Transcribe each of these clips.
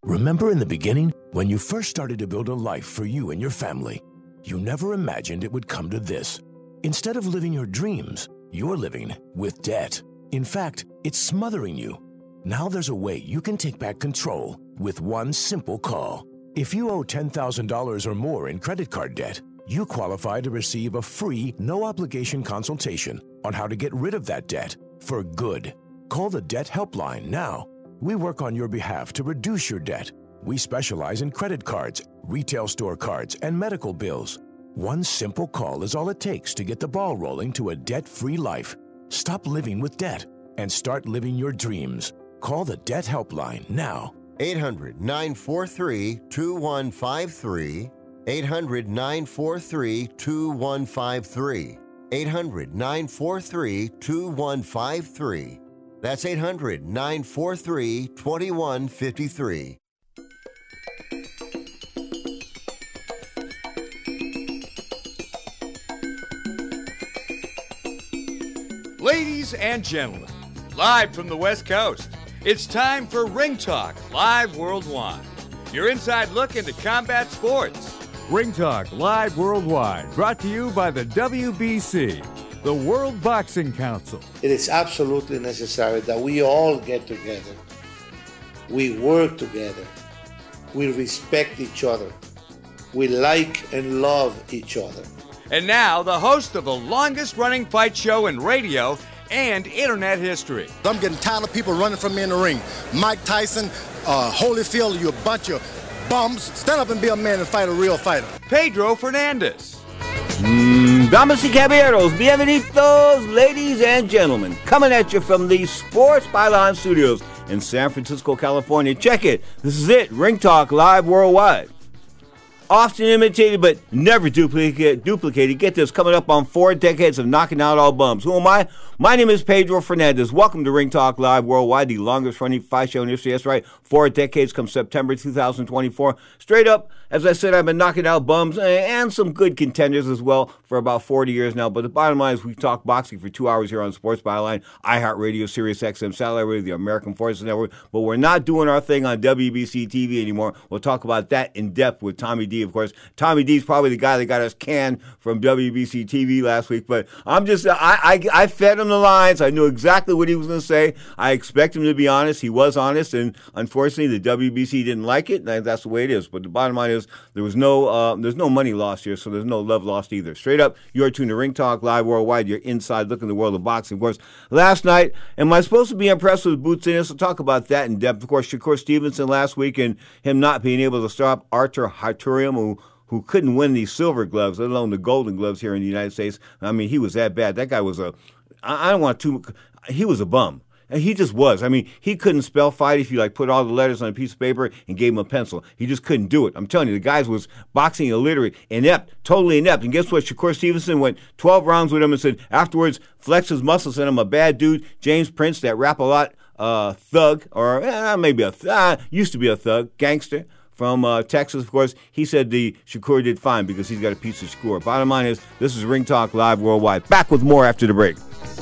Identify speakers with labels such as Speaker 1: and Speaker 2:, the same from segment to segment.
Speaker 1: Remember in the beginning, when you first started to build a life for you and your family, you never imagined it would come to this. Instead of living your dreams, you're living with debt. In fact, it's smothering you. Now there's a way you can take back control with one simple call. If you owe $10,000 or more in credit card debt, you qualify to receive a free, no-obligation consultation on how to get rid of that debt for good. Call the Debt Helpline now. We work on your behalf to reduce your debt. We specialize in credit cards, retail store cards, and medical bills. One simple call is all it takes to get the ball rolling to a debt-free life. Stop living with debt and start living your dreams. Call the Debt Helpline now.
Speaker 2: 800-943-2153. 800-943-2153. 800-943-2153. That's 800-943-2153.
Speaker 3: Ladies and gentlemen, live from the West Coast, it's time for Ring Talk Live Worldwide. Your inside look into combat sports.
Speaker 4: Ring Talk Live Worldwide, brought to you by the WBC, the World Boxing Council.
Speaker 5: It is absolutely necessary that we all get together. We work together. We respect each other. We like and love each other.
Speaker 3: And now, the host of the longest-running fight show in radio and internet history.
Speaker 6: I'm getting tired of people running from me in the ring. Mike Tyson, Holyfield, you a bunch of bums. Stand up and be a man and fight a real fighter.
Speaker 3: Pedro Fernandez.
Speaker 7: Damas y caballeros, bienvenidos, ladies and gentlemen. Coming at you from the Sports Pylon Studios in San Francisco, California. Check it. This is it. Ring Talk Live Worldwide. Often imitated but never duplicated. Get this, coming up on 4 decades of knocking out all bums. Who am I? My name is Pedro Fernandez. Welcome to Ring Talk Live Worldwide, the longest running fight show in history. That's right, 4 decades come September 2024. Straight up, as I said, I've been knocking out bums and some good contenders as well for about 40 years now. But the bottom line is we talk boxing for 2 hours here on Sports Byline, iHeartRadio, Sirius XM, Satellite Radio, the American Forces Network. But we're not doing our thing on WBC TV anymore. We'll talk about that in depth with Tommy D, of course. Tommy D's probably the guy that got us canned from WBC TV last week. But I fed him the lines. I knew exactly what he was going to say. I expect him to be honest. He was honest. And unfortunately, the WBC didn't like it. And that's the way it is. But the bottom line is there's no money lost here, so there's no love lost either. Straight up, you're tuned to Ring Talk Live Worldwide. You're inside looking at the world of boxing. Of course, last night, am I supposed to be impressed with Boots Ennis? We'll talk about that in depth. Of course, Shakur Stevenson last week and him not being able to stop Artur Haturiam, who couldn't win these silver gloves, let alone the golden gloves here in the United States. I mean, he was that bad. That guy was he was a bum. And he just was. I mean, he couldn't spell fight if you put all the letters on a piece of paper and gave him a pencil. He just couldn't do it. I'm telling you, the guy was boxing illiterate, inept, totally inept. And guess what? Shakur Stevenson went 12 rounds with him and said afterwards, flex his muscles, said I'm a bad dude. James Prince, that rap-a-lot thug, or maybe used to be a thug, gangster, from Texas, of course, he said the Shakur did fine because he's got a piece of Shakur. Bottom line is, this is Ring Talk Live Worldwide. Back with more after the break.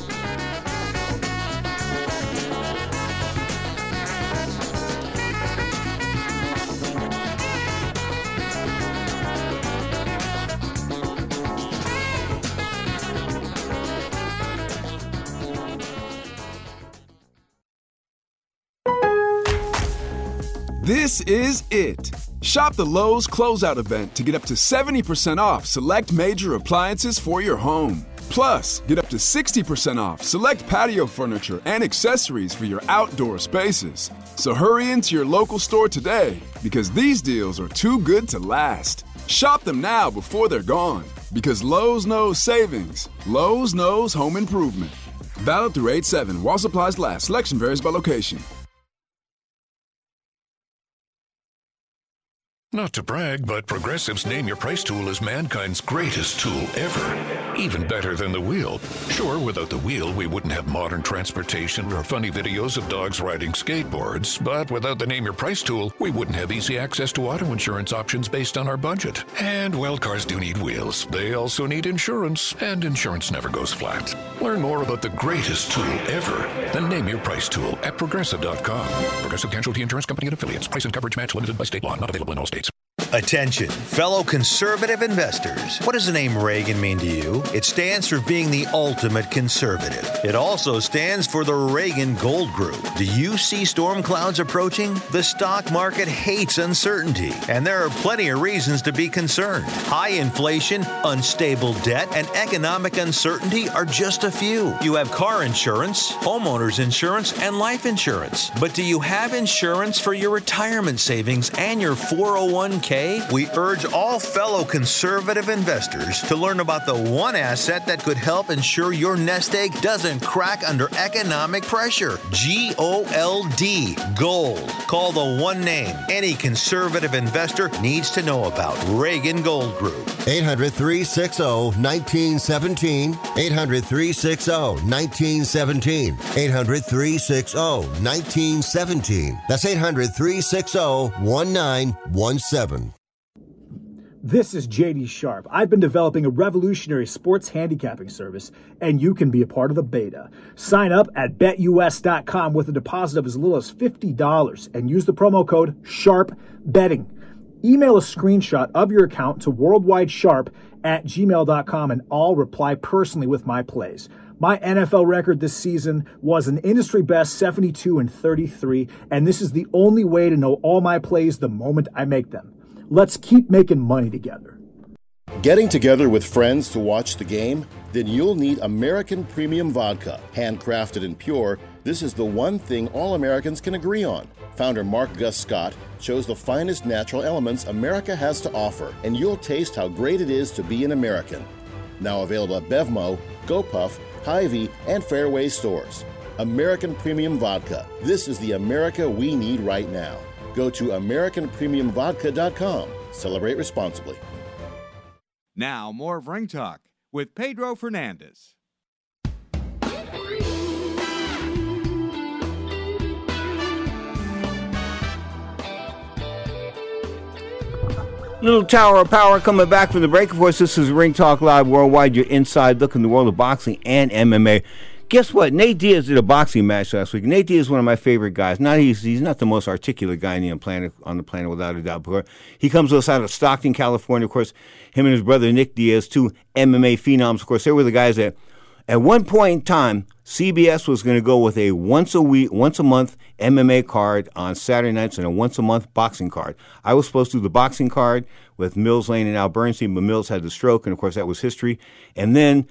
Speaker 8: This is it. Shop the Lowe's Closeout event to get up to 70% off select major appliances for your home. Plus, get up to 60% off select patio furniture and accessories for your outdoor spaces. So hurry into your local store today because these deals are too good to last. Shop them now before they're gone because Lowe's knows savings. Lowe's knows home improvement. Valid through 8/7 while supplies last. Selection varies by location.
Speaker 9: Not to brag, but Progressive's Name Your Price tool is mankind's greatest tool ever. Even better than the wheel. Sure, without the wheel, we wouldn't have modern transportation or funny videos of dogs riding skateboards. But without the Name Your Price tool, we wouldn't have easy access to auto insurance options based on our budget. And, well, cars do need wheels. They also need insurance, and insurance never goes flat. Learn more about the greatest tool ever, the Name Your Price tool at Progressive.com. Progressive Casualty Insurance Company and Affiliates. Price and coverage match limited by state law. Not available in all states.
Speaker 10: Attention, fellow conservative investors. What does the name Reagan mean to you? It stands for being the ultimate conservative. It also stands for the Reagan Gold Group. Do you see storm clouds approaching? The stock market hates uncertainty, and there are plenty of reasons to be concerned. High inflation, unstable debt, and economic uncertainty are just a few. You have car insurance, homeowners insurance, and life insurance. But do you have insurance for your retirement savings and your 401k? We urge all fellow conservative investors to learn about the one asset that could help ensure your nest egg doesn't crack under economic pressure. G-O-L-D, gold. Call the one name any conservative investor needs to know about. Reagan Gold Group.
Speaker 2: 800-360-1917. 800-360-1917. 800-360-1917. That's 800-360-1917.
Speaker 11: This is JD Sharp. I've been developing a revolutionary sports handicapping service, and you can be a part of the beta. Sign up at betus.com with a deposit of as little as $50 and use the promo code SHARPBetting. Email a screenshot of your account to worldwidesharp@gmail.com, and I'll reply personally with my plays. My NFL record this season was an industry best 72-33, and this is the only way to know all my plays the moment I make them. Let's keep making money together.
Speaker 12: Getting together with friends to watch the game? Then you'll need American Premium Vodka. Handcrafted and pure, this is the one thing all Americans can agree on. Founder Mark Gus Scott chose the finest natural elements America has to offer, and you'll taste how great it is to be an American. Now available at Bevmo, GoPuff, Hy-Vee, and Fairway stores. American Premium Vodka. This is the America we need right now. Go to AmericanPremiumVodka.com. Celebrate responsibly.
Speaker 3: Now, more of Ring Talk with Pedro Fernandez.
Speaker 7: Little Tower of Power coming back from the break. Of course, this is Ring Talk Live Worldwide, your inside look in the world of boxing and MMA. Guess what? Nate Diaz did a boxing match last week. Nate Diaz is one of my favorite guys. He's not the most articulate guy on the planet without a doubt. But he comes to us out of Stockton, California. Of course, him and his brother Nick Diaz, two MMA phenoms. Of course, they were the guys that, at one point in time, CBS was going to go with a once a month MMA card on Saturday nights and a once a month boxing card. I was supposed to do the boxing card with Mills Lane and Al Bernstein, but Mills had the stroke, and of course that was history. And then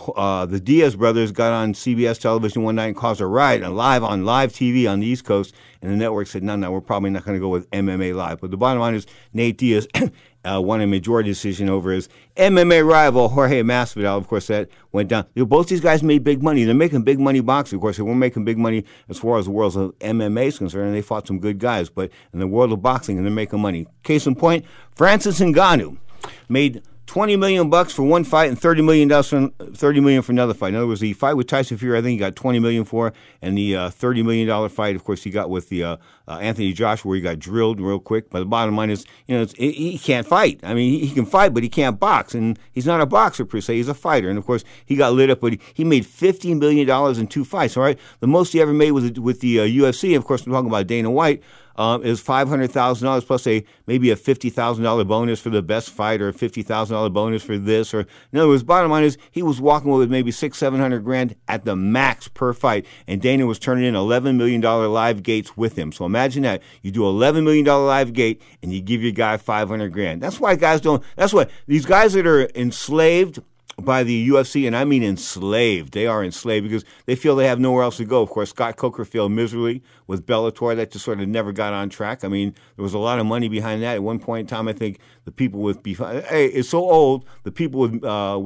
Speaker 7: the Diaz brothers got on CBS television one night and caused a riot on live TV on the East Coast, and the network said, no, we're probably not going to go with MMA Live. But the bottom line is Nate Diaz won a majority decision over his MMA rival, Jorge Masvidal. Of course, that went down. Both these guys made big money. They're making big money boxing. Of course, they weren't making big money as far as the world of MMA is concerned, and they fought some good guys. But in the world of boxing, they're making money. Case in point, Francis Ngannou made $20 million for one fight and $30 million for another fight. In other words, the fight with Tyson Fury, I think he got $20 million for, and the $30 million fight, of course, he got with the Anthony Joshua, where he got drilled real quick. But the bottom line is, he can't fight. I mean, he can fight, but he can't box, and he's not a boxer per se. He's a fighter, and of course, he got lit up. But he made $15 million in two fights. All right, the most he ever made with the UFC. Of course, we're talking about Dana White. Is $500,000 plus maybe a $50,000 bonus for the best fight, or a $50,000 bonus for this, or in other words, bottom line is he was walking with maybe $600,000-$700,000 at the max per fight, and Dana was turning in $11 million live gates with him. So imagine that you do $11 million live gate and you give your guy $500,000. That's why guys don't. That's why these guys that are enslaved by the UFC, and I mean enslaved. They are enslaved because they feel they have nowhere else to go. Of course, Scott Coker failed miserably with Bellator. That just sort of never got on track. I mean, there was a lot of money behind that. At one point in time, I think the people with it's so old, the people with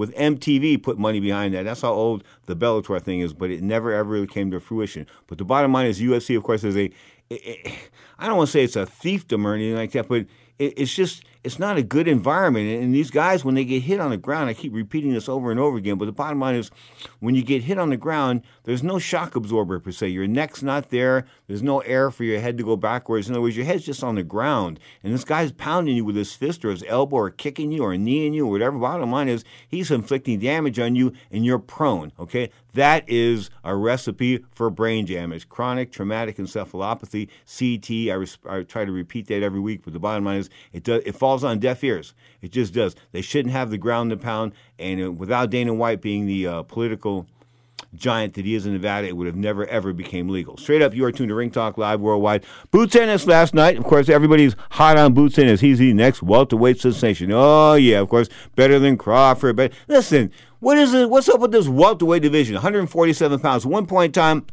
Speaker 7: MTV put money behind that. That's how old the Bellator thing is, but it never ever really came to fruition. But the bottom line is UFC, of course, is I don't want to say it's a fiefdom or anything like that, but it's not a good environment. And these guys, when they get hit on the ground, I keep repeating this over and over again, but the bottom line is when you get hit on the ground, there's no shock absorber per se. Your neck's not there. There's no air for your head to go backwards. In other words, your head's just on the ground. And this guy's pounding you with his fist or his elbow or kicking you or kneeing you or whatever. Bottom line is he's inflicting damage on you and you're prone, okay? That is a recipe for brain damage. Chronic traumatic encephalopathy, CT. I try to repeat that every week, but the bottom line is it falls on deaf ears. It just does. They shouldn't have the ground and pound, and without Dana White being the political giant that he is in Nevada, it would have never, ever became legal. Straight up, you are tuned to Ring Talk Live Worldwide. Boots Ennis last night. Of course, everybody's hot on Boots Ennis. He's the next welterweight sensation. Oh, yeah, of course, better than Crawford. But listen, what is it? What's up with this welterweight division? 147 pounds. At one point in time,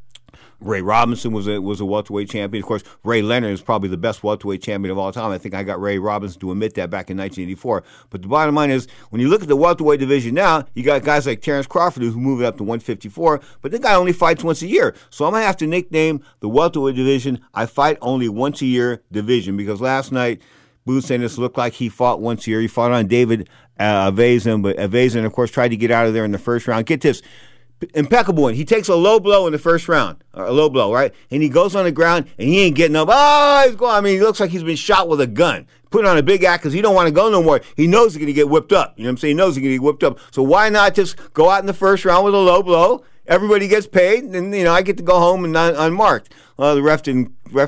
Speaker 7: Ray Robinson was a welterweight champion. Of course, Ray Leonard is probably the best welterweight champion of all time. I think I got Ray Robinson to admit that back in 1984. But the bottom line is, when you look at the welterweight division now, you got guys like Terrence Crawford who moved up to 154, but the guy only fights once a year. So I'm going to have to nickname the welterweight division I fight only once a year division, because last night, Boots Ennis looked like he fought once a year. He fought on David Avazian, but Avazian, of course, tried to get out of there in the first round. Get this. Impeccable one. He takes a low blow in the first round, a low blow, right? And he goes on the ground, and he ain't getting up. Oh, he's going. I mean, he looks like he's been shot with a gun. Putting on a big act because he don't want to go no more. He knows he's going to get whipped up. You know what I'm saying? He knows he's going to get whipped up. So why not just go out in the first round with a low blow? Everybody gets paid, and I get to go home and not unmarked. The ref and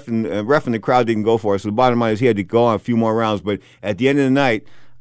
Speaker 7: the crowd didn't go for it. So the bottom line is he had to go on a few more rounds. But at the end of the night,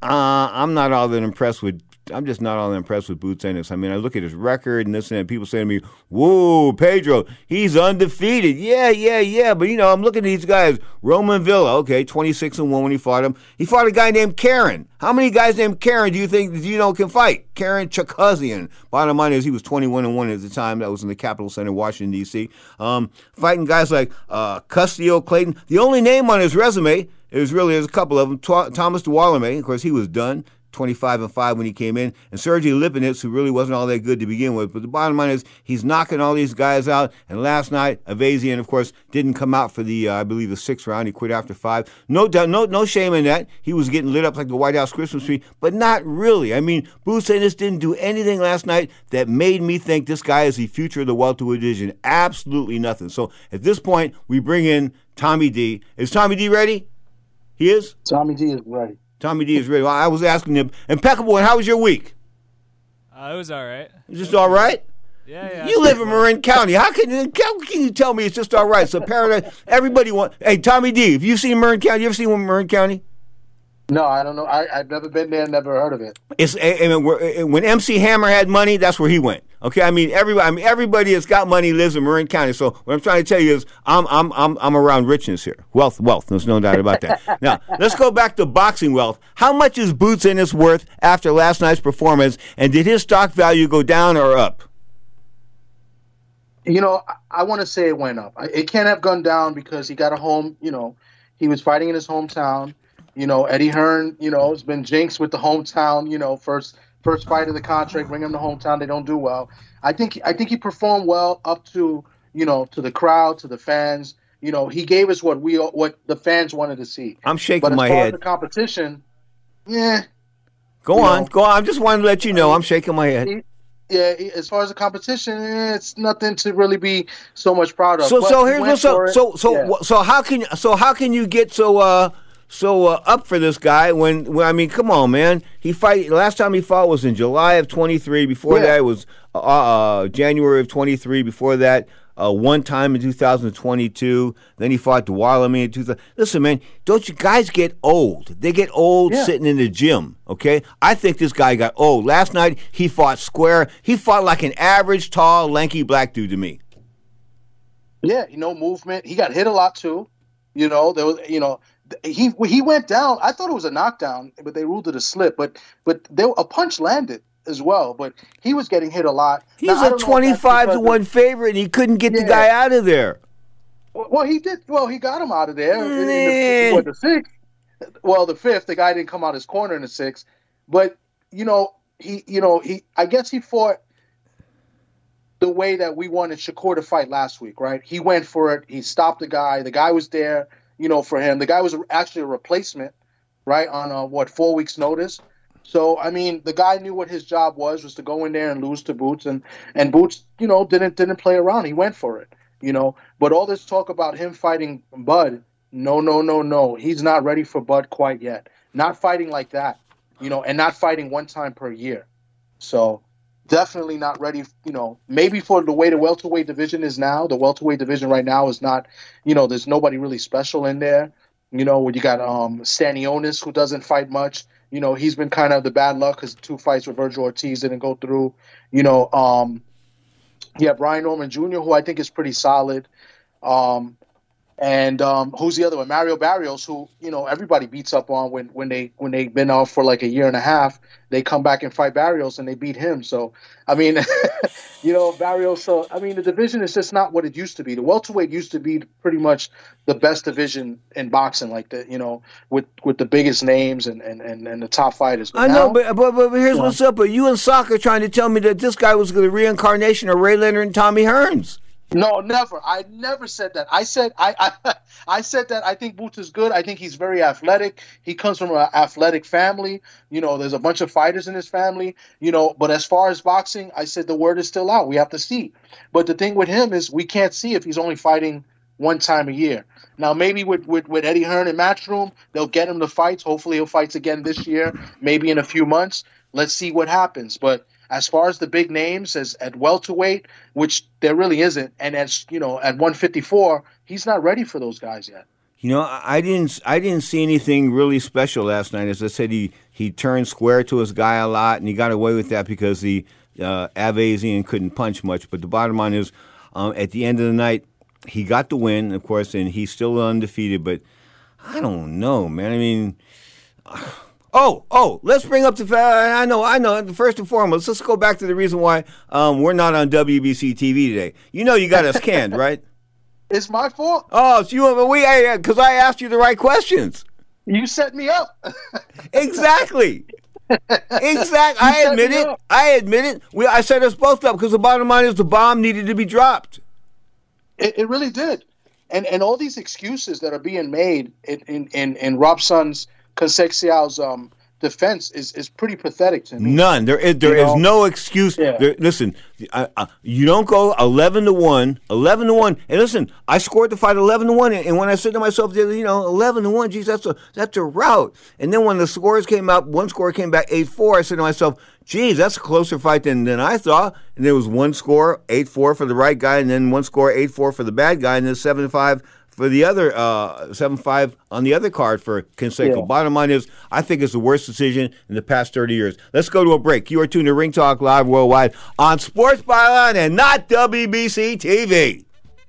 Speaker 7: I'm not all that impressed with. I'm just not all that impressed with Boots Ennis. I mean, I look at his record and this and that. People say to me, whoa, Pedro, he's undefeated. Yeah. But, I'm looking at these guys. Roman Villa, okay, 26-1 when he fought him. He fought a guy named Karen. How many guys named Karen do you know can fight? Karen Chakazian. Bottom line is he was 21-1 at the time. That was in the Capitol Center, Washington, D.C. Fighting guys like Custio Clayton. The only name on his resume, there's a couple of them. Thomas Duarlame, of course, he was done. 25-5 when he came in, and Sergey Lipinets, who really wasn't all that good to begin with. But the bottom line is he's knocking all these guys out. And last night, Avazian, of course, didn't come out for the, I believe, the 6th round. He quit after 5. No shame in that. He was getting lit up like the White House Christmas tree, but not really. I mean, Boots Ennis didn't do anything last night that made me think this guy is the future of the welterweight division. Absolutely nothing. So at this point, we bring in Tommy D. Is Tommy D ready? He is?
Speaker 13: Tommy D is ready.
Speaker 7: Tommy D is ready. Well, I was asking him, impeccable, and how was your week?
Speaker 14: It was all right.
Speaker 7: Just all right?
Speaker 14: Yeah.
Speaker 7: You live in Marin County. How can you tell me it's just all right? So Paradise, everybody wants. Hey, Tommy D, have you seen Marin County? You ever seen Marin County?
Speaker 13: No, I don't know. I've never been there, never heard of it.
Speaker 7: When MC Hammer had money, that's where he went. Okay, everybody that's got money lives in Marin County. So what I'm trying to tell you is, I'm around richness here, wealth. There's no doubt about that. Now let's go back to boxing wealth. How much is Boots Ennis worth after last night's performance, and did his stock value go down or up?
Speaker 13: I want to say it went up. It can't have gone down because he got a home. He was fighting in his hometown. Eddie Hearn, has been jinxed with the hometown, first fight of the contract, bring him to hometown. They don't do well. I think he performed well up to, to the crowd, to the fans. He gave us what the fans wanted to see.
Speaker 7: I'm shaking my head.
Speaker 13: But as far as the competition, yeah.
Speaker 7: Go on. I just wanted to let you know I'm shaking my head.
Speaker 13: As far as the competition, it's nothing to really be so much proud of.
Speaker 7: So how can you get so up for this guy when come on, man. Last time he fought was in July of 23. Before that, it was January of 23. Before that, one time in 2022. Then he fought Duarlame in 2000. Listen, man, don't you guys get old? They get old sitting in the gym, okay? I think this guy got old. Last night, he fought square. He fought like an average, tall, lanky black dude to me.
Speaker 13: Yeah, movement. He got hit a lot, too. There was, he went down. I thought it was a knockdown, but they ruled it a slip. But a punch landed as well. But he was getting hit a lot.
Speaker 7: He's a 25-1 favorite, and he couldn't get the guy out of there.
Speaker 13: Well, he did. Well, he got him out of there in the 6th. Well, the 5th, the guy didn't come out his corner in the 6th. But I guess he fought the way that we wanted Shakur to fight last week, right? He went for it. He stopped the guy. The guy was there. for him. The guy was actually a replacement, right, on 4 weeks notice. So, I mean, the guy knew what his job was to go in there and lose to Boots, and Boots, didn't play around. He went for it, But all this talk about him fighting Bud, no. He's not ready for Bud quite yet. Not fighting like that, and not fighting one time per year. So definitely not ready, maybe for the way the welterweight division is now. The welterweight division right now is not, there's nobody really special in there. When you got Stanionis, who doesn't fight much. He's been kind of the bad luck because 2 fights with Virgil Ortiz didn't go through. You have Brian Norman Jr., who I think is pretty solid. And who's the other one? Mario Barrios, who everybody beats up on when they've been off for like a year and a half. They come back and fight Barrios and they beat him. So I mean, Barrios. So I mean, the division is just not what it used to be. The welterweight used to be pretty much the best division in boxing, like with the biggest names and the top fighters. But
Speaker 7: but here's what's up. But you and Soccer trying to tell me that this guy was the reincarnation of Ray Leonard and Tommy Hearns.
Speaker 13: No, never. I never said that. I said I said that I think Boots is good. I think he's very athletic. He comes from an athletic family. There's a bunch of fighters in his family. But as far as boxing, I said the word is still out. We have to see. But the thing with him is we can't see if he's only fighting one time a year. Now maybe with Eddie Hearn and Matchroom, they'll get him to fights. Hopefully he'll fight again this year. Maybe in a few months. Let's see what happens. But as far as the big names, as at welterweight, which there really isn't, and at 154, he's not ready for those guys yet.
Speaker 7: I didn't see anything really special last night. As I said, he turned square to his guy a lot, and he got away with that because the Avazian couldn't punch much. But the bottom line is, at the end of the night, he got the win, of course, and he's still undefeated. But I don't know, man. I mean. Oh, let's bring up I know. First and foremost, let's go back to the reason why we're not on WBC TV today. You got us canned, right?
Speaker 13: It's my fault.
Speaker 7: Oh, so because I asked you the right questions.
Speaker 13: You set me up.
Speaker 7: Exactly. I admit it. I set us both up because the bottom line is the bomb needed to be dropped.
Speaker 13: It really did. And all these excuses that are being made in Robson's Concepcion's defense is pretty pathetic to me.
Speaker 7: None. There is no excuse. Yeah. Listen, you don't go 11-1, and listen, I scored the fight 11-1, and when I said to myself, 11-1, geez, that's a rout. And then when the scores came out, one score came back 8-4. I said to myself, geez, that's a closer fight than I thought. And there was one score 8-4 for the right guy, and then one score 8-4 for the bad guy, and then 7-5. For the other 7-5 on the other card for Canseco. Yeah. Bottom line is, I think it's the worst decision in the past 30 years. Let's go to a break. You are tuned to Ring Talk Live Worldwide on Sports Byline and not WBC TV.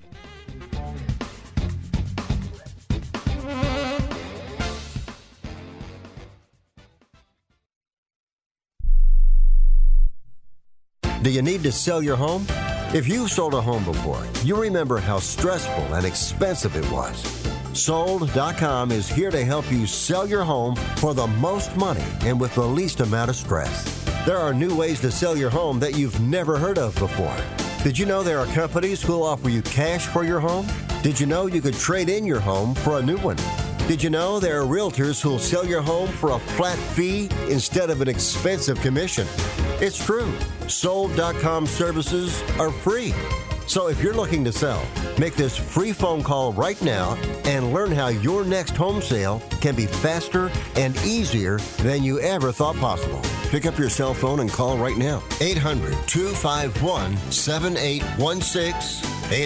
Speaker 2: Do you need to sell your home? If you've sold a home before, you remember how stressful and expensive it was. Sold.com is here to help you sell your home for the most money and with the least amount of stress. There are new ways to sell your home that you've never heard of before. Did you know there are companies who'll offer you cash for your home? Did you know you could trade in your home for a new one? Did you know there are realtors who'll sell your home for a flat fee instead of an expensive commission? It's true. Sold.com services are free. So if you're looking to sell, make this free phone call right now and learn how your next home sale can be faster and easier than you ever thought possible. Pick up your cell phone and call right now. 800-251-7816.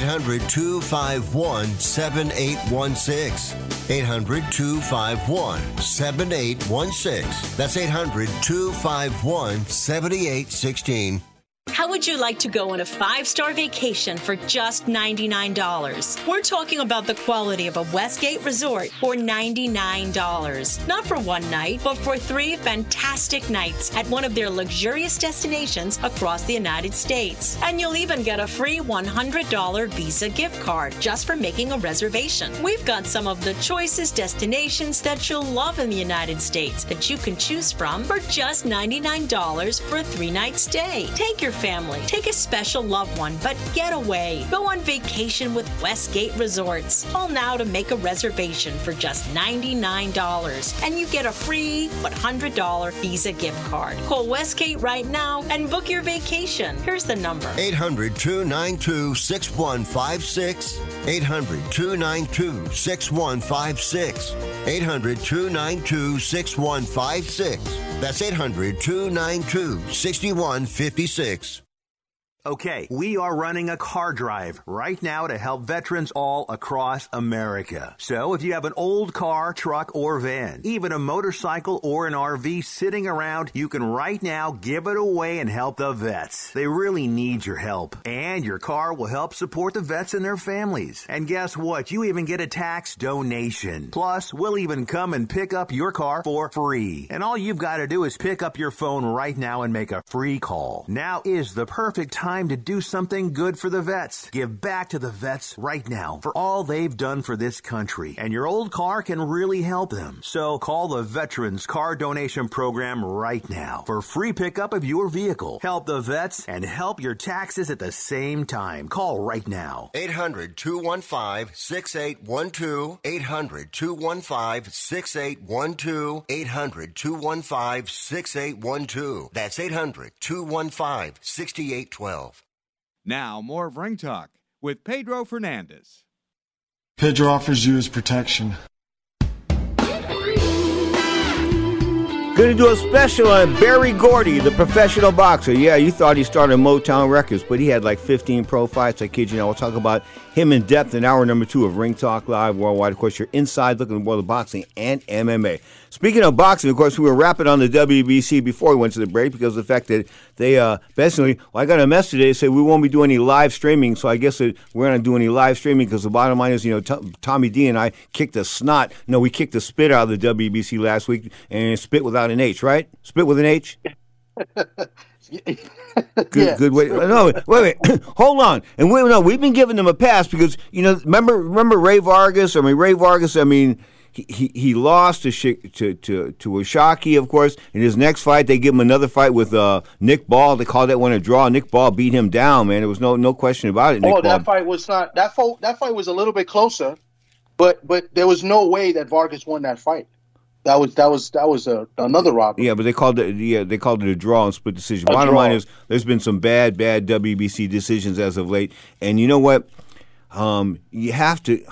Speaker 2: 800-251-7816. 800-251-7816. That's 800-251-7816.
Speaker 15: How would you like to go on a 5-star vacation for just $99? We're talking about the quality of a Westgate resort for $99. Not for one night, but for 3 fantastic nights at one of their luxurious destinations across the United States. And you'll even get a free $100 Visa gift card just for making a reservation. We've got some of the choicest destinations that you'll love in the United States that you can choose from for just $99 for a 3-night stay. Take your family family. Take a special loved one, but get away. Go on vacation with Westgate Resorts. Call now to make a reservation for just $99, and you get a free $100 Visa gift card. Call Westgate right now and book your vacation. Here's the number.
Speaker 2: 800-292-6156. 800-292-6156. 800-292-6156. That's 800-292-6156.
Speaker 10: Okay, we are running a car drive right now to help veterans all across America. So if you have an old car, truck, or van, even a motorcycle or an RV sitting around, you can right now give it away and help the vets. They really need your help. And your car will help support the vets and their families. And guess what? You even get a tax donation. Plus, we'll even come and pick up your car for free. And all you've got to do is pick up your phone right now and make a free call. Now is the perfect time to do something good for the vets. Give back to the vets right now for all they've done for this country. And your old car can really help them. So call the Veterans Car Donation Program right now for free pickup of your vehicle. Help the vets and help your taxes at the same time. Call right now.
Speaker 2: 800-215-6812. 800-215-6812. 800-215-6812. That's 800-215-6812.
Speaker 4: Now, more of Ring Talk with Pedro Fernandez.
Speaker 16: Pedro offers you his protection.
Speaker 7: Going to do a special on Barry Gordy, the professional boxer. Yeah, you thought he started Motown Records, but he had like 15 pro fights. I kid you not. We'll talk about him in depth in hour number 2 of Ring Talk Live Worldwide. Of course, you're inside looking at the world of boxing and MMA. Speaking of boxing, of course, we were rapping on the WBC before we went to the break because of the fact that they basically, I got a message today that said we won't be doing any live streaming, so I guess that we're not doing any live streaming because the bottom line is, Tommy D and I kicked the snot. No, we kicked the spit out of the WBC last week, and spit without an H, right? Spit with an H? Good way. No, wait. Hold on. And we've been giving them a pass because, remember Ray Vargas? He lost to Ashaki, of course. In his next fight, they give him another fight with Nick Ball. They called that one a draw. Nick Ball beat him down, man. There was no question about it.
Speaker 13: That fight was not that fight was a little bit closer, but there was no way that Vargas won that fight. That was another robbery.
Speaker 7: Yeah, but they called it a draw and split decision. Bottom line is there's been some bad WBC decisions as of late, and you know what? You have to.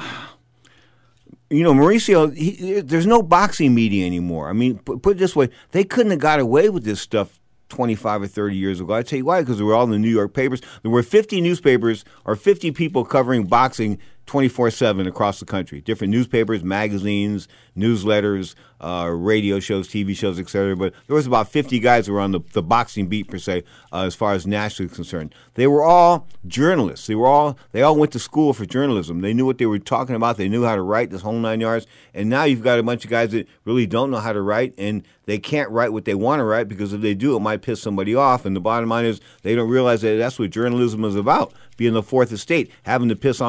Speaker 7: Mauricio, there's no boxing media anymore. I mean, put it this way, they couldn't have got away with this stuff 25 or 30 years ago. I tell you why, because they were all in the New York papers. There were 50 newspapers or 50 people covering boxing 24/7 across the country. Different newspapers, magazines, newsletters, radio shows, TV shows, etc. But there was about 50 guys who were on the boxing beat, per se, as far as nationally concerned. They were all journalists. They all went to school for journalism. They knew what they were talking about. They knew how to write, this whole 9 yards. And now you've got a bunch of guys that really don't know how to write, and they can't write what they want to write because if they do, it might piss somebody off. And the bottom line is they don't realize that that's what journalism is about. Being the fourth estate, having to piss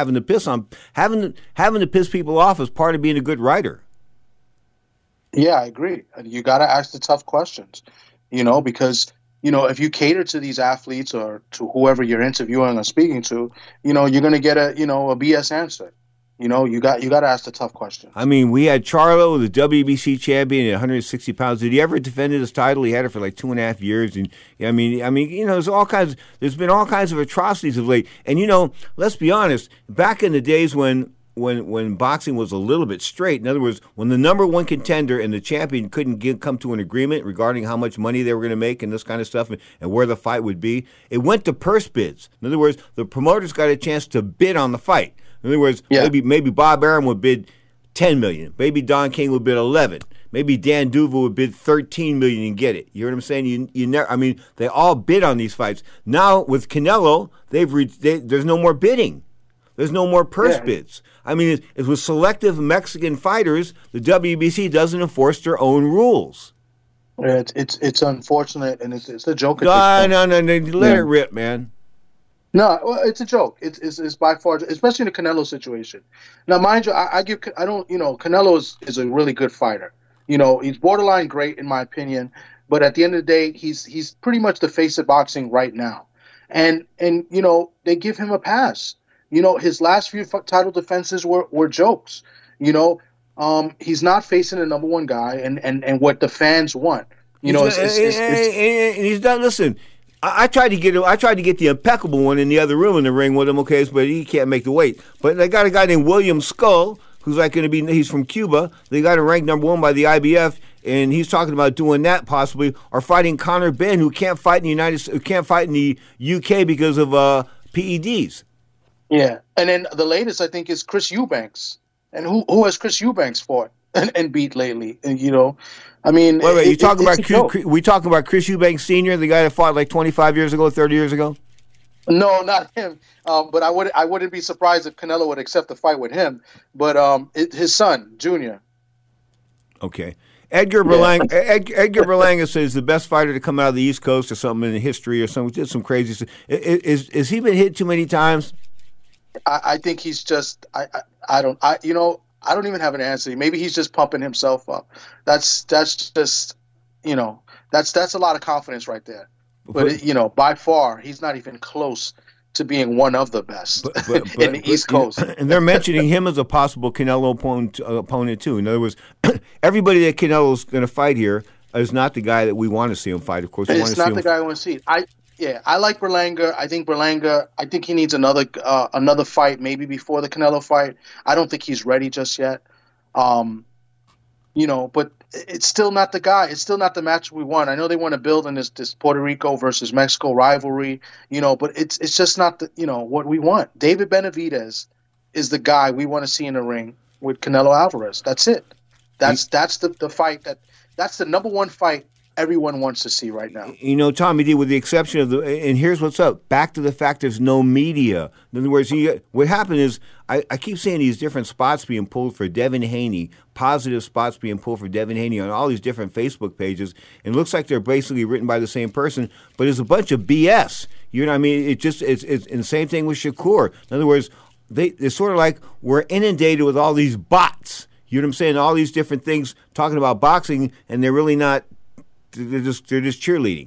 Speaker 7: people off is part of being a good writer.
Speaker 13: Yeah, I agree. You got to ask the tough questions, because if you cater to these athletes or to whoever you're interviewing or speaking to, you're going to get a BS answer. You got to ask the tough questions.
Speaker 7: I mean, we had Charlo, the WBC champion at 160 pounds. Did he ever defend his title? He had it for like 2.5 years. And there's been all kinds of atrocities of late. And let's be honest. Back in the days when boxing was a little bit straight, in other words, when the number one contender and the champion couldn't come to an agreement regarding how much money they were going to make and this kind of stuff and where the fight would be, it went to purse bids. In other words, the promoters got a chance to bid on the fight. In other words, maybe Bob Arum would bid $10 million. Maybe Don King would bid $11 million. Maybe Dan Duval would bid $13 million and get it. You hear what I'm saying? They all bid on these fights. Now with Canelo, there's no more bidding. There's no more purse bids. I mean, it's with selective Mexican fighters, the WBC doesn't enforce their own rules.
Speaker 13: It's unfortunate, and it's a joke.
Speaker 7: No, let it rip, man.
Speaker 13: No, well, it's a joke. It's by far, especially in the Canelo situation. Now, mind you, Canelo is a really good fighter. He's borderline great in my opinion. But at the end of the day, he's pretty much the face of boxing right now. And they give him a pass. His last few title defenses were jokes. He's not facing the number one guy and what the fans want.
Speaker 7: He's done. Listen, I tried to get the impeccable one in the other room in the ring with him, okay, but he can't make the weight. But they got a guy named William Skull, who's he's from Cuba. They got him ranked number one by the IBF, and he's talking about doing that possibly, or fighting Conor Benn, who can't fight in the UK because of PEDs.
Speaker 13: Yeah, and then the latest I think is Chris Eubanks, and who has Chris Eubanks fought and beat lately? And
Speaker 7: wait, you talking about we talking about Chris Eubanks Sr., the guy that fought like 25 years ago, 30 years ago?
Speaker 13: No, not him. But I wouldn't be surprised if Canelo would accept the fight with him. But his son, Junior.
Speaker 7: Okay. Edgar Berlanga says the best fighter to come out of the East Coast or something in history or something. Did some crazy stuff. Is he been hit too many times?
Speaker 13: I think he's just I don't even have an answer. Maybe he's just pumping himself up. That's just that's a lot of confidence right there. But by far he's not even close to being one of the best in the East Coast.
Speaker 7: And they're mentioning him as a possible Canelo opponent too. In other words, everybody that Canelo's going to fight here is not the guy that we want to see him fight. Of course,
Speaker 13: it's not the guy I want to see. I like Berlanga. I think he needs another fight, maybe before the Canelo fight. I don't think he's ready just yet. But it's still not the guy. It's still not the match we want. I know they want to build in this Puerto Rico versus Mexico rivalry, but it's just not what we want. David Benavidez is the guy we want to see in the ring with Canelo Alvarez. That's it. That's the fight that's the number one fight everyone wants to see right now.
Speaker 7: Tommy D, with the exception of and here's what's up. Back to the fact there's no media. In other words, what happened is I keep seeing these different spots being pulled for Devin Haney, positive spots being pulled for Devin Haney on all these different Facebook pages. And it looks like they're basically written by the same person, but it's a bunch of BS. You know what I mean? It's and the same thing with Shakur. In other words, it's sort of like we're inundated with all these bots. You know what I'm saying? All these different things talking about boxing, and they're really not. They're just cheerleading.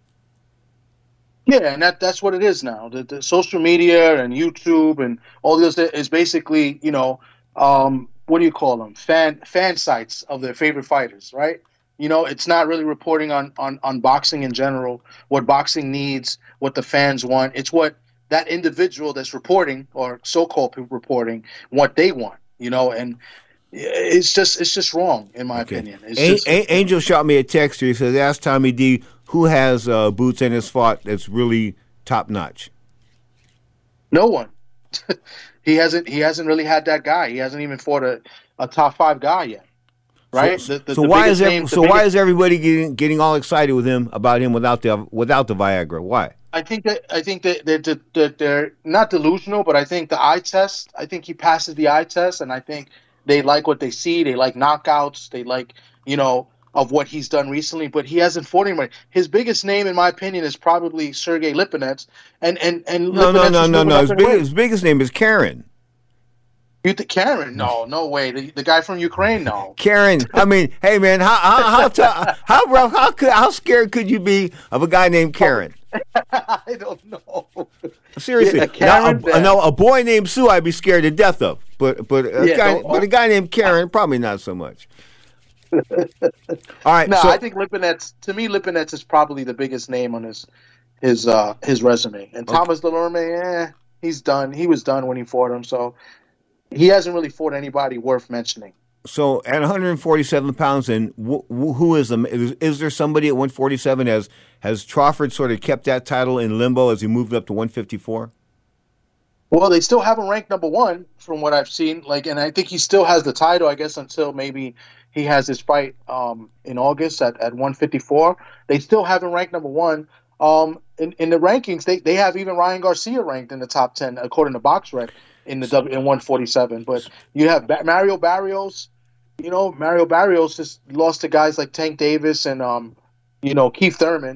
Speaker 13: Yeah, and that's what it is now. The social media and YouTube and all this is basically, what do you call them? Fan sites of their favorite fighters, right? It's not really reporting on boxing in general, what boxing needs, what the fans want. It's what that individual that's reporting or so-called reporting, what they want, and it's just wrong, in my opinion.
Speaker 7: Angel shot me a text here. He says, ask Tommy D who has boots in his fought that's really top notch.
Speaker 13: No one. He hasn't really had that guy. He hasn't even fought a top 5 guy yet. Right?
Speaker 7: So why is everybody getting all excited with him about him without the Viagra? Why?
Speaker 13: I think that they're not delusional, but I think the eye test. I think he passes the eye test, and I think they like what they see. They like knockouts. They like, of what he's done recently. But he hasn't fought anybody. His biggest name, in my opinion, is probably Sergey Lipinets. And
Speaker 7: No. His biggest name is Karen.
Speaker 13: You think Karen? No way. The guy from Ukraine? No.
Speaker 7: Karen. I mean, hey man, how scared could you be of a guy named Karen?
Speaker 13: I don't know.
Speaker 7: Seriously, a boy named Sue, I'd be scared to death of. But a guy named Karen, probably not so much. All right.
Speaker 13: No, I think Lipinets. To me, Lipinets is probably the biggest name on his resume. And Thomas Delorme, he's done. He was done when he fought him. So he hasn't really fought anybody worth mentioning.
Speaker 7: So at 147 pounds, and who is them? Is there somebody at 147? Has Crawford sort of kept that title in limbo as he moved up to 154?
Speaker 13: Well, they still have him ranked number 1 from what I've seen. And I think he still has the title, I guess, until maybe he has his fight in August at 154. They still have him ranked number 1. In the rankings, they have even Ryan Garcia ranked in the top 10 according to BoxRec in 147. But you have Mario Barrios. Mario Barrios just lost to guys like Tank Davis and Keith Thurman.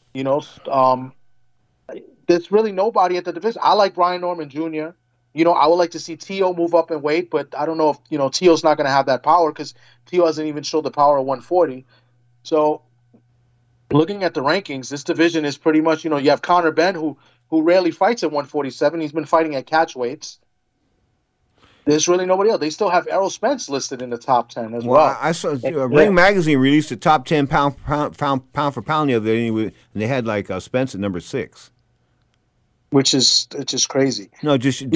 Speaker 13: There's really nobody at the division. I like Brian Norman Jr. I would like to see Tio move up in weight, but I don't know if Tio's not going to have that power because Tio hasn't even showed the power of 140. So, looking at the rankings, this division is pretty much, you have Conor Benn, who rarely fights at 147. He's been fighting at catch weights. There's really nobody else. They still have Errol Spence listed in the top 10 as well.
Speaker 7: I saw Ring Magazine released a top 10 pound for pound the other day, and they had Spence at number 6.
Speaker 13: Which is crazy.
Speaker 7: No,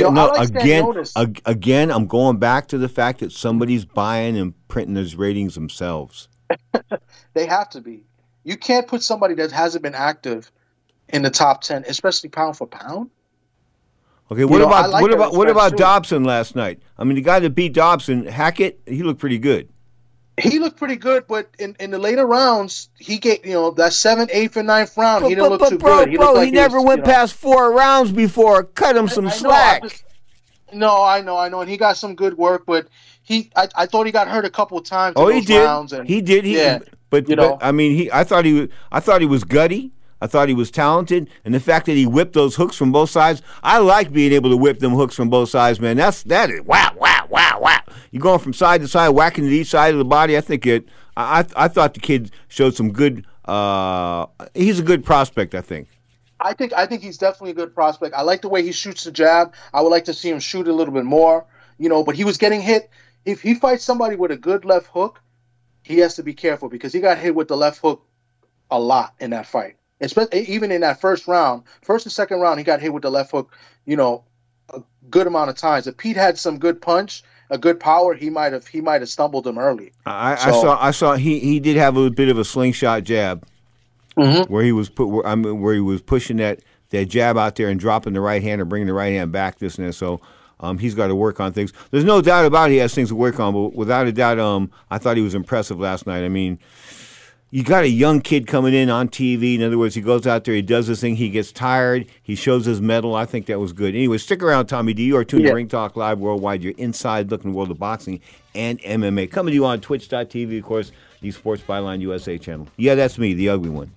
Speaker 7: again, I'm going back to the fact that somebody's buying and printing those ratings themselves.
Speaker 13: They have to be. You can't put somebody that hasn't been active in the top 10, especially pound for pound.
Speaker 7: Okay, what about Dobson last night? I mean, the guy that beat Dobson, Hackett, he looked pretty good.
Speaker 13: He looked pretty good, but in the later rounds, he gave that 7th, 8th, and 9th round. He didn't look too good.
Speaker 7: He never went past 4 rounds before. Cut him some slack.
Speaker 13: I know, and he got some good work, but I thought he got hurt a couple of times.
Speaker 7: Oh, he did.
Speaker 13: Rounds and,
Speaker 7: he did. But I mean, I thought he was gutty. I thought he was talented, and the fact that he whipped those hooks from both sides, I like being able to whip them hooks from both sides, man. That is wow. You're going from side to side, whacking to each side of the body. I think I thought the kid showed some good. He's a good prospect, I think.
Speaker 13: I think he's definitely a good prospect. I like the way he shoots the jab. I would like to see him shoot a little bit more, But he was getting hit. If he fights somebody with a good left hook, he has to be careful because he got hit with the left hook a lot in that fight. Even in that first and second round, he got hit with the left hook, a good amount of times. If Pete had some good punch, a good power, he might have stumbled him early.
Speaker 7: I saw he did have a bit of a slingshot jab, where he was pushing that jab out there and dropping the right hand or bringing the right hand back, this and that. So he's got to work on things. There's no doubt about it, he has things to work on, but without a doubt, I thought he was impressive last night. I mean, you got a young kid coming in on TV. In other words, he goes out there, he does this thing, he gets tired, he shows his mettle. I think that was good. Anyway, stick around, Tommy D. You are tuned to Ring Talk Live Worldwide, your inside look in the world of boxing and MMA. Coming to you on Twitch.tv, of course, the Sports Byline USA channel. Yeah, that's me, the ugly one.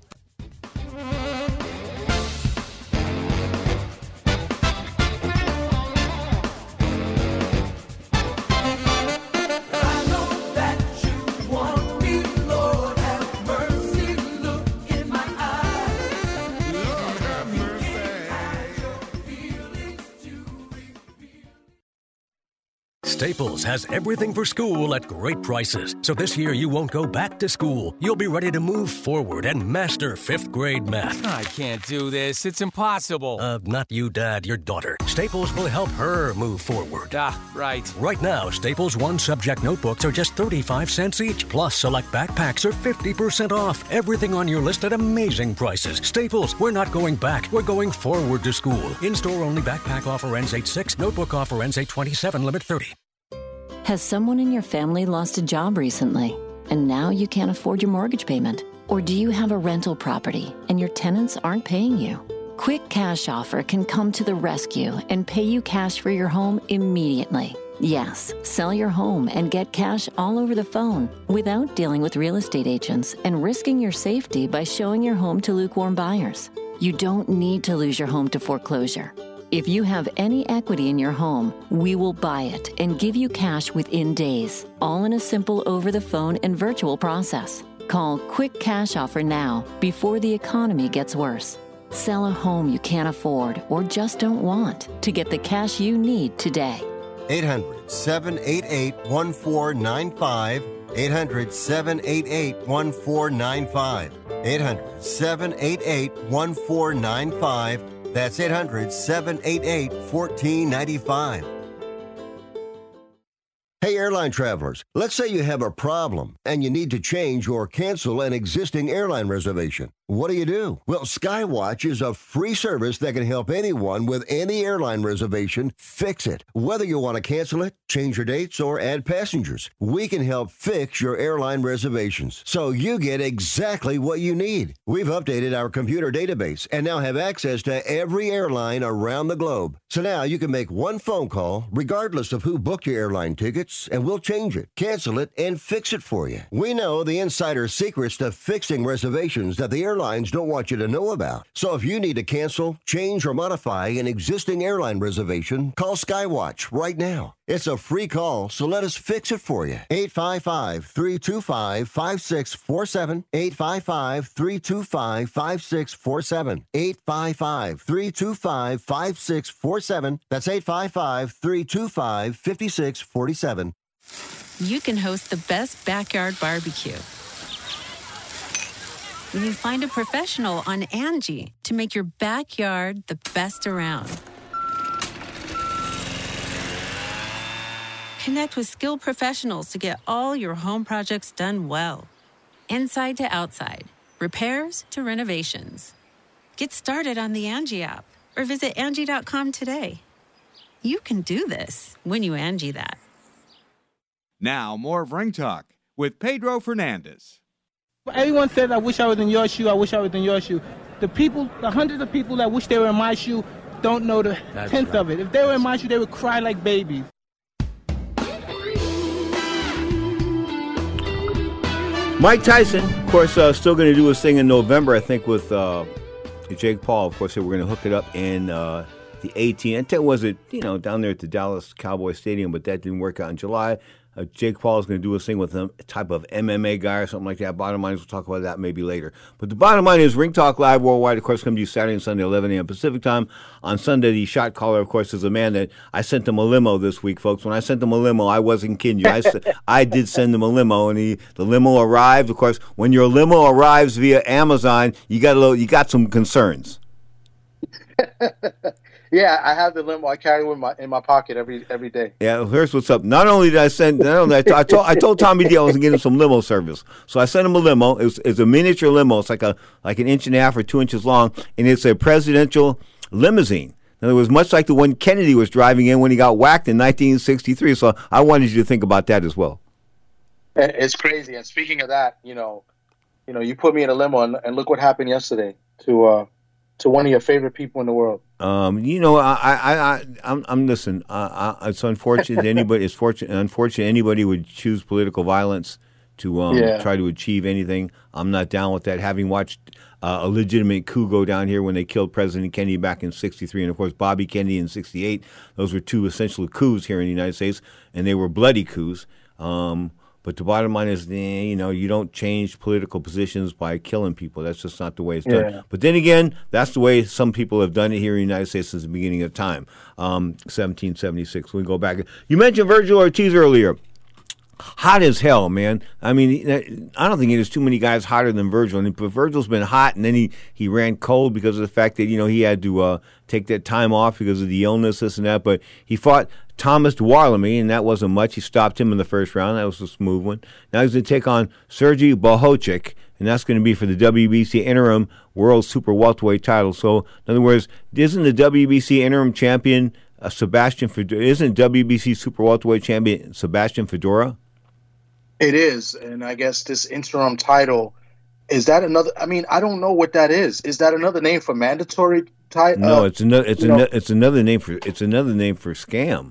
Speaker 17: Staples has everything for school at great prices. So this year you won't go back to school. You'll be ready to move forward and master 5th grade math.
Speaker 18: I can't do this. It's impossible.
Speaker 17: Not you, Dad, your daughter. Staples will help her move forward.
Speaker 18: Right.
Speaker 17: Right now, Staples one-subject notebooks are just 35 cents each. Plus, select backpacks are 50% off. Everything on your list at amazing prices. Staples, we're not going back. We're going forward to school. In-store only backpack offer ends 8/6. Notebook offer ends 8/27. Limit 30.
Speaker 19: Has someone in your family lost a job recently, and now you can't afford your mortgage payment? Or do you have a rental property, and your tenants aren't paying you? Quick Cash Offer can come to the rescue and pay you cash for your home immediately. Yes, sell your home and get cash all over the phone without dealing with real estate agents and risking your safety by showing your home to lukewarm buyers. You don't need to lose your home to foreclosure. If you have any equity in your home, we will buy it and give you cash within days, all in a simple over-the-phone and virtual process. Call Quick Cash Offer now before the economy gets worse. Sell a home you can't afford or just don't want to get the cash you need today.
Speaker 2: 800-788-1495. 800-788-1495. 800-788-1495. That's 800-788-1495. Hey, airline travelers, let's say you have a problem and you need to change or cancel an existing airline reservation. What do? Well, Skywatch is a free service that can help anyone with any airline reservation fix it. Whether you want to cancel it, change your dates, or add passengers, we can help fix your airline reservations so you get exactly what you need. We've updated our computer database and now have access to every airline around the globe. So now you can make one phone call regardless of who booked your airline tickets, and we'll change it, cancel it, and fix it for you. We know the insider secrets to fixing reservations that the airline airlines don't want you to know about. So if you need to cancel, change, or modify an existing airline reservation, call Skywatch right now. It's a free call, so let us fix it for you. 855-325-5647. 855-325-5647. 855-325-5647. That's 855-325-5647.
Speaker 20: You can host the best backyard barbecue when you find a professional on Angie to make your backyard the best around. Connect with skilled professionals to get all your home projects done well. Inside to outside, repairs to renovations. Get started on the Angie app or visit Angie.com today. You can do this when you Angie that.
Speaker 3: Now, more of Ring Talk with Pedro Fernandez.
Speaker 21: Everyone says, I wish I was in your shoe, I wish I was in your shoe. The people, the hundreds of people that wish they were in my shoe don't know the tenth of it. If they were in my shoe, they would cry like babies.
Speaker 7: Mike Tyson, of course, still going to do his thing in November, I think, with Jake Paul. Of course, they were going to hook it up in the 18th. That was it, down there at the Dallas Cowboys Stadium, but that didn't work out in July. Jake Paul is going to do his thing with a type of MMA guy or something like that. Bottom line is we'll talk about that maybe later. But the bottom line is Ring Talk Live Worldwide, of course, comes to you Saturday and Sunday, 11 a.m. Pacific time. On Sunday, the shot caller, of course, is a man that I sent him a limo this week, folks. When I sent him a limo, I wasn't kidding you. I did send him a limo, and the limo arrived. Of course, when your limo arrives via Amazon, you got some concerns.
Speaker 13: Yeah, I have the limo. I carry it in my pocket every day.
Speaker 7: Yeah, here's what's up. Not only did I send, I told Tommy D I was going to get him some limo service. So I sent him a limo. It's a miniature limo. It's like an inch and a half or 2 inches long, and it's a presidential limousine. In other words, much like the one Kennedy was driving in when he got whacked in 1963. So I wanted you to think about that as well.
Speaker 13: It's crazy. And speaking of that, you put me in a limo, and look what happened yesterday to one of your favorite people in the world.
Speaker 7: I'm listen. It's unfortunate anybody would choose political violence to try to achieve anything. I'm not down with that. Having watched a legitimate coup go down here when they killed President Kennedy back in '63, and of course Bobby Kennedy in '68, those were two essential coups here in the United States, and they were bloody coups. But the bottom line is, you don't change political positions by killing people. That's just not the way it's done.
Speaker 13: Yeah.
Speaker 7: But then again, that's the way some people have done it here in the United States since the beginning of time, 1776. We go back. You mentioned Virgil Ortiz earlier. Hot as hell, man. I mean, I don't think there's too many guys hotter than Virgil. But Virgil's been hot, and then he ran cold because of the fact that, he had to take that time off because of the illness, this and that. But he fought Thomas Dwarlamy, and that wasn't much. He stopped him in the first round. That was a smooth one. Now he's going to take on Sergey Bohocic, and that's going to be for the WBC interim world super welterweight title. So, in other words, isn't the WBC interim champion Sebastian Fedora? Isn't WBC super welterweight champion Sebastian Fedora?
Speaker 13: It is, and I guess this interim title, is that another? I mean, I don't know what that is. Is that another name for mandatory title?
Speaker 7: No, it's another. It's another name for scam.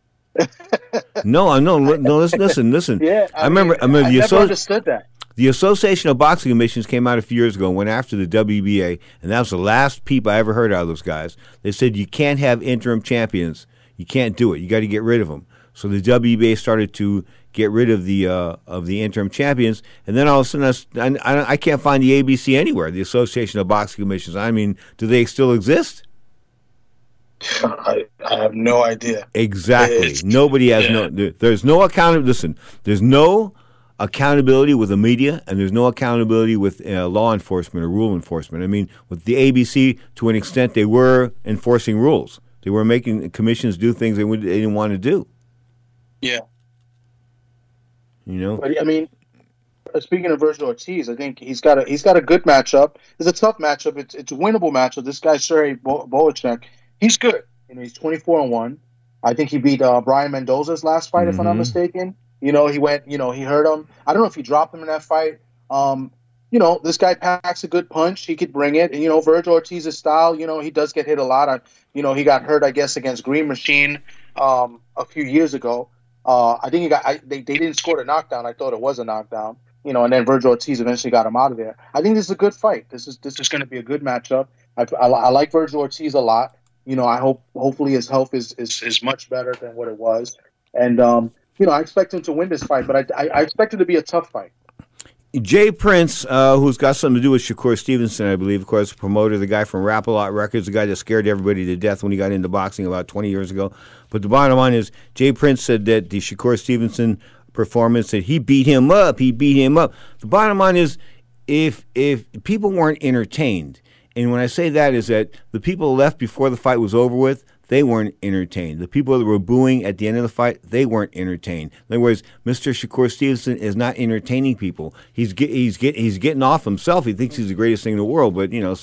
Speaker 7: No. Listen.
Speaker 13: Yeah, I
Speaker 7: remember.
Speaker 13: I never understood that.
Speaker 7: The Association of Boxing Commissions came out a few years ago and went after the WBA, and that was the last peep I ever heard out of those guys. They said you can't have interim champions. You can't do it. You got to get rid of them. So the WBA started to get rid of the interim champions, and then all of a sudden I can't find the ABC anywhere. The Association of Boxing Commissions. I mean, do they still exist?
Speaker 13: I have no idea.
Speaker 7: Exactly. Nobody has There's no accountability. Listen, there's no accountability with the media, and there's no accountability with law enforcement or rule enforcement. I mean, with the ABC, to an extent, they were enforcing rules. They were making commissions do things they didn't want to do.
Speaker 13: Yeah. But, I mean, speaking of Virgil Ortiz, I think he's got a good matchup. It's a tough matchup. It's a winnable matchup. This guy Sergey Bohocic, he's good. He's 24-1. I think he beat Brian Mendoza's last fight, if I'm not mistaken. He went. He hurt him. I don't know if he dropped him in that fight. This guy packs a good punch. He could bring it. And, Virgil Ortiz's style. He does get hit a lot. He got hurt, I guess, against Green Machine a few years ago. I think they didn't score the knockdown. I thought it was a knockdown. you know, and then Vergil Ortiz eventually got him out of there. I think this is a good fight. This is going to be a good matchup. I like Vergil Ortiz a lot. You know, hopefully his health is much better than what it was, and you know, I expect him to win this fight, but I expect it to be a tough fight.
Speaker 7: Jay Prince, who's got something to do with Shakur Stevenson, I believe, of course, the promoter, the guy from Rap-A-Lot Records, the guy that scared everybody to death when he got into boxing about 20 years ago. But the bottom line is, Jay Prince said that the Shakur Stevenson performance, that he beat him up. The bottom line is, if people weren't entertained, and when I say that is that the people left before the fight was over with, they weren't entertained. The people that were booing at the end of the fight, they weren't entertained. In other words, Mr. Shakur Stevenson is not entertaining people. He's getting off himself. He thinks he's the greatest thing in the world, but you know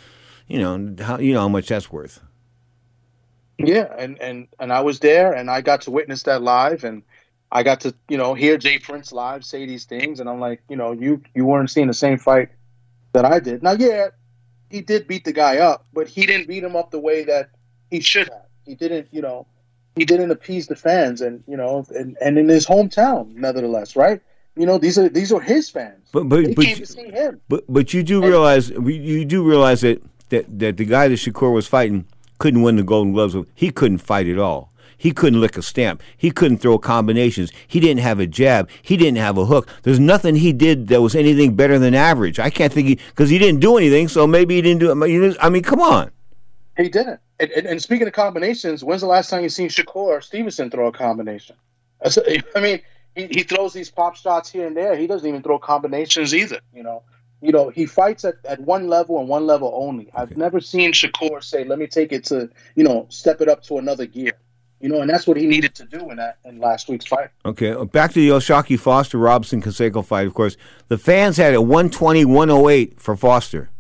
Speaker 7: how much that's worth.
Speaker 13: Yeah, and I was there, and I got to witness that live, and I got to hear Jay Prince live say these things, and I'm like, you weren't seeing the same fight that I did. Now, yeah, he did beat the guy up, but he didn't beat him up the way that he should have. He didn't appease the fans, and in his hometown, nevertheless, right? These are his fans. But they came to see him.
Speaker 7: But you do realize that the guy that Shakur was fighting couldn't win the Golden Gloves. He couldn't fight at all. He couldn't lick a stamp. He couldn't throw combinations. He didn't have a jab. He didn't have a hook. There's nothing he did that was anything better than average. I can't think because he didn't do anything, so maybe he didn't do it. I mean, come on.
Speaker 13: He didn't. And speaking of combinations, when's the last time you seen Shakur Stevenson throw a combination? I mean, he throws these pop shots here and there. He doesn't even throw combinations either. He fights at one level and one level only. I've never seen Shakur say, "Let me take it to step it up to another gear." And that's what he needed to do in last week's fight.
Speaker 7: Okay, back to the O'Shaquie Foster Robinson Canseco fight. Of course, the fans had it 120-108 for Foster.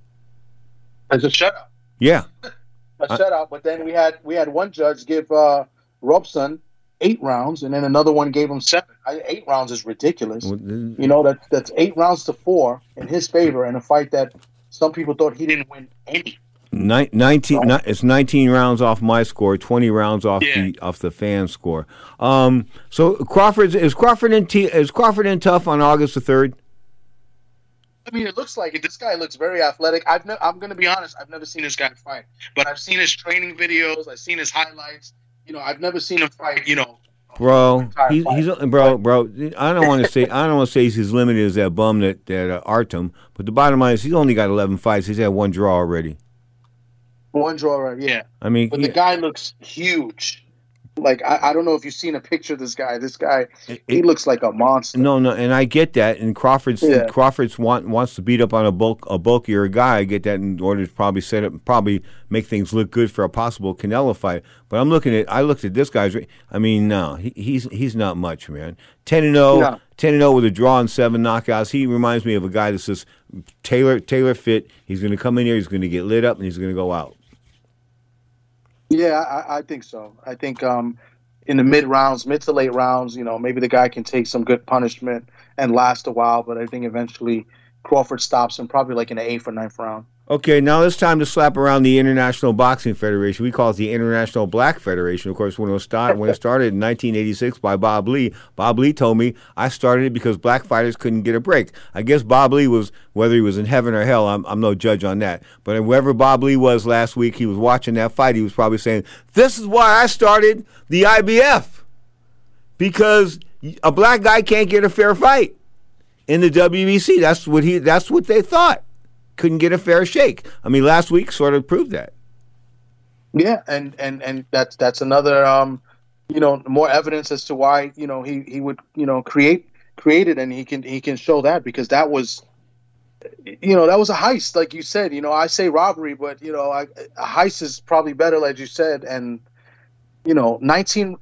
Speaker 13: As a shutout.
Speaker 7: Yeah.
Speaker 13: A shutout, but then we had one judge give Robson 8 rounds, and then another one gave him 7. 8 rounds is ridiculous. That's 8 rounds to 4 in his favor in a fight that some people thought he didn't win any.
Speaker 7: 19. It's 19 rounds off my score, 20 rounds off the fan score. So is Crawford in tough on August the 3rd?
Speaker 13: I mean, it looks like it. This guy looks very athletic. I'm going to be honest. I've never seen this guy fight, but I've seen his training videos. I've seen his highlights. I've never seen him fight.
Speaker 7: Bro, bro. I don't want to say he's as limited as that bum that Artem. But the bottom line is he's only got 11 fights. He's had 1 draw already.
Speaker 13: 1 draw already, yeah.
Speaker 7: I mean,
Speaker 13: but the guy looks huge. Like, I don't know if you've seen a picture of this guy. This guy, he looks like a monster.
Speaker 7: No, and I get that. And Crawford's wants to beat up on a bulkier guy. I get that in order to probably make things look good for a possible Canelo fight. But I looked at this guy's. I mean, no, he's not much, man. 10-0, 10-0 with a draw and 7 knockouts. He reminds me of a guy that's just tailor fit. He's going to come in here. He's going to get lit up, and he's going to go out.
Speaker 13: Yeah, I think so. I think in the mid to late rounds, maybe the guy can take some good punishment and last a while, but I think eventually Crawford stops him probably like in the 8th or 9th round.
Speaker 7: Okay, now it's time to slap around the International Boxing Federation. We call it the International Black Federation. Of course, when it started in 1986 by Bob Lee. Bob Lee told me I started it because black fighters couldn't get a break. I guess Bob Lee was, whether he was in heaven or hell, I'm no judge on that. But whoever Bob Lee was last week, he was watching that fight. He was probably saying, "This is why I started the IBF, because a black guy can't get a fair fight in the WBC." That's what they thought. Couldn't get a fair shake. I mean, last week sort of proved that.
Speaker 13: Yeah, and that's another more evidence as to why he would create it, and he can show that, because that was a heist, like you said. I say robbery, but a heist is probably better, like you said. And 11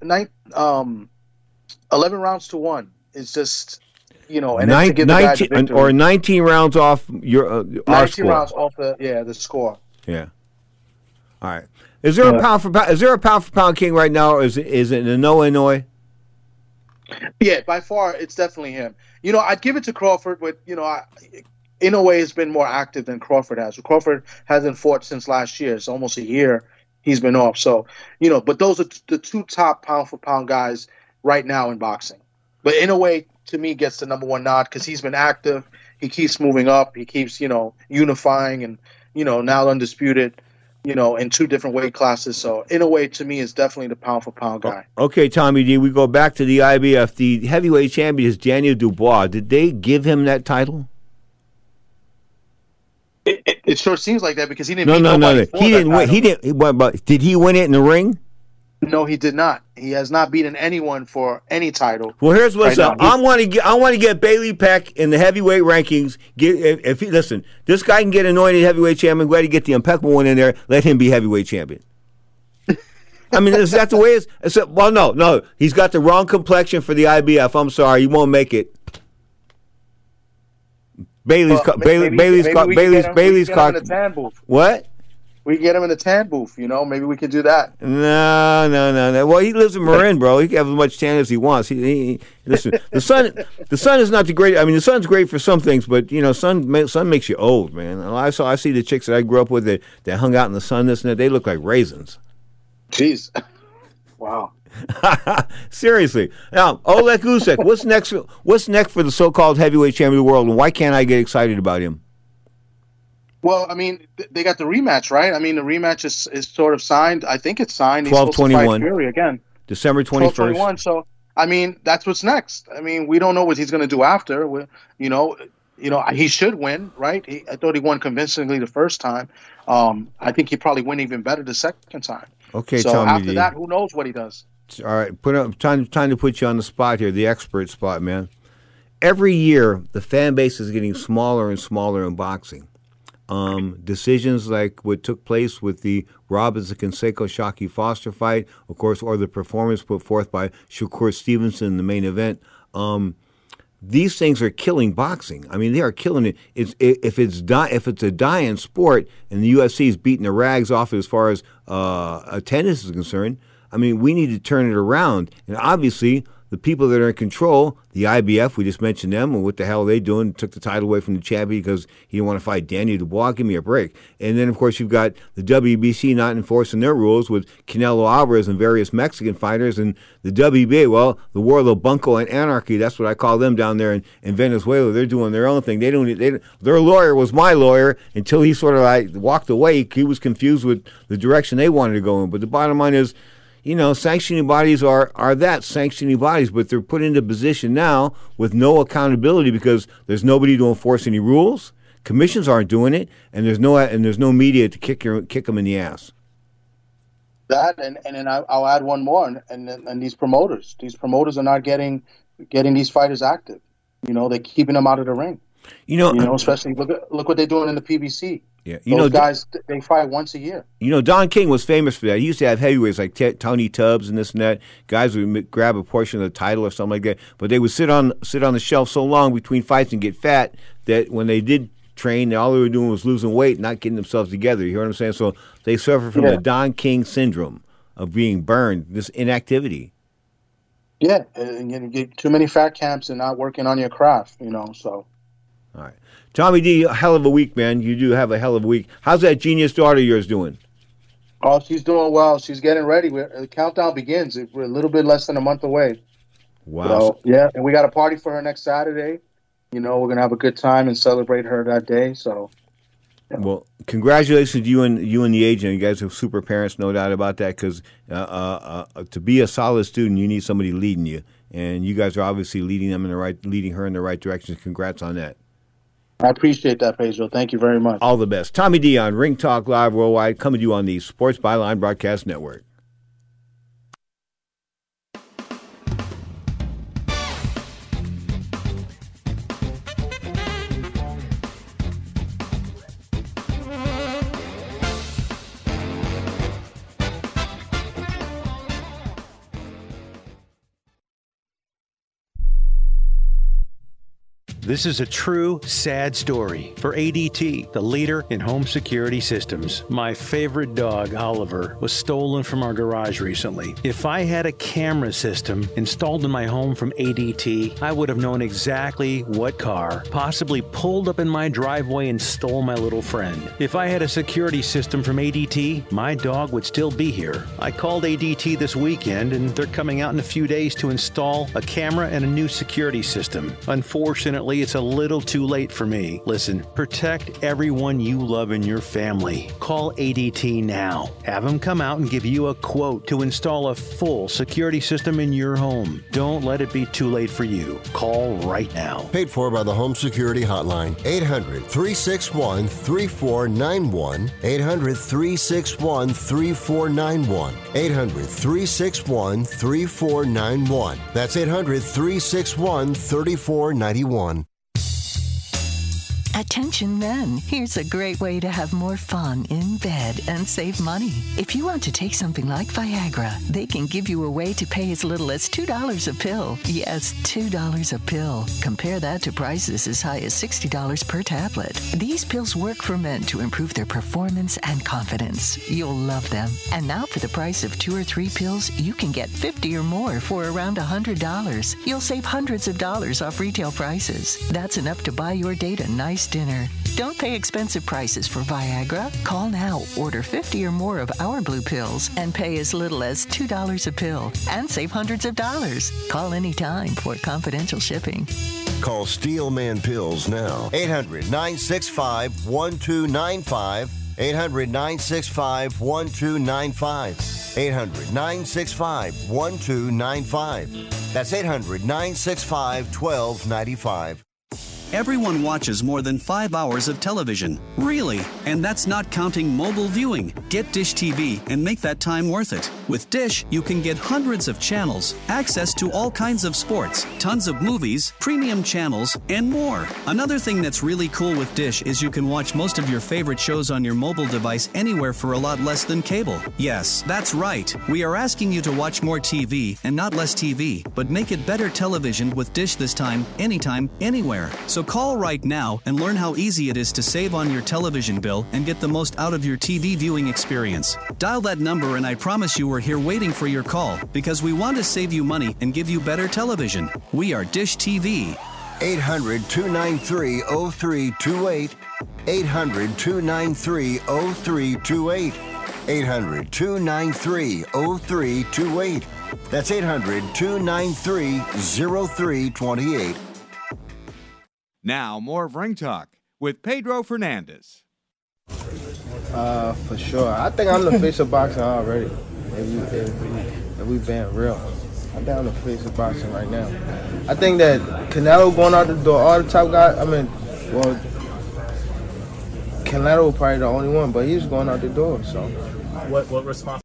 Speaker 13: rounds to 1 is just. And
Speaker 7: 19 rounds off your
Speaker 13: 19
Speaker 7: score.
Speaker 13: rounds off the score.
Speaker 7: Yeah. All right. Is there a pound for pound? Is there a pound for pound king right now, or is it Inoue?
Speaker 13: Yeah, by far it's definitely him. I'd give it to Crawford, but Inoue has been more active than Crawford has. Crawford hasn't fought since last year. It's almost a year he's been off. So but those are the 2 top pound for pound guys right now in boxing. But Inoue to me, gets the number one nod because he's been active. He keeps moving up. He keeps, unifying and, now undisputed, in 2 different weight classes. So, in a way, to me, is definitely the pound-for-pound guy.
Speaker 7: Okay, Tommy D, we go back to the IBF. The heavyweight champion is Daniel Dubois. Did they give him that title?
Speaker 13: It sure seems like that because he didn't.
Speaker 7: No. He didn't win. He didn't. But did he win it in the ring?
Speaker 13: No, he did not. He has not beaten anyone for any title.
Speaker 7: Well, here's what's up. I want to get Bailey Peck in the heavyweight rankings. Listen, this guy can get anointed heavyweight champion. Glad to get the impeccable one in there. Let him be heavyweight champion. I mean, is that the way it is? Well, no. He's got the wrong complexion for the IBF. I'm sorry, he won't make it. Bailey's caught. What?
Speaker 13: We get him in the tan booth, Maybe we could do that.
Speaker 7: No. Well, he lives in Marin, bro. He can have as much tan as he wants. Listen, the sun is not the great. I mean, the sun's great for some things, but sun makes you old, man. I see the chicks that I grew up with that hung out in the sun, this and that. They look like raisins.
Speaker 13: Jeez, wow.
Speaker 7: Seriously. Now, Oleg Usyk, what's next for the so-called heavyweight champion of the world, and why can't I get excited about him?
Speaker 13: Well, I mean, they got the rematch, right? I mean, the rematch is sort of signed. I think it's signed.
Speaker 7: 12/21.
Speaker 13: Fury again.
Speaker 7: December 21st.
Speaker 13: 12/21. So, I mean, that's what's next. I mean, we don't know what he's going to do after. He should win, right? I thought he won convincingly the first time. I think he probably win even better the second time.
Speaker 7: Okay,
Speaker 13: so
Speaker 7: Tommy
Speaker 13: after
Speaker 7: D.
Speaker 13: that, who knows what he does?
Speaker 7: All right, time to put you on the spot here, the expert spot, man. Every year, the fan base is getting smaller and smaller in boxing. Decisions like what took place with the Robinson-Canseco Shockey Foster fight, of course, or the performance put forth by Shakur Stevenson in the main event. These things are killing boxing. I mean, they are killing it. If it's a dying sport, and the UFC is beating the rags off as far as attendance is concerned, I mean, we need to turn it around. And obviously, the people that are in control, the IBF, we just mentioned them, and what the hell are they doing? Took the title away from the champion because he didn't want to fight Daniel Dubois. Give me a break. And then, of course, you've got the WBC not enforcing their rules with Canelo Alvarez and various Mexican fighters, and the WBA, well, the World of Bunko and Anarchy, that's what I call them down there in Venezuela. They're doing their own thing. Their lawyer was my lawyer until he sort of walked away. He was confused with the direction they wanted to go in. But the bottom line is, sanctioning bodies are sanctioning bodies, but they're put into position now with no accountability because there's nobody to enforce any rules. Commissions aren't doing it, and there's no media to kick them in the ass.
Speaker 13: That and then I'll add one more, and these promoters are not getting these fighters active. They're keeping them out of the ring. Especially look what they're doing in the PBC.
Speaker 7: Yeah,
Speaker 13: those guys, they fight once a year.
Speaker 7: Don King was famous for that. He used to have heavyweights like Tony Tubbs and this and that. Guys would grab a portion of the title or something like that, but they would sit on the shelf so long between fights and get fat that when they did train, all they were doing was losing weight, not getting themselves together. You hear what I'm saying? So they suffer from the Don King syndrome of being burned, this inactivity.
Speaker 13: Yeah, and you get too many fat camps and not working on your craft, so.
Speaker 7: All right. Tommy D, a hell of a week, man. You do have a hell of a week. How's that genius daughter of yours doing?
Speaker 13: Oh, she's doing well. She's getting ready. The countdown begins. We're a little bit less than a month away.
Speaker 7: Wow.
Speaker 13: So, yeah, and we got a party for her next Saturday. We're going to have a good time and celebrate her that day. So, yeah.
Speaker 7: Well, congratulations to you and the agent. You guys are super parents, no doubt about that, because to be a solid student, you need somebody leading you. And you guys are obviously leading her in the right direction. Congrats on that.
Speaker 13: I appreciate that, Pedro. Thank you very much.
Speaker 7: All the best. Tommy D on Ring Talk Live Worldwide, coming to you on the Sports Byline Broadcast Network.
Speaker 1: This is a true sad story for ADT, the leader in home security systems. My favorite dog, Oliver, was stolen from our garage recently. If I had a camera system installed in my home from ADT, I would have known exactly what car possibly pulled up in my driveway and stole my little friend. If I had a security system from ADT, my dog would still be here. I called ADT this weekend and they're coming out in a few days to install a camera and a new security system. Unfortunately, it's a little too late for me. Listen, protect everyone you love in your family. Call ADT now. Have them come out and give you a quote to install a full security system in your home. Don't let it be too late for you. Call right now.
Speaker 2: Paid for by the Home Security Hotline. 800-361-3491. 800-361-3491. 800-361-3491. That's 800-361-3491.
Speaker 22: Attention men, here's a great way to have more fun in bed and save money. If you want to take something like Viagra, they can give you a way to pay as little as $2 a pill. Yes, $2 a pill. Compare that to prices as high as $60 per tablet. These pills work for men to improve their performance and confidence. You'll love them. And now for the price of 2 or 3 pills, you can get 50 or more for around $100. You'll save hundreds of dollars off retail prices. That's enough to buy your date a nice dinner. Don't pay expensive prices for Viagra. Call now, order 50 or more of our blue pills, and pay as little as $2 a pill and save hundreds of dollars. Call anytime for confidential shipping.
Speaker 2: Call Steelman Pills now. 800-965-1295. 800-965-1295. 800-965-1295. That's 800-965-1295.
Speaker 23: Everyone watches more than 5 hours of television. Really? And that's not counting mobile viewing. Get Dish TV and make that time worth it. With Dish, you can get hundreds of channels, access to all kinds of sports, tons of movies, premium channels, and more. Another thing that's really cool with Dish is you can watch most of your favorite shows on your mobile device anywhere for a lot less than cable. Yes, that's right. We are asking you to watch more TV and not less TV, but make it better television with Dish this time, anytime, anywhere. So call right now and learn how easy it is to save on your television bill and get the most out of your TV viewing experience. Dial that number and I promise you we're here waiting for your call because we want to save you money and give you better television. We are Dish TV.
Speaker 2: 800-293-0328. 800-293-0328. 800-293-0328. That's 800-293-0328.
Speaker 3: Now, more of Ring Talk with Pedro Fernandez.
Speaker 24: For sure. I think I'm the face of boxing already. If we being real. I'm down the face of boxing right now. I think that Canelo going out the door, all the top guys, Canelo probably the only one, but he's going out the door, so.
Speaker 25: What response?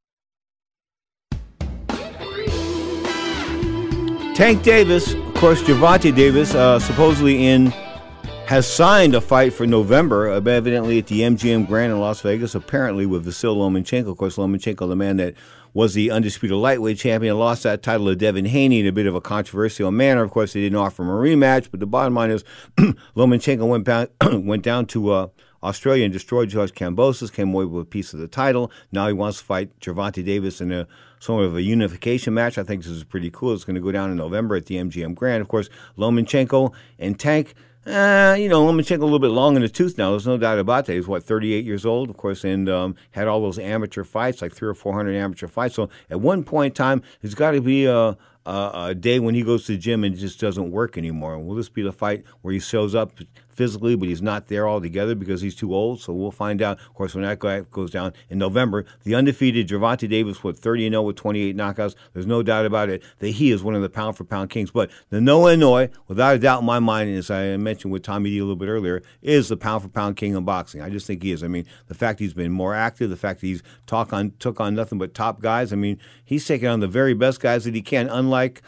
Speaker 7: Tank Davis, of course, Gervonta Davis, supposedly has signed a fight for November, evidently at the MGM Grand in Las Vegas, apparently with Vasyl Lomachenko. Of course, Lomachenko, the man that was the undisputed lightweight champion, lost that title to Devin Haney in a bit of a controversial manner. Of course, they didn't offer him a rematch, but the bottom line is Lomachenko went down to Australia and destroyed George Kambosos, came away with a piece of the title. Now he wants to fight Gervonta Davis in a sort of a unification match. I think this is pretty cool. It's going to go down in November at the MGM Grand. Of course, Lomachenko and Tank, Lomachenko a little bit long in the tooth now. There's no doubt about that. He's, 38 years old, of course, and had all those amateur fights, like 300 or 400 amateur fights. So at one point in time, there's got to be a day when he goes to the gym and it just doesn't work anymore. Will this be the fight where he shows up physically, but he's not there altogether because he's too old? So we'll find out, of course, when that guy goes down in November. The undefeated Gervonta Davis, 30-0 with 28 knockouts. There's no doubt about it that he is one of the pound-for-pound kings. But the Noah Inoue, without a doubt in my mind, as I mentioned with Tommy D a little bit earlier, is the pound-for-pound king of boxing. I just think he is. I mean, the fact he's been more active, the fact that he's took on nothing but top guys. I mean, he's taking on the very best guys that he can, unlike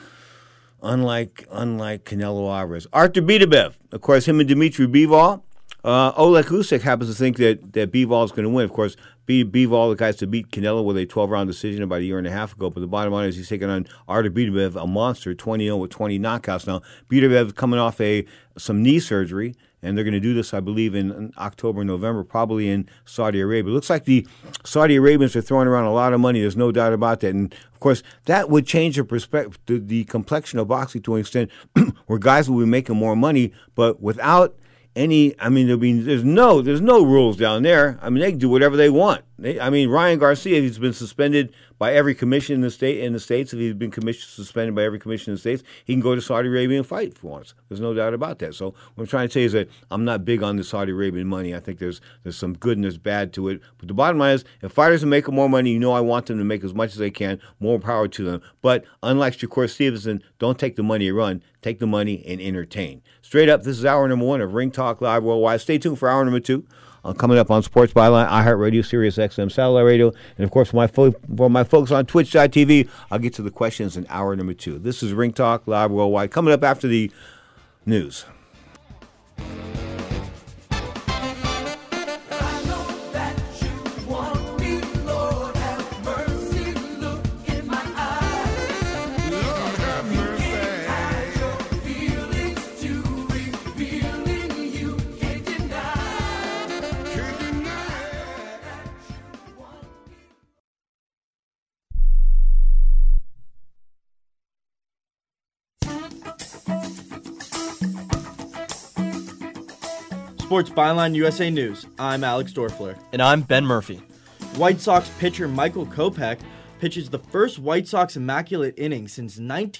Speaker 7: Canelo Alvarez. Artur Beterbiev, of course, him and Dmitry Bivol. Oleg Usyk happens to think that Bivol is going to win. Of course, Bivol, the guys to beat Canelo with a 12-round decision about a year and a half ago. But the bottom line is he's taking on Artur Beterbiev, a monster, 20-0 with 20 knockouts. Now, Beterbiev coming off some knee surgery, and they're going to do this, I believe, in October, November, probably in Saudi Arabia. It looks like the Saudi Arabians are throwing around a lot of money. There's no doubt about that. And, of course, that would change the complexion of boxing to an extent where guys will be making more money, but without there's no rules down there. I mean, they can do whatever they want. Ryan Garcia, he's been suspended by every commission in the States. If he's been suspended by every commission in the States, he can go to Saudi Arabia and fight if he wants. There's no doubt about that. So what I'm trying to say is that I'm not big on the Saudi Arabian money. I think there's some good and there's bad to it. But the bottom line is, if fighters are making more money, I want them to make as much as they can. More power to them. But unlike Shakur Stevenson, don't take the money and run. Take the money and entertain. Straight up, this is hour number 1 of Ring Talk Live Worldwide. Stay tuned for hour number 2. Coming up on Sports Byline, iHeartRadio, Sirius XM Satellite Radio, and of course for my folks on Twitch.tv, I'll get to the questions in hour number 2. This is Ring Talk Live Worldwide. Coming up after the news.
Speaker 5: Sports Byline USA News. I'm Alex Dorfler.
Speaker 6: And I'm Ben Murphy.
Speaker 5: White Sox pitcher Michael Kopech pitches the first White Sox immaculate inning since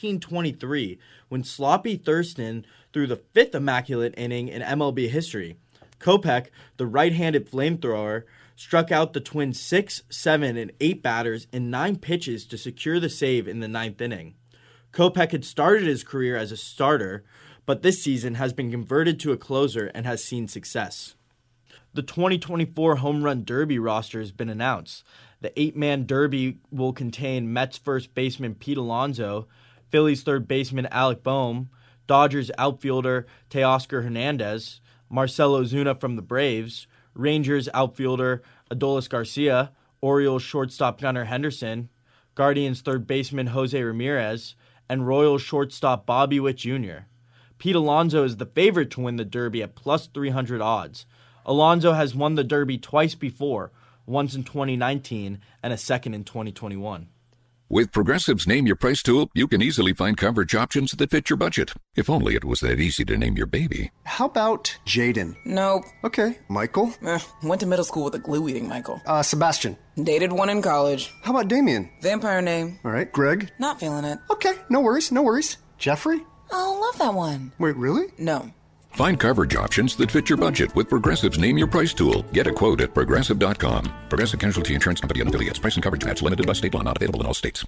Speaker 5: 1923, when Sloppy Thurston threw the 5th immaculate inning in MLB history. Kopech, the right-handed flamethrower, struck out the Twins 6, 7, and 8 batters in 9 pitches to secure the save in the 9th inning. Kopech had started his career as a starter, but this season has been converted to a closer and has seen success. The 2024 Home Run Derby roster has been announced. The 8-man derby will contain Mets first baseman Pete Alonso, Phillies third baseman Alec Boehm, Dodgers outfielder Teoscar Hernandez, Marcell Ozuna from the Braves, Rangers outfielder Adolis Garcia, Orioles shortstop Gunnar Henderson, Guardians third baseman Jose Ramirez, and Royals shortstop Bobby Witt Jr. Pete Alonso is the favorite to win the Derby at plus 300 odds. Alonso has won the Derby twice before, once in 2019 and a second in 2021.
Speaker 8: With Progressive's Name Your Price tool, you can easily find coverage options that fit your budget. If only it was that easy to name your baby.
Speaker 9: How about Jaden?
Speaker 25: Nope.
Speaker 9: Okay. Michael?
Speaker 25: Went to middle school with a glue-eating Michael.
Speaker 9: Sebastian?
Speaker 25: Dated one in college.
Speaker 9: How about Damien?
Speaker 25: Vampire name.
Speaker 9: All right. Greg?
Speaker 25: Not feeling it.
Speaker 9: Okay. No worries. Jeffrey?
Speaker 25: Oh, love that one.
Speaker 9: Wait, really?
Speaker 25: No.
Speaker 8: Find coverage options that fit your budget with Progressive's Name Your Price tool. Get a quote at Progressive.com. Progressive Casualty Insurance Company and affiliates. Price and coverage match limited by state law. Not available in all states.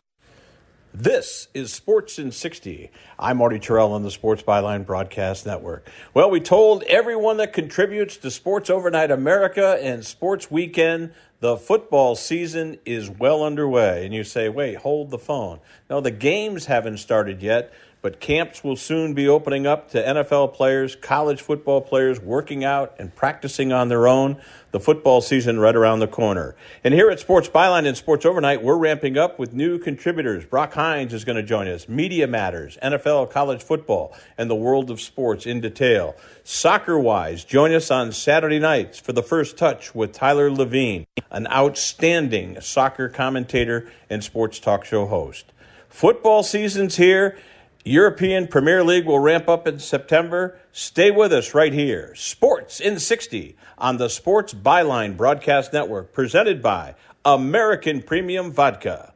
Speaker 26: This is Sports in 60. I'm Marty Terrell on the Sports Byline Broadcast Network. Well, we told everyone that contributes to Sports Overnight America and Sports Weekend the football season is well underway. And you say, wait, hold the phone. No, the games haven't started yet, but camps will soon be opening up to NFL players, college football players working out and practicing on their own. The football season right around the corner. And here at Sports Byline and Sports Overnight, we're ramping up with new contributors. Brock Hines is going to join us. Media Matters, NFL, college football, and the world of sports in detail. Soccer-wise, join us on Saturday nights for The First Touch with Tyler Levine, an outstanding soccer commentator and sports talk show host. Football season's here. European Premier League will ramp up in September. Stay with us right here. Sports in 60 on the Sports Byline Broadcast Network, presented by American Premium Vodka.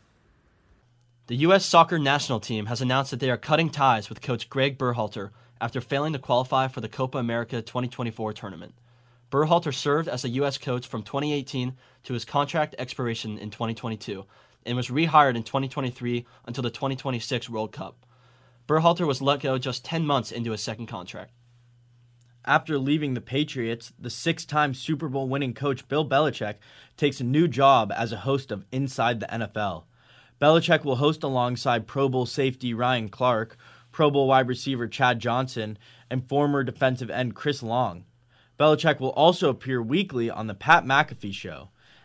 Speaker 6: The U.S. soccer national team has announced that they are cutting ties with coach Greg Berhalter after failing to qualify for the Copa America 2024 tournament. Berhalter served as a U.S. coach from 2018 to his contract expiration in 2022 and was rehired in 2023 until the 2026 World Cup. Berhalter was let go just 10 months into his second contract. After leaving the Patriots, the 6-time Super Bowl winning coach Bill Belichick takes a new job as a host of Inside the NFL. Belichick will host alongside Pro Bowl safety Ryan Clark, Pro Bowl wide receiver Chad Johnson, and former defensive end Chris Long. Belichick will also appear weekly on the Pat McAfee Show.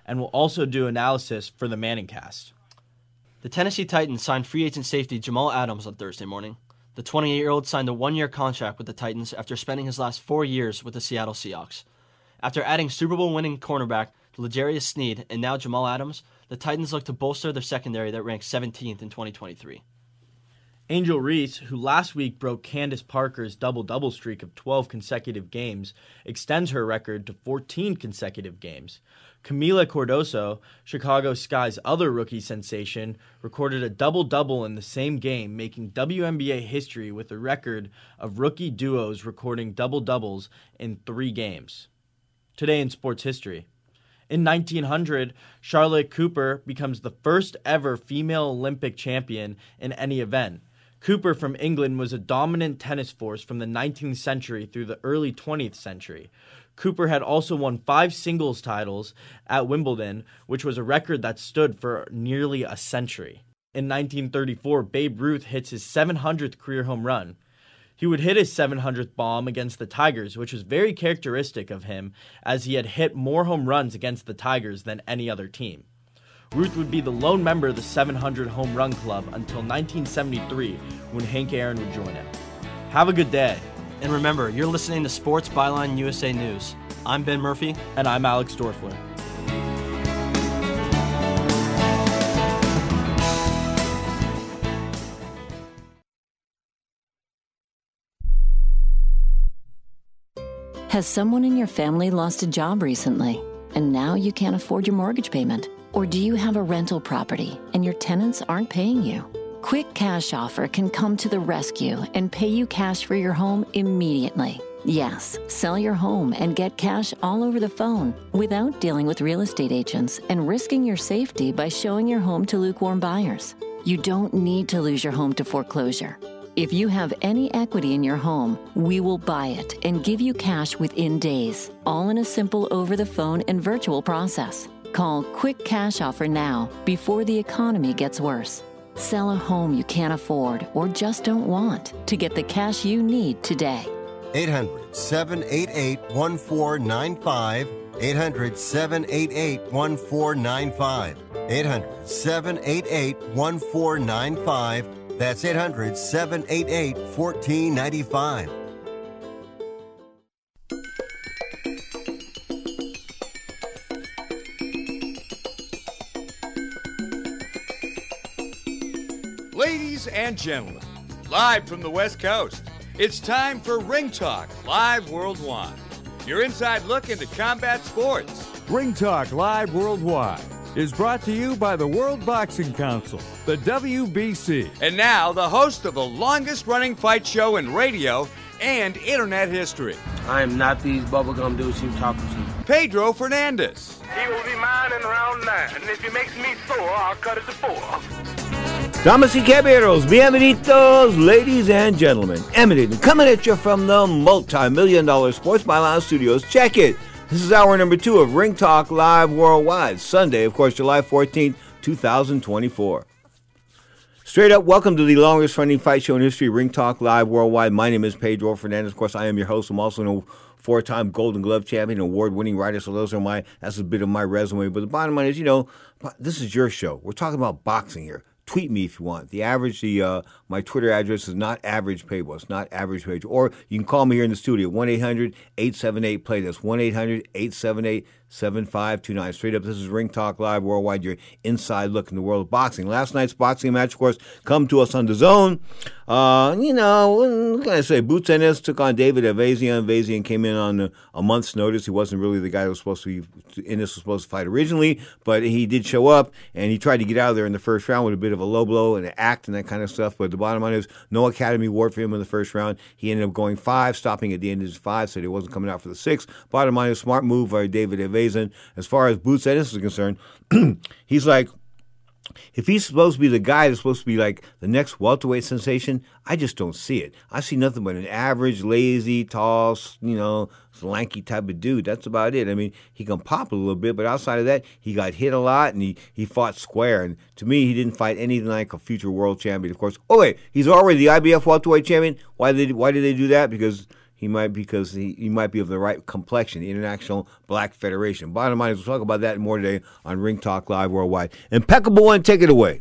Speaker 5: and will also do analysis for the Manning Cast.
Speaker 6: The Tennessee Titans signed free agent safety Jamal Adams on Thursday morning. The 28-year-old signed a one-year contract with the Titans after spending his last 4 years with the Seattle Seahawks. After adding Super Bowl winning cornerback L'Jarius Sneed and now Jamal Adams, the Titans look to bolster their secondary that ranked 17th in 2023.
Speaker 5: Angel Reese, who last week broke Candace Parker's double-double streak of 12 consecutive games, extends her record to 14 consecutive games. Camila Cordoso, Chicago Sky's other rookie sensation, recorded a double-double in the same game, making WNBA history with a record of rookie duos recording double-doubles in 3 games. Today in sports history. In 1900, Charlotte Cooper becomes the first ever female Olympic champion in any event. Cooper from England was a dominant tennis force from the 19th century through the early 20th century. Cooper had also won 5 singles titles at Wimbledon, which was a record that stood for nearly a century. In 1934, Babe Ruth hits his 700th career home run. He would hit his 700th bomb against the Tigers, which was very characteristic of him, as he had hit more home runs against the Tigers than any other team. Ruth would be the lone member of the 700 home run club until 1973, when Hank Aaron would join him. Have a good day.
Speaker 6: And remember, you're listening to Sports Byline USA News. I'm Ben Murphy.
Speaker 5: And I'm Alex Dorfler.
Speaker 19: Has someone in your family lost a job recently, and now you can't afford your mortgage payment? Or do you have a rental property and your tenants aren't paying you? Quick Cash Offer can come to the rescue and pay you cash for your home immediately. Yes, sell your home and get cash all over the phone without dealing with real estate agents and risking your safety by showing your home to lukewarm buyers. You don't need to lose your home to foreclosure. If you have any equity in your home, we will buy it and give you cash within days, all in a simple over-the-phone and virtual process. Call Quick Cash Offer now before the economy gets worse. Sell a home you can't afford or just don't want to get the cash you need today.
Speaker 2: 800-788-1495. 800-788-1495. 800-788-1495. That's 800-788-1495.
Speaker 3: Ladies and gentlemen, live from the West Coast, it's time for Ring Talk Live Worldwide. Your inside look into combat sports.
Speaker 4: Ring Talk Live Worldwide is brought to you by the World Boxing Council, the WBC.
Speaker 3: And now, the host of the longest-running fight show in radio and internet history.
Speaker 10: I am not these bubblegum dudes you talking to.
Speaker 3: Pedro Fernandez.
Speaker 11: He will be mine in round 9, and if he makes me sore, I'll cut it to 4.
Speaker 7: Damas y caballeros, bienvenidos, ladies and gentlemen. Emanating, coming at you from the multi-million-dollar Sports Byline Studios. Check it. This is hour number 2 of Ring Talk Live Worldwide. Sunday, of course, July 14th, 2024. Straight up, welcome to the longest-running fight show in history, Ring Talk Live Worldwide. My name is Pedro Fernandez. Of course, I am your host. I'm also a 4-time Golden Glove champion, award-winning writer. So that's a bit of my resume. But the bottom line is, this is your show. We're talking about boxing here. Tweet me if you want. My Twitter address is not average Paybo. It's not average page. Or you can call me here in the studio, 1-800-878-PLAY. That's 1-800-878-7529. Straight up, this is Ring Talk Live Worldwide, your inside look in the world of boxing. Last night's boxing match, of course, come to us on the Zone. What can I say? Boots Ennis took on David Avazian. Avazian came in on a month's notice. He wasn't really the guy who was supposed to be, Ennis was supposed to fight originally, but he did show up, and he tried to get out of there in the first round with a bit of a low blow and an act and that kind of stuff. But the bottom line is, no Academy Award for him in the first round. He ended up going 5, stopping at the end of his 5, so he wasn't coming out for the 6. Bottom line is, smart move by David Avazian. As far as Boots Ennis is concerned, he's like, if he's supposed to be the guy that's supposed to be like the next welterweight sensation, I just don't see it. I see nothing but an average, lazy, tall, lanky type of dude. That's about it. I mean, he can pop a little bit, but outside of that, he got hit a lot, and he fought square. And to me, he didn't fight anything like a future world champion, of course. Oh, wait, he's already the IBF welterweight champion. Why did they do that? Because he might because he might be of the right complexion, the International Black Federation. Bottom line is we'll talk about that and more today on Ring Talk Live Worldwide. Impeccable One, take it away.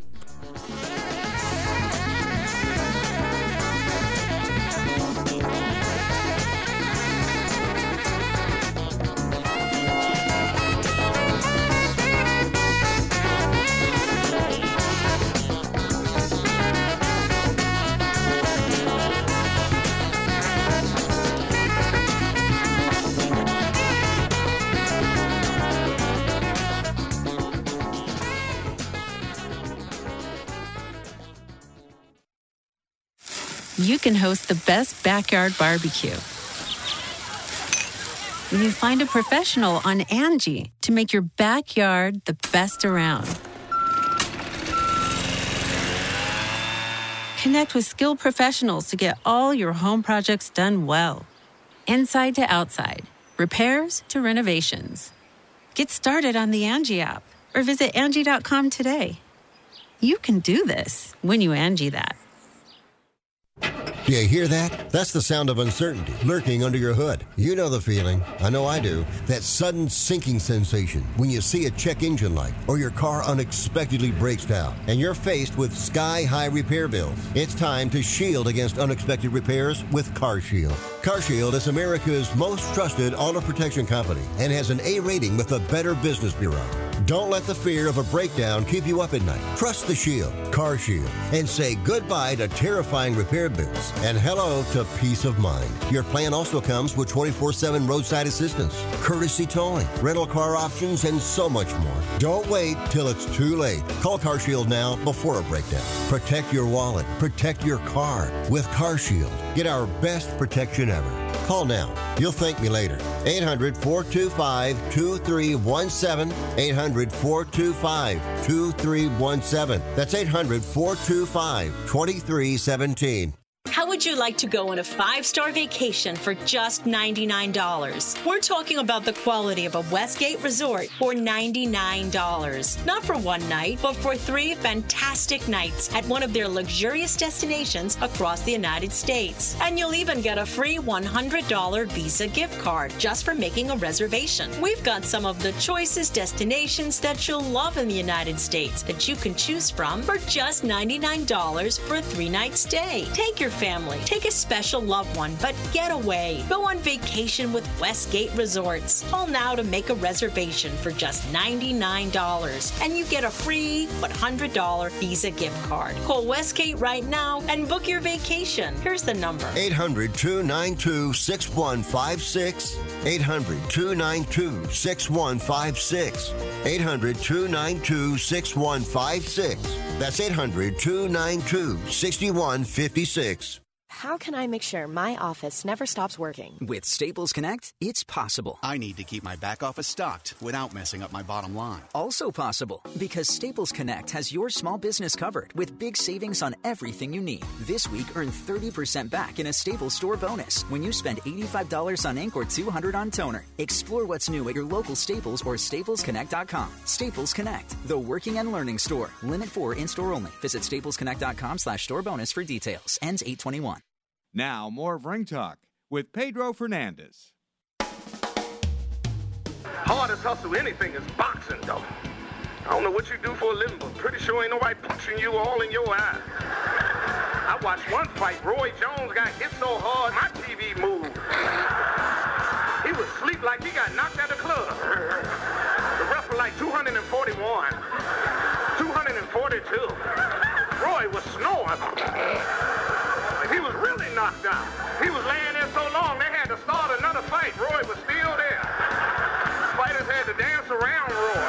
Speaker 20: You can host the best backyard barbecue when you find a professional on Angie to make your backyard the best around. Connect with skilled professionals to get all your home projects done well. Inside to outside, repairs to renovations. Get started on the Angie app or visit Angie.com today. You can do this when you Angie that.
Speaker 2: Do you hear that? That's the sound of uncertainty lurking under your hood. You know the feeling. I know I do. That sudden sinking sensation when you see a check engine light or your car unexpectedly breaks down and you're faced with sky-high repair bills. It's time to shield against unexpected repairs with CarShield. CarShield is America's most trusted auto protection company and has an A rating with the Better Business Bureau. Don't let the fear of a breakdown keep you up at night. Trust the Shield, CarShield, and say goodbye to terrifying repair bills and hello to peace of mind. Your plan also comes with 24/7 roadside assistance, courtesy towing, rental car options, and so much more. Don't wait till it's too late. Call CarShield now before a breakdown. Protect your wallet. Protect your car with CarShield. Get our best protection ever. Call now. You'll thank me later. 800-425-2317. 800-425-2317. That's 800-425-2317.
Speaker 12: How would you like to go on a 5-star vacation for just $99? We're talking about the quality of a Westgate resort for $99. Not for one night, but for 3 fantastic nights at one of their luxurious destinations across the United States. And you'll even get a free $100 Visa gift card just for making a reservation. We've got some of the choicest destinations that you'll love in the United States that you can choose from for just $99 for a 3-night stay. Take your family, take a special loved one, but get away. Go on vacation with Westgate Resorts. Call now to make a reservation for just $99 and you get a free $100 Visa gift card. Call Westgate right now and book your vacation. Here's the number.
Speaker 2: 800-292-6156. 800-292-6156. 800-292-6156. That's 800-292-6156.
Speaker 14: How can I make sure my office never stops working?
Speaker 15: With Staples Connect, it's possible.
Speaker 16: I need to keep my back office stocked without messing up my bottom line.
Speaker 15: Also possible, because Staples Connect has your small business covered with big savings on everything you need. This week, earn 30% back in a Staples store bonus when you spend $85 on ink or $200 on toner. Explore what's new at your local Staples or staplesconnect.com. Staples Connect, the working and learning store. Limit 4 in-store only. Visit staplesconnect.com/store bonus for details. Ends 8/21.
Speaker 4: Now, more of Ring Talk with Pedro Fernandez.
Speaker 11: Hardest hustle anything is boxing, though. I don't know what you do for a living, but pretty sure ain't nobody punching you all in your eye. I watched one fight. Roy Jones got hit so hard, my TV moved. He was asleep like he got knocked out of the club. The ref was like 241, 242. Roy was snoring. He was really knocked out. He was laying there so long, they had to start another fight. Roy was still there. Fighters had to dance around Roy.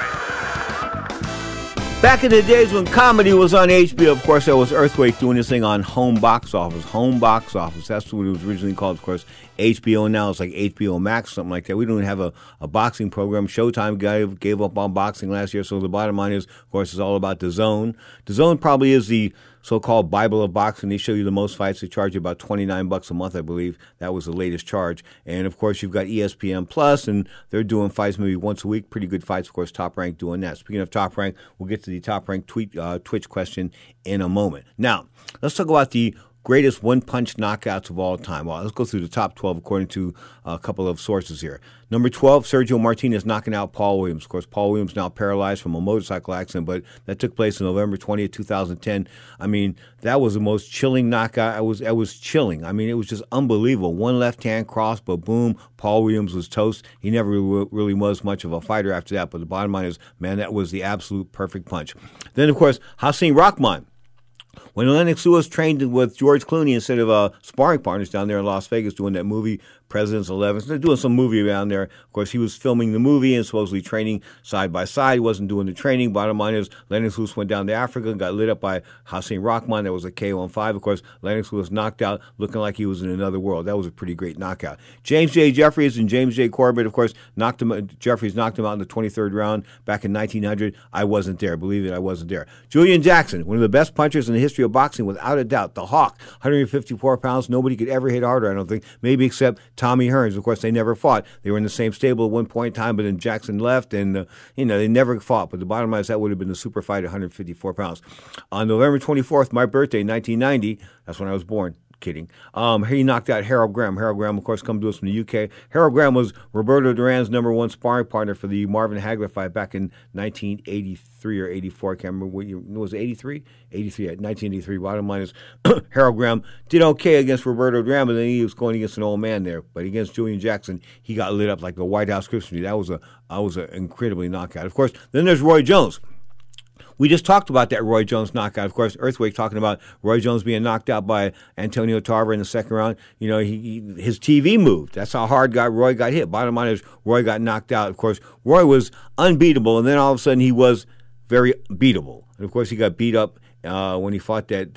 Speaker 7: Back in the days when comedy was on HBO, of course, there was Earthquake doing this thing on Home Box Office. Home Box Office. That's what it was originally called, of course. HBO now it's like HBO Max, something like that. We don't have a boxing program. Showtime gave up on boxing last year, so the bottom line is, of course, it's all about DAZN. DAZN probably is the so-called Bible of boxing. They show you the most fights. They charge you about $29 a month, I believe. That was the latest charge. And, of course, you've got ESPN Plus, and they're doing fights maybe once a week. Pretty good fights, of course. Top Rank doing that. Speaking of Top Rank, we'll get to the Top Rank Twitch question in a moment. Now, let's talk about the greatest one-punch knockouts of all time. Well, let's go through the top 12 according to a couple of sources here. Number 12, Sergio Martinez knocking out Paul Williams. Of course, Paul Williams now paralyzed from a motorcycle accident, but that took place on November 20th, 2010. I mean, that was the most chilling knockout. It was chilling. I mean, it was just unbelievable. One left-hand cross, but boom, Paul Williams was toast. He never really was much of a fighter after that, but the bottom line is, man, that was the absolute perfect punch. Then, of course, Hasim Rahman. When Lennox Lewis trained with George Clooney instead of sparring partners down there in Las Vegas doing that movie, President's 11. So they're doing some movie around there. Of course, he was filming the movie and supposedly training side by side. He wasn't doing the training. Bottom line is, Lennox Lewis went down to Africa and got lit up by Hasim Rahman. That was a KO on 5. Of course, Lennox Lewis knocked out, looking like he was in another world. That was a pretty great knockout. James J. Jeffries and James J. Corbett, of course, Jeffries knocked him out in the 23rd round back in 1900. I wasn't there. Believe it, I wasn't there. Julian Jackson, one of the best punchers in the history of boxing, without a doubt. The Hawk, 154 pounds. Nobody could ever hit harder, I don't think. Maybe except Tommy Hearns. Of course, they never fought. They were in the same stable at one point in time, but then Jackson left, and they never fought. But the bottom line is that would have been the super fight at 154 pounds. On November 24th, my birthday, 1990, that's when I was born. Kidding. He knocked out Harold Graham. Harold Graham, of course, come to us from the UK. Harold Graham was Roberto Duran's #1 sparring partner for the Marvin Hagler fight back in 1983 or 84. I can't remember what year. Was it 83? 83, 1983. Bottom line is, Harold Graham did okay against Roberto Duran, but then he was going against an old man there. But against Julian Jackson, he got lit up like the White House Christmas tree. That was an incredibly knockout. Of course, then there's Roy Jones. We just talked about that Roy Jones knockout. Of course, Earthquake talking about Roy Jones being knocked out by Antonio Tarver in the second round. His TV moved. That's how hard Roy got hit. Bottom line is, Roy got knocked out. Of course, Roy was unbeatable, and then all of a sudden he was very beatable. And of course, he got beat up when he fought that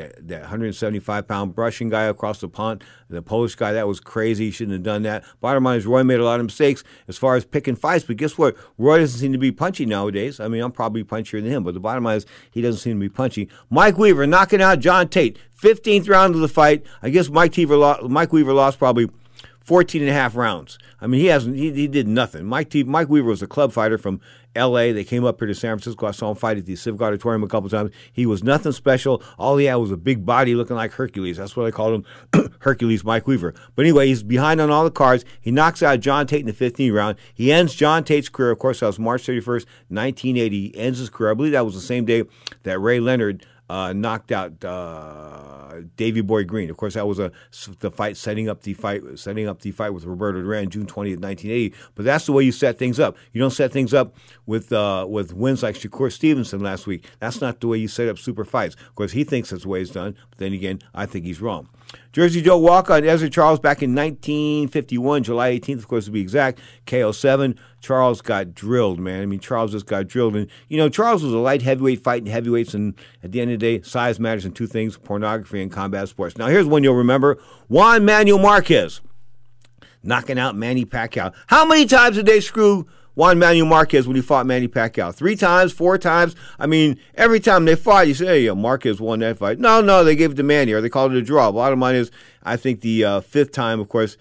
Speaker 7: 175-pound Russian guy across the pond, the Polish guy. That was crazy. He shouldn't have done that. Bottom line is, Roy made a lot of mistakes as far as picking fights, but guess what? Roy doesn't seem to be punchy nowadays. I mean, I'm probably punchier than him, but the bottom line is, he doesn't seem to be punchy. Mike Weaver knocking out John Tate. 15th round of the fight. I guess Mike Weaver lost probably 14 and a half rounds. I mean, he did nothing. Mike Weaver was a club fighter from L.A. They came up here to San Francisco. I saw him fight at the Civic Auditorium a couple times. He was nothing special. All he had was a big body looking like Hercules. That's what I called him, Hercules Mike Weaver. But anyway, he's behind on all the cards. He knocks out John Tate in the 15th round. He ends John Tate's career. Of course, that was March 31st, 1980. He ends his career. I believe that was the same day that Ray Leonard knocked out Davey Boy Green. Of course, that was the fight setting up the fight with Roberto Duran, June 20th, 1980. But that's the way you set things up. You don't set things up with wins like Shakur Stevenson last week. That's not the way you set up super fights. Of course, he thinks that's the way it's done. But then again, I think he's wrong. Jersey Joe Walker and Ezra Charles back in 1951, July 18th, of course, to be exact, KO7. Charles got drilled, man. I mean, Charles just got drilled. And, Charles was a light heavyweight fighting heavyweights, and at the end of the day, size matters in two things, pornography and combat sports. Now, here's one you'll remember. Juan Manuel Marquez knocking out Manny Pacquiao. How many times did they screw Juan Manuel Marquez when he fought Manny Pacquiao? 3 times, 4 times? I mean, every time they fought, you say, hey, Marquez won that fight. No, they gave it to Manny, or they called it a draw. Bottom line is, I think the 5th time, of course,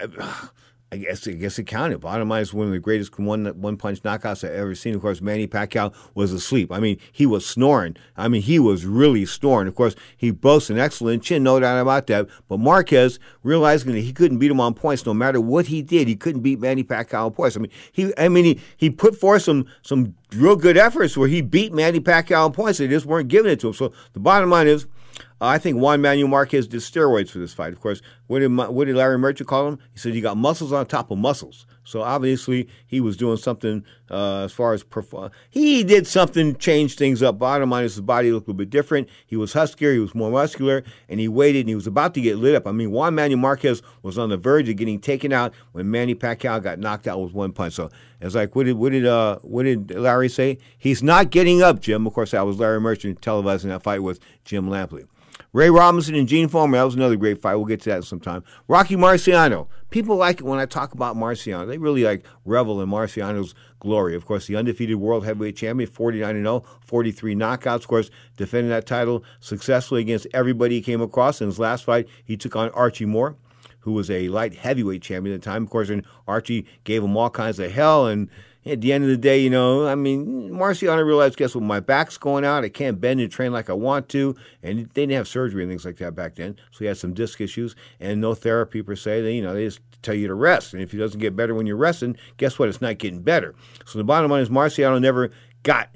Speaker 7: I guess it counted. Bottom line is one of the greatest one-punch knockouts I've ever seen. Of course, Manny Pacquiao was asleep. I mean, he was snoring. I mean, he was really snoring. Of course, he boasts an excellent chin, no doubt about that. But Marquez, realizing that he couldn't beat him on points no matter what he did, he couldn't beat Manny Pacquiao on points. He put forth some real good efforts where he beat Manny Pacquiao on points. They just weren't giving it to him. So the bottom line is, I think Juan Manuel Marquez did steroids for this fight. Of course, what did Larry Merchant call him? He said he got muscles on top of muscles. So obviously he was doing something as far as he did something, changed things up. Bottom line is his body looked a little bit different. He was huskier, he was more muscular, and he waited, and he was about to get lit up. I mean, Juan Manuel Marquez was on the verge of getting taken out when Manny Pacquiao got knocked out with one punch. So it's like, what did Larry say? He's not getting up, Jim. Of course, that was Larry Merchant televising that fight with Jim Lampley. Ray Robinson and Gene Foreman, that was another great fight. We'll get to that sometime. Rocky Marciano. People like it when I talk about Marciano. They really revel in Marciano's glory. Of course, the undefeated world heavyweight champion, 49-0, 43 knockouts. Of course, defending that title successfully against everybody he came across. In his last fight, he took on Archie Moore, who was a light heavyweight champion at the time. Of course, and Archie gave him all kinds of hell, and at the end of the day, you know, I mean, Marciano realized, guess what, my back's going out. I can't bend and train like I want to. And they didn't have surgery and things like that back then. So he had some disc issues and no therapy per se. They just tell you to rest. And if he doesn't get better when you're resting, guess what? It's not getting better. So the bottom line is Marciano never got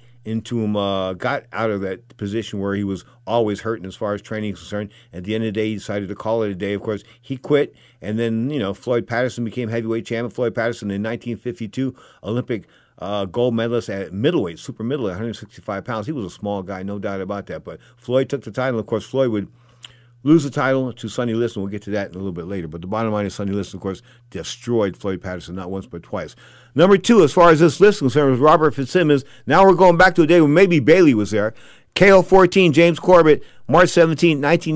Speaker 7: out of that position where he was always hurting as far as training is concerned. At the end of the day, he decided to call it a day. Of course, he quit, and then, you know, Floyd Patterson became heavyweight champion. Floyd Patterson in 1952, Olympic gold medalist at middleweight, super middleweight, 165 pounds. He was a small guy, no doubt about that. But Floyd took the title. Of course, Floyd would lose the title to Sonny Liston. We'll get to that in a little bit later. But the bottom line is Sonny Liston, of course, destroyed Floyd Patterson not once but twice. Number 2, as far as this list is concerned, was Robert Fitzsimmons. Now we're going back to a day when maybe Bailey was there. KO 14, James Corbett, March 17,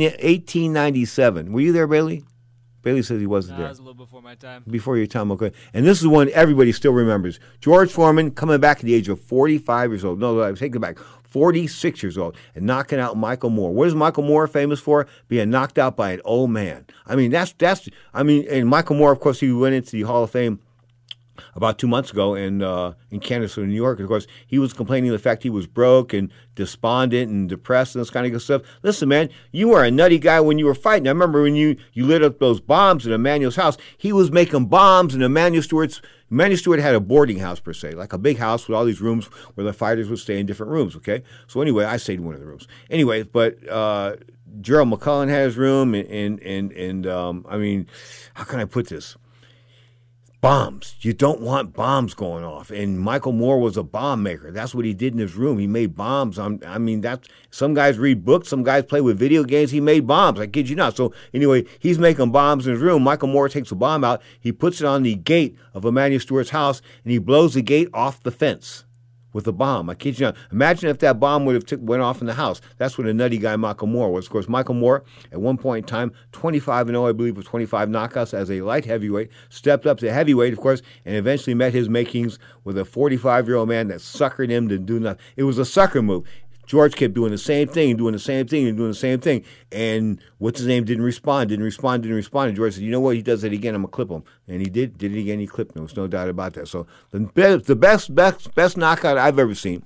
Speaker 7: 1897. Were you there, Bailey? Bailey says he wasn't there.
Speaker 1: That was a little before my time.
Speaker 7: Before your time, okay. And this is one everybody still remembers. George Foreman coming back at the age of 45 years old. No, I take it back. 46 years old and knocking out Michael Moore. What is Michael Moore famous for? Being knocked out by an old man. I mean, and Michael Moore, of course, he went into the Hall of Fame about 2 months ago in Canada, New York. Of course, he was complaining of the fact he was broke and despondent and depressed and this kind of good stuff. Listen, man, you were a nutty guy when you were fighting. I remember when you lit up those bombs in Emmanuel's house. He was making bombs, and Emmanuel Stewart had a boarding house, per se, like a big house with all these rooms where the fighters would stay in different rooms, okay? So anyway, I stayed in one of the rooms. Anyway, but Gerald McCullen had his room, and I mean, how can I put this? Bombs. You don't want bombs going off. And Michael Moore was a bomb maker. That's what he did in his room. He made bombs. Some guys read books. Some guys play with video games. He made bombs. I kid you not. So anyway, he's making bombs in his room. Michael Moore takes a bomb out. He puts it on the gate of Emmanuel Stewart's house, and he blows the gate off the fence with a bomb. I kid you not. Imagine if that bomb would have went off in the house. That's what a nutty guy Michael Moore was. Of course, Michael Moore, at one point in time, 25-0, I believe, with 25 knockouts as a light heavyweight, stepped up to heavyweight, of course, and eventually met his makings with a 45-year-old man that suckered him to do nothing. It was a sucker move. George kept doing the same thing and doing the same thing and doing the same thing. And what's his name didn't respond. And George said, you know what? He does it again. I'm going to clip him. And he did it again. He clipped him. There's no doubt about that. So the best knockout I've ever seen,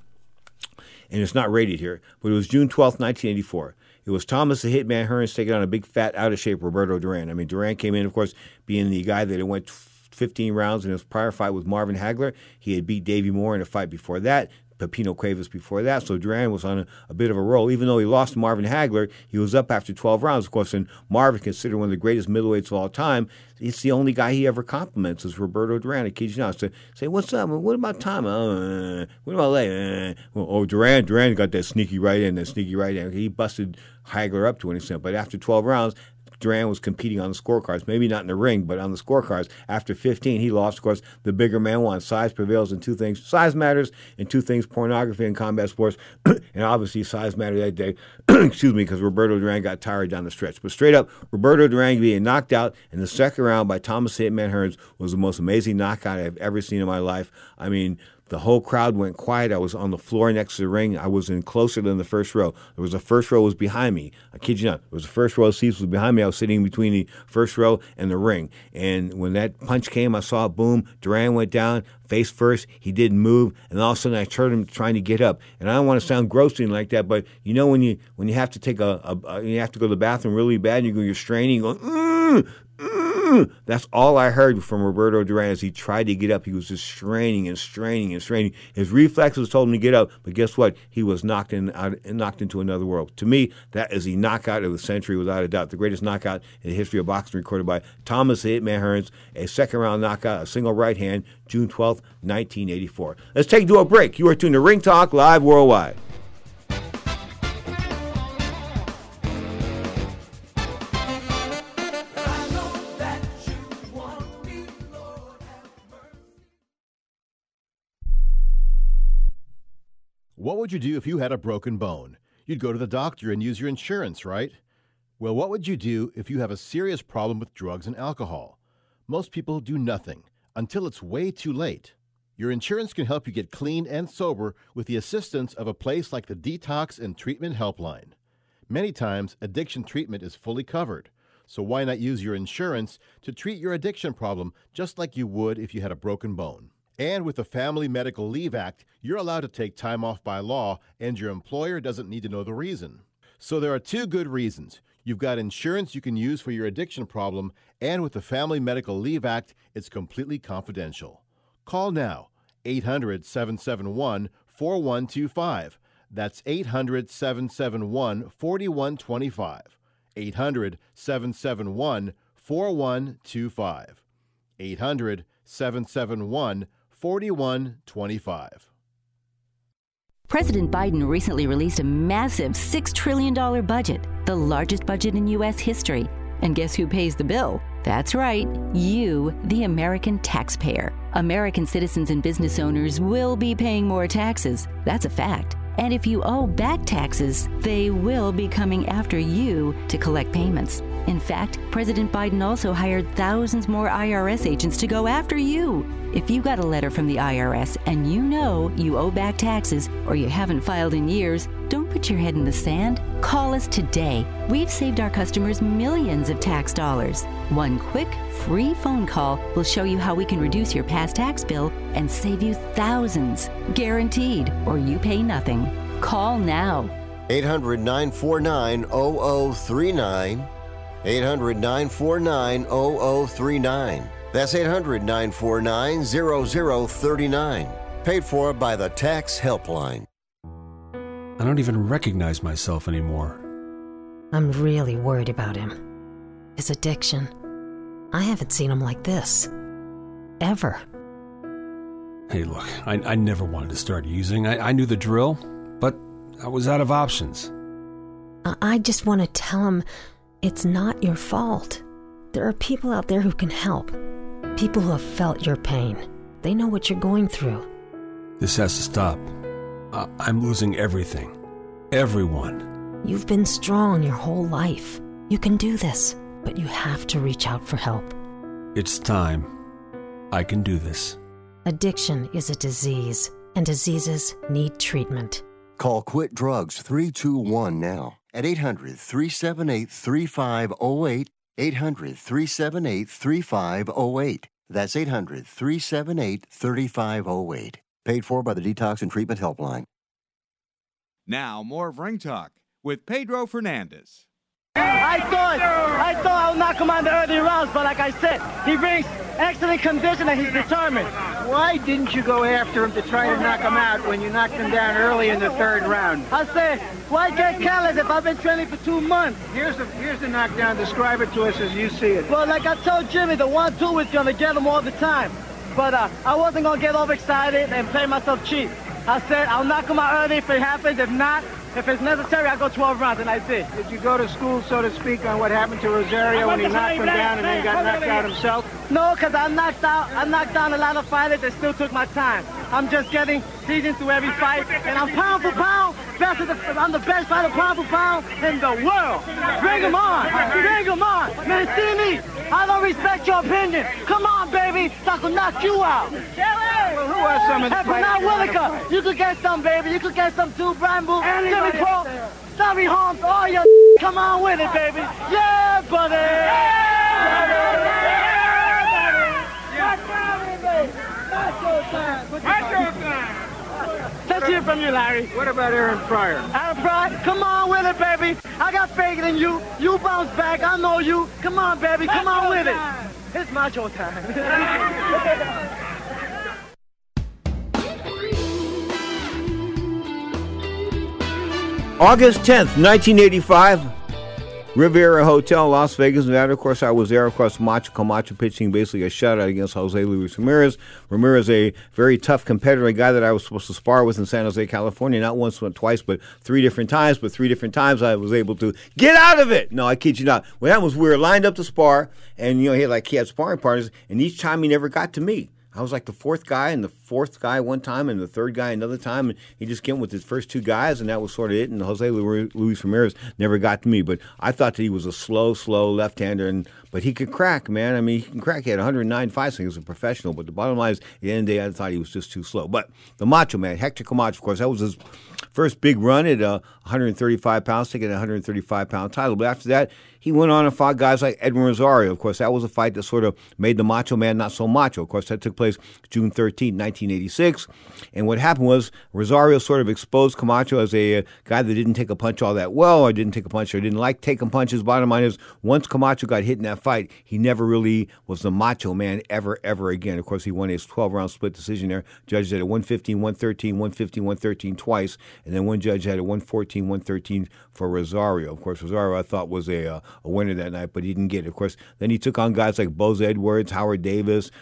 Speaker 7: and it's not rated here, but it was June 12th, 1984. It was Thomas the Hitman Hearns taking on a big, fat, out-of-shape Roberto Duran. I mean, Duran came in, of course, being the guy that went 15 rounds in his prior fight with Marvin Hagler. He had beat Davey Moore in a fight before that. Pepino Cuevas before that, so Duran was on a bit of a roll. Even though he lost to Marvin Hagler, he was up after 12 rounds, of course, and Marvin, considered one of the greatest middleweights of all time, it's the only guy he ever compliments is Roberto Duran. I kid you not. So say, what's up? What about time? What about late? Duran got that sneaky right in. He busted Hagler up to an extent, but after 12 rounds, Duran was competing on the scorecards, maybe not in the ring, but on the scorecards. After 15, he lost. Of course, the bigger man won. Size prevails in two things. Size matters in two things, pornography and combat sports. And obviously, size mattered that day, because Roberto Duran got tired down the stretch. But straight up, Roberto Duran being knocked out in the second round by Thomas Hitman Hearns was the most amazing knockout I've ever seen in my life. I mean, the whole crowd went quiet. I was on the floor next to the ring. I was in closer than the first row. The first row was behind me. I kid you not. It was the first row of seats was behind me. I was sitting between the first row and the ring. And when that punch came, I saw it, boom. Duran went down, face first. He didn't move. And all of a sudden, I heard him trying to get up. And I don't want to sound grossing like that, but you know when you have to take you have to go to the bathroom really bad, and you're straining, you go, that's all I heard from Roberto Duran as he tried to get up. He was just straining and straining and straining. His reflexes told him to get up, but guess what? He was knocked into another world. To me, that is the knockout of the century without a doubt. The greatest knockout in the history of boxing recorded by Thomas the Hitman Hearns, a second-round knockout, a single right hand, June 12th, 1984. Let's take to a break. You are tuned to Ring Talk Live Worldwide.
Speaker 13: What would you do if you had a broken bone? You'd go to the doctor and use your insurance, right? Well, what would you do if you have a serious problem with drugs and alcohol? Most people do nothing until it's way too late. Your insurance can help you get clean and sober with the assistance of a place like the Detox and Treatment Helpline. Many times, addiction treatment is fully covered, so why not use your insurance to treat your addiction problem just like you would if you had a broken bone? And with the Family Medical Leave Act, you're allowed to take time off by law, and your employer doesn't need to know the reason. So there are 2 good reasons. You've got insurance you can use for your addiction problem, and with the Family Medical Leave Act, it's completely confidential. Call now, 800-771-4125. That's 800-771-4125. 800-771-4125. 800-771-4125.
Speaker 1: President Biden recently released a massive $6 trillion budget, the largest budget in U.S. history. And guess who pays the bill? That's right, you, the American taxpayer. American citizens and business owners will be paying more taxes. That's a fact. And if you owe back taxes, they will be coming after you to collect payments. In fact, President Biden also hired thousands more IRS agents to go after you. If you got a letter from the IRS and you know you owe back taxes or you haven't filed in years, don't put your head in the sand. Call us today. We've saved our customers millions of tax dollars. One quick, free phone call will show you how we can reduce your past tax bill and save you thousands. Guaranteed, or you pay nothing. Call now.
Speaker 2: 800-949-0039. 800-949-0039. That's 800-949-0039. Paid for by the Tax Helpline.
Speaker 17: I don't even recognize myself anymore.
Speaker 18: I'm really worried about him. His addiction. I haven't seen him like this. Ever.
Speaker 17: Hey, look, I never wanted to start using. I knew the drill, but I was out of options.
Speaker 18: I just want to tell him it's not your fault. There are people out there who can help. People who have felt your pain. They know what you're going through.
Speaker 17: This has to stop. I'm losing everything. Everyone.
Speaker 18: You've been strong your whole life. You can do this, but you have to reach out for help.
Speaker 17: It's time. I can do this.
Speaker 18: Addiction is a disease, and diseases need treatment.
Speaker 2: Call Quit Drugs 321 now at 800-378-3508. 800-378-3508. That's 800-378-3508. Paid for by the Detox and Treatment Helpline.
Speaker 3: Now, more of Ring Talk with Pedro Fernandez.
Speaker 21: I thought I would knock him on the early rounds, but like I said, he brings excellent condition and he's determined.
Speaker 22: Why didn't you go after him to try to knock him out when you knocked him down early in the 3rd round?
Speaker 21: I said, why get careless if I've been training for 2 months?
Speaker 22: Here's the knockdown. Describe it to us as you see it.
Speaker 21: Well, like I told Jimmy, the 1-2 is going to get him all the time. But I wasn't going to get overexcited and play myself cheap. I said, I'll knock him out early if it happens. If not, if it's necessary, I'll go 12 rounds, and I did.
Speaker 22: Did you go to school, so to speak, on what happened to Rosario when he knocked him down and then got knocked out himself?
Speaker 21: No, because I knocked down a lot of fighters that still took my time. I'm just getting seasoned through every fight, and I'm pound for pound. I'm the best fighter pound for pound in the world. Bring him on. Bring him on. Mancini, I don't respect your opinion. Come on, baby. I can knock you out.
Speaker 22: Well, who are some of the fighters?
Speaker 21: Now, Williker, you could get some, baby. You could get some too, Brian Boo, Jimmy Paul, Tommy Holmes, all your come on with it, baby. Yeah, buddy. Let's hear from you, Larry.
Speaker 22: What about Aaron Pryor?
Speaker 21: Aaron Pryor, come on with it, baby. I got faith in you. You bounce back. I know you. Come on, baby. Come on with it. It's macho time.
Speaker 7: August 10th, 1985, Riviera Hotel, Las Vegas, Nevada. Of course, I was there. Of course, Macho Camacho pitching basically a shutout against Jose Luis Ramirez. Ramirez, a very tough competitor, a guy that I was supposed to spar with in San Jose, California. Not once, but twice, but 3 different times. But 3 different times I was able to get out of it. No, I kid you not. What happened was we were lined up to spar, and he had sparring partners, and each time he never got to me. I was like the 4th guy and the 4th guy one time and the 3rd guy another time. And he just came with his first 2 guys, and that was sort of it. And Jose Luis Ramirez never got to me. But I thought that he was a slow left-hander. But he could crack, man. I mean, he can crack. He had 109 fights. He was a professional. But the bottom line is, at the end of the day, I thought he was just too slow. But the Macho Man, Hector Camacho, of course, that was his first big run at 135 pounds, taking a 135-pound title. But after that, he went on and fought guys like Edwin Rosario. Of course, that was a fight that sort of made the Macho Man not so macho. Of course, that took place June 13, 1986. And what happened was Rosario sort of exposed Camacho as a guy that didn't take a punch all that well, or didn't take a punch, or didn't like taking punches. Bottom line is, once Camacho got hit in that fight, he never really was the Macho Man ever again. Of course, he won his 12-round split decision there. Judges had a 115, 113, 115, 113 twice, and then one judge had a 114, 113 for Rosario. Of course, Rosario, I thought, was a winner that night, but he didn't get it. Of course, then he took on guys like Bose Edwards, Howard Davis,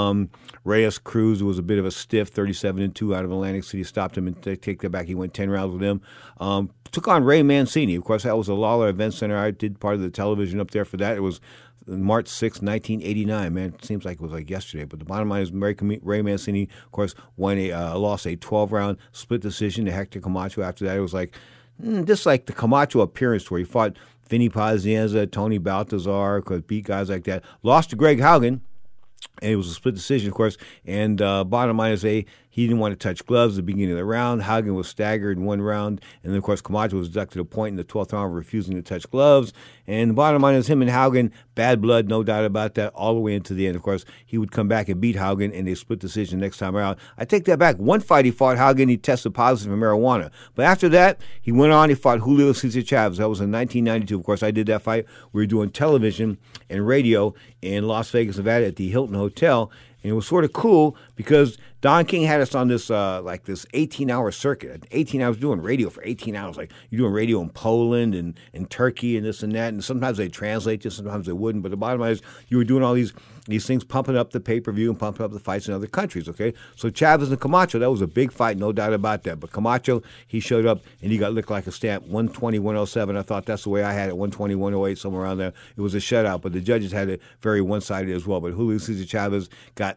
Speaker 7: Reyes Cruz, who was a bit of a stiff, 37-2 out of Atlantic City, stopped him and take that back. He went 10 rounds with him. Took on Ray Mancini. Of course, that was a Lawler Event Center. I did part of the television up there for that. It was March 6, 1989. Man, it seems like it was like yesterday. But the bottom line is Ray Mancini, of course, lost a 12-round split decision to Hector Camacho. After that, it was like just like the Camacho appearance where he fought Vinny Pazienza, Tony Baltazar, beat guys like that. Lost to Greg Haugen, and it was a split decision, of course. And bottom line is he didn't want to touch gloves at the beginning of the round. Haugen was staggered in one round. And then, of course, Camacho was deducted a point in the 12th round, refusing to touch gloves. And the bottom line is him and Haugen, bad blood, no doubt about that, all the way into the end. Of course, he would come back and beat Haugen in a split decision next time around. I take that back. One fight he fought Haugen, he tested positive for marijuana. But after that, he went on, he fought Julio Cesar Chavez. That was in 1992. Of course, I did that fight. We were doing television and radio in Las Vegas, Nevada at the Hilton Hotel. And it was sort of cool because Don King had us on this like this 18-hour circuit. 18 hours doing radio for 18 hours. Like you're doing radio in Poland and Turkey and this and that. And sometimes they translate you, sometimes they wouldn't. But the bottom line is you were doing all these things, pumping up the pay-per-view and pumping up the fights in other countries, okay? So Chavez and Camacho, that was a big fight, no doubt about that. But Camacho, he showed up and he got licked like a stamp, 120, 107. I thought that's the way I had it, 120, 108, somewhere around there. It was a shutout, but the judges had it very one-sided as well. But Julio Cesar Chavez got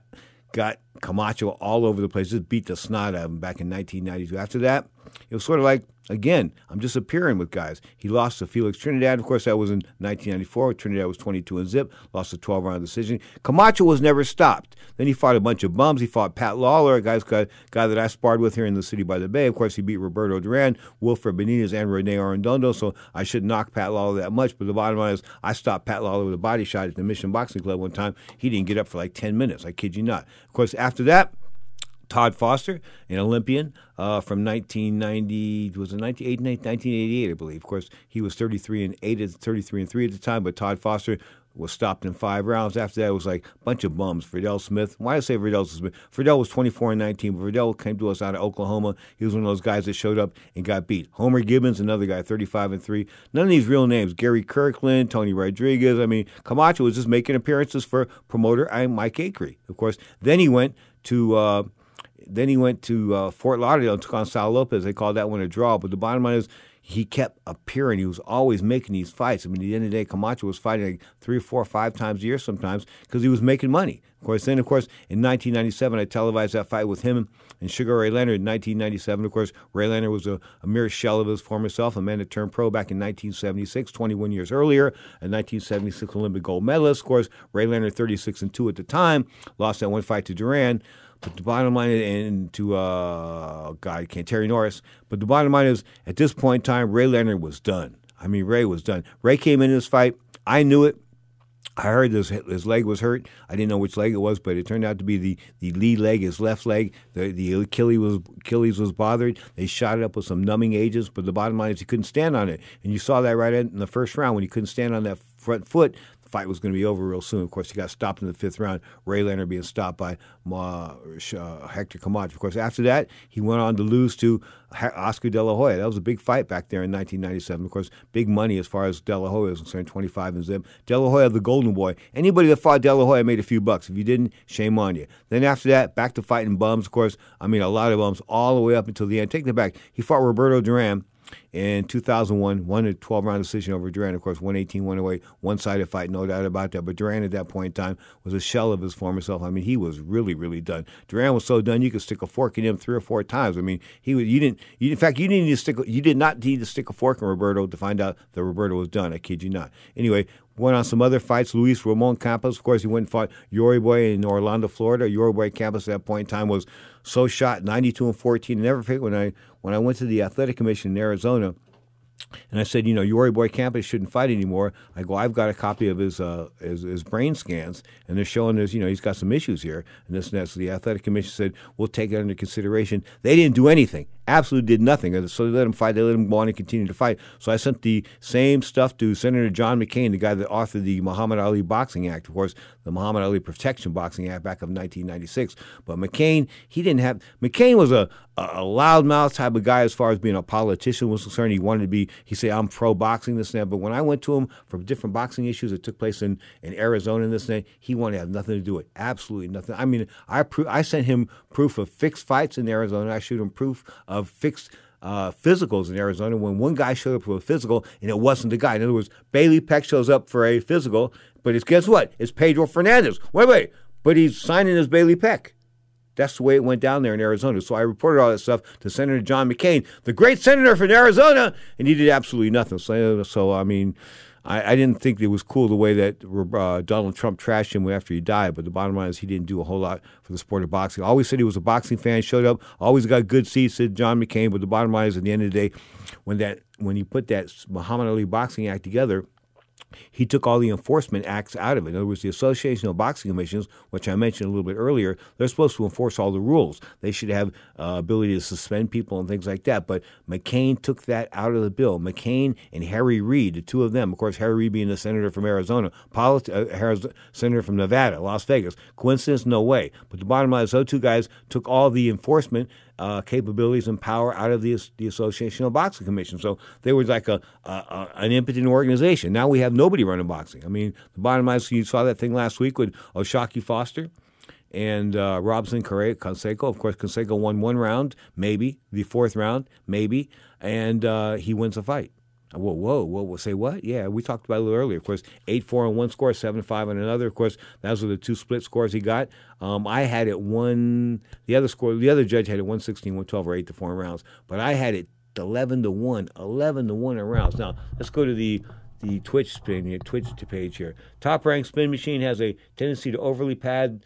Speaker 7: Camacho all over the place, just beat the snot out of him back in 1992. After that, it was sort of like, again, I'm just appearing with guys. He lost to Felix Trinidad. Of course, that was in 1994. Trinidad was 22-0, lost a 12-round decision. Camacho was never stopped. Then he fought a bunch of bums. He fought Pat Lawler, a guy that I sparred with here in the city by the Bay. Of course, he beat Roberto Duran, Wilfred Benitez, and Rene Arredondo, so I shouldn't knock Pat Lawler that much. But the bottom line is I stopped Pat Lawler with a body shot at the Mission Boxing Club one time. He didn't get up for like 10 minutes. I kid you not. Of course, after that, Todd Foster, an Olympian from 1990, was it 1988, I believe. Of course, he was 33-3 at the time, but Todd Foster was stopped in 5 rounds. After that, it was like a bunch of bums. Friedel Smith. Why do I say Friedel Smith? Friedel was 24-19, but Friedel came to us out of Oklahoma. He was one of those guys that showed up and got beat. Homer Gibbons, another guy, 35-3. None of these real names. Gary Kirkland, Tony Rodriguez. I mean, Camacho was just making appearances for promoter Mike Akery. Of course, then he went to Fort Lauderdale and took on Sal Lopez. They called that one a draw. But the bottom line is he kept appearing. He was always making these fights. I mean, at the end of the day, Camacho was fighting like 3 or 4 or 5 times a year sometimes because he was making money. Of course, in 1997, I televised that fight with him and Sugar Ray Leonard in 1997. Of course, Ray Leonard was a mere shell of his former self, a man that turned pro back in 1976, 21 years earlier, a 1976 Olympic gold medalist. Of course, Ray Leonard, 36-2 at the time, lost that one fight to Duran. But the bottom line and to Terry Norris. But the bottom line is, at this point in time, Ray Leonard was done. I mean, Ray was done. Ray came in this fight. I knew it. I heard his leg was hurt. I didn't know which leg it was, but it turned out to be the lead leg, his left leg. The Achilles was bothered. They shot it up with some numbing agents, but the bottom line is he couldn't stand on it. And you saw that right in the first round when he couldn't stand on that front foot. The fight was going to be over real soon. Of course, he got stopped in the 5th round. Ray Leonard being stopped by Hector Camacho. Of course, after that, he went on to lose to Oscar De La Hoya. That was a big fight back there in 1997. Of course, big money as far as De La Hoya is concerned, 25-0. De La Hoya, the golden boy. Anybody that fought De La Hoya made a few bucks. If you didn't, shame on you. Then after that, back to fighting bums. Of course, I mean, a lot of bums all the way up until the end. Take that back. He fought Roberto Duran in 2001, won a 12-round decision over Duran. Of course, 118, 108, one-sided fight, no doubt about that. But Duran at that point in time was a shell of his former self. I mean, he was really, really done. Duran was so done you could stick a fork in him 3 or 4 times. I mean, you did not need to stick a fork in Roberto to find out that Roberto was done. I kid you not. Anyway, went on some other fights. Luis Ramon Campos, of course, he went and fought Yori Boy in Orlando, Florida. Yori Boy Campos at that point in time was so shot, 92-14. Never forget when I went to the athletic commission in Arizona, and I said, Yori Boy Campos shouldn't fight anymore. I go, I've got a copy of his brain scans, and they're showing us, he's got some issues here, and this and that. So the athletic commission said, we'll take it under consideration. They didn't do anything. Absolutely did nothing. So they let him fight. They let him go on and continue to fight. So I sent the same stuff to Senator John McCain, the guy that authored the Muhammad Ali Boxing Act, of course, the Muhammad Ali Protection Boxing Act back of 1996. But McCain, McCain was a loudmouth type of guy as far as being a politician was concerned. He wanted to be, he said, I'm pro-boxing, this and that. But when I went to him for different boxing issues that took place in Arizona and this and that, he wanted to have nothing to do with it. Absolutely nothing. I mean, I sent him proof of fixed fights in Arizona. I showed him proof of fixed physicals in Arizona when one guy showed up for a physical and it wasn't the guy. In other words, Bailey Peck shows up for a physical, but guess what? It's Pedro Fernandez. Wait. But he's signing as Bailey Peck. That's the way it went down there in Arizona. So I reported all that stuff to Senator John McCain, the great senator from Arizona, and he did absolutely nothing. So I mean, I didn't think it was cool the way that Donald Trump trashed him after he died, but the bottom line is he didn't do a whole lot for the sport of boxing. Always said he was a boxing fan, showed up, always got good seats, said John McCain, but the bottom line is at the end of the day, when he put that Muhammad Ali Boxing Act together, he took all the enforcement acts out of it. In other words, the Association of Boxing Commissions, which I mentioned a little bit earlier, they're supposed to enforce all the rules. They should have ability to suspend people and things like that. But McCain took that out of the bill. McCain and Harry Reid, the two of them, of course, Harry Reid being the senator from Arizona, senator from Nevada, Las Vegas. Coincidence? No way. But the bottom line is those two guys took all the enforcement capabilities and power out of the Association of Boxing Commission. So they were like an impotent organization. Now we have nobody running boxing. I mean, the bottom line is you saw that thing last week with Oshaki Foster and Robson Canseco. Of course, Canseco won 1 round, maybe. The 4th round, maybe. And he wins the fight. Whoa, say what? Yeah, we talked about it a little earlier. Of course, 8-4 on one score, 7-5 on another. Of course, those were the 2 split scores he got. I had it the other judge had it 116, 112, or 8-4 rounds. But I had it 11-1 in rounds. Now, let's go to the Twitch page here. Top Rank Spin Machine has a tendency to overly pad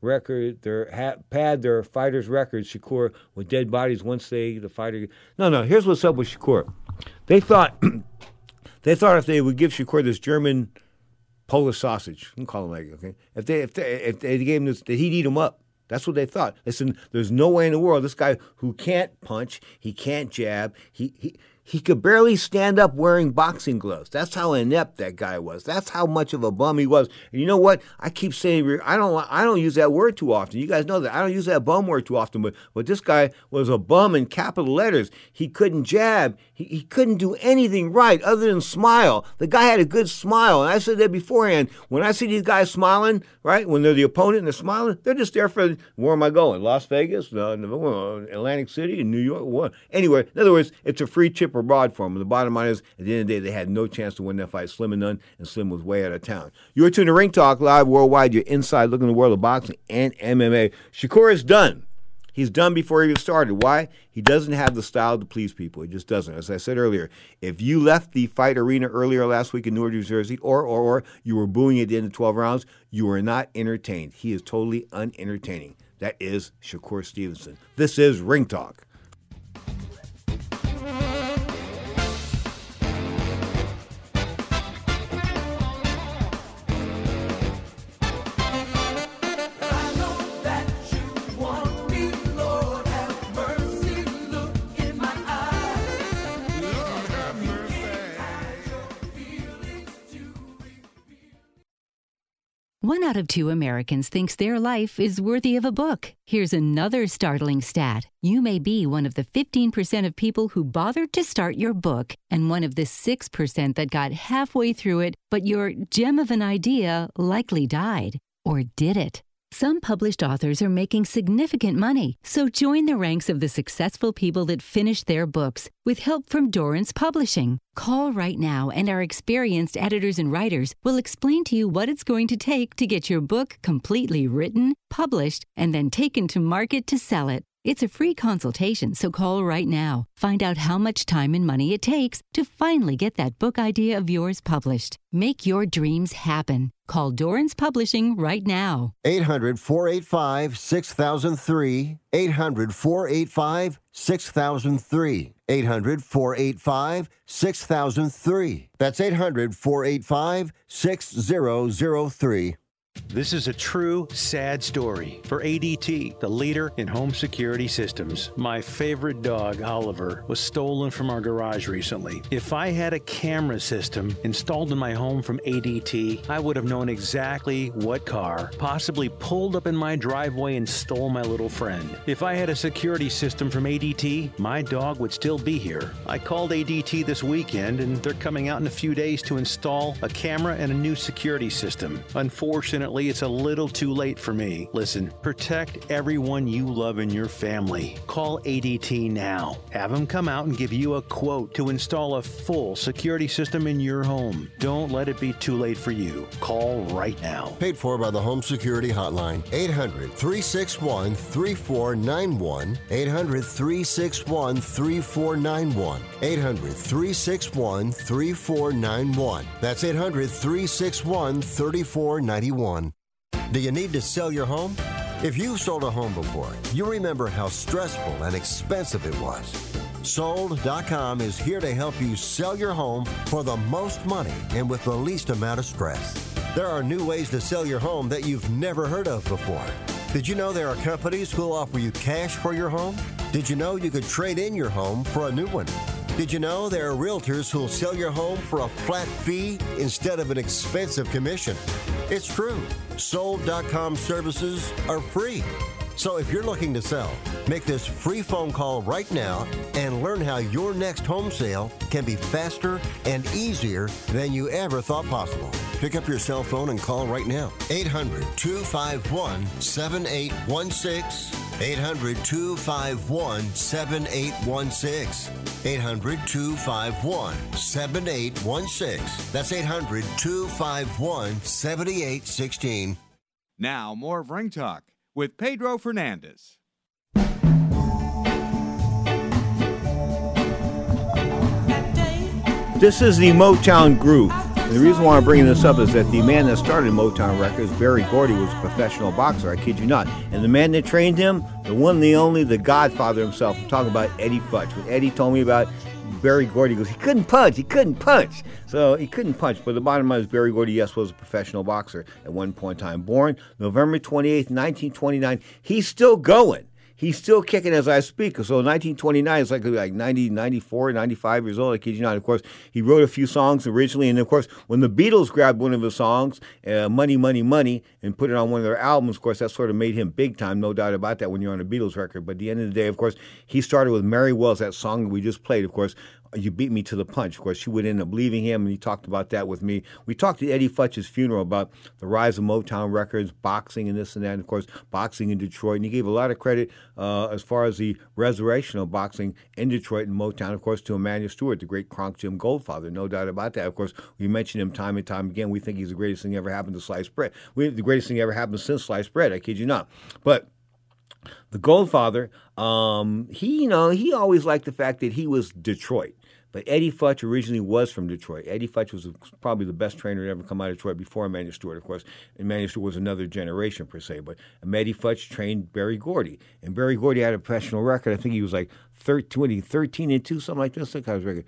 Speaker 7: their fighters' records, Shakur, with dead bodies once the fighter. No. Here's what's up with Shakur. They thought if they would give Shakur this German Polish sausage, you can call him like, okay, if they gave him this, that he'd eat him up. That's what they thought. They said, there's no way in the world this guy who can't punch, he can't jab, he could barely stand up wearing boxing gloves. That's how inept that guy was. That's how much of a bum he was. And you know what? I keep saying I don't use that word too often. You guys know that. I don't use that bum word too often. But this guy was a bum in capital letters. He couldn't jab. He couldn't do anything right other than smile. The guy had a good smile. And I said that beforehand. When I see these guys smiling, right, when they're the opponent and they're smiling, they're just there for, where am I going? Las Vegas, Atlantic City, New York. Anyway, in other words, it's a free chip or broad for them. And the bottom line is, at the end of the day, they had no chance to win that fight. Slim and none, and Slim was way out of town. You're tuned to Ring Talk Live Worldwide. You're inside looking at the world of boxing and MMA. Shakur is done. He's done before he even started. Why? He doesn't have the style to please people. He just doesn't. As I said earlier, if you left the fight arena earlier last week in Newark, New Jersey, or you were booing at the end of 12 rounds, you were not entertained. He is totally unentertaining. That is Shakur Stevenson. This is Ring Talk.
Speaker 1: One out of 2 Americans thinks their life is worthy of a book. Here's another startling stat. You may be one of the 15% of people who bothered to start your book and one of the 6% that got halfway through it, but your gem of an idea likely died. Or did it? Some published authors are making significant money, so join the ranks of the successful people that finish their books with help from Dorrance Publishing. Call right now and our experienced editors and writers will explain to you what it's going to take to get your book completely written, published, and then taken to market to sell it. It's a free consultation, so call right now. Find out how much time and money it takes to finally get that book idea of yours published. Make your dreams happen. Call Dorrance Publishing right now.
Speaker 2: 800-485-6003. 800-485-6003. 800-485-6003. That's 800-485-6003.
Speaker 8: This is a true, sad story for ADT, the leader in home security systems. My favorite dog, Oliver, was stolen from our garage recently. If I had a camera system installed in my home from ADT, I would have known exactly what car possibly pulled up in my driveway and stole my little friend. If I had a security system from ADT, my dog would still be here. I called ADT this weekend, and they're coming out in a few days to install a camera and a new security system. Unfortunately, it's a little too late for me. Listen, protect everyone you love in your family. Call ADT now. Have them come out and give you a quote to install a full security system in your home. Don't let it be too late for you. Call right now.
Speaker 2: Paid for by the Home Security Hotline. 800-361-3491. 800-361-3491. 800-361-3491. That's 800-361-3491. Do you need to sell your home? If you've sold a home before, you remember how stressful and expensive it was. Sold.com is here to help you sell your home for the most money and with the least amount of stress. There are new ways to sell your home that you've never heard of before. Did you know there are companies who'll offer you cash for your home? Did you know you could trade in your home for a new one? Did you know there are realtors who'll sell your home for a flat fee instead of an expensive commission? It's true. Sold.com services are free. So if you're looking to sell, make this free phone call right now and learn how your next home sale can be faster and easier than you ever thought possible. Pick up your cell phone and call right now. 800-251-7816. 800-251-7816. 800-251-7816. That's 800-251-7816.
Speaker 3: Now, more of Ring Talk with Pedro Fernandez.
Speaker 7: This is the Motown Groove. And the reason why I'm bringing this up is that the man that started Motown Records, Berry Gordy, was a professional boxer, I kid you not. And the man that trained him, the one, the only, the godfather himself, I'm talking about Eddie Futch. When Eddie told me about Berry Gordy, he goes, he couldn't punch. So he couldn't punch, but the bottom line is Berry Gordy, yes, was a professional boxer at one point in time. Born November 28th, 1929. He's still going. He's still kicking as I speak. So 1929 is like 90, 94, 95 years old. I kid you not. Of course, he wrote a few songs originally. And, of course, when the Beatles grabbed one of his songs, Money, Money, Money, and put it on one of their albums, of course, that sort of made him big time. No doubt about that when you're on a Beatles record. But at the end of the day, of course, he started with Mary Wells, that song that we just played, of course. You Beat Me to the Punch. Of course, she would end up leaving him, and he talked about that with me. We talked at Eddie Futch's funeral about the rise of Motown Records, boxing and this and that, and, of course, boxing in Detroit. And he gave a lot of credit as far as the resurrection of boxing in Detroit and Motown, of course, to Emanuel Stewart, the great Kronk Jim Goldfather. No doubt about that. Of course, we mention him time and time again. We think he's the greatest thing ever happened to sliced bread. The greatest thing ever happened since sliced bread, I kid you not. But the Goldfather, he always liked the fact that he was Detroit. But Eddie Futch originally was from Detroit. Eddie Futch was probably the best trainer to ever come out of Detroit before Emanuel Stewart, of course. Emanuel Stewart was another generation, per se. But Eddie Futch trained Berry Gordy. And Berry Gordy had a professional record. I think he was like 13-2, something like this. Look how his record.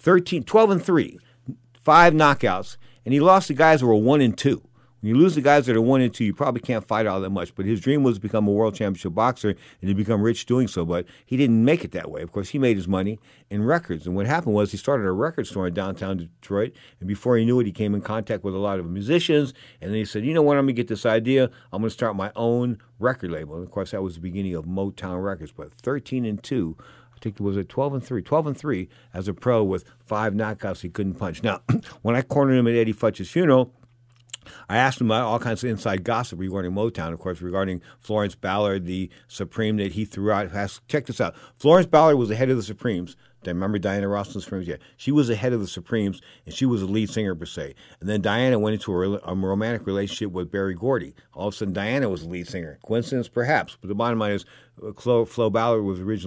Speaker 7: 12-3, 5 knockouts. And he lost to guys that were 1-2. When you lose the guys that are 1-2, you probably can't fight all that much. But his dream was to become a world championship boxer and to become rich doing so. But he didn't make it that way. Of course, he made his money in records. And what happened was he started a record store in downtown Detroit. And before he knew it, he came in contact with a lot of musicians. And then he said, you know what, I'm going to get this idea. I'm going to start my own record label. And, of course, that was the beginning of Motown Records. But 13-2. I think it was at 12-3 as a pro with 5 knockouts he couldn't punch. Now, when I cornered him at Eddie Futch's funeral, I asked him about all kinds of inside gossip regarding Motown, of course, regarding Florence Ballard, the Supreme that he threw out. Check this out. Florence Ballard was the head of the Supremes. Remember Diana Ross and the Supremes? Yeah. She was the head of the Supremes, and she was the lead singer, per se. And then Diana went into a romantic relationship with Berry Gordy. All of a sudden, Diana was the lead singer. Coincidence? Perhaps. But the bottom line is, Flo Ballard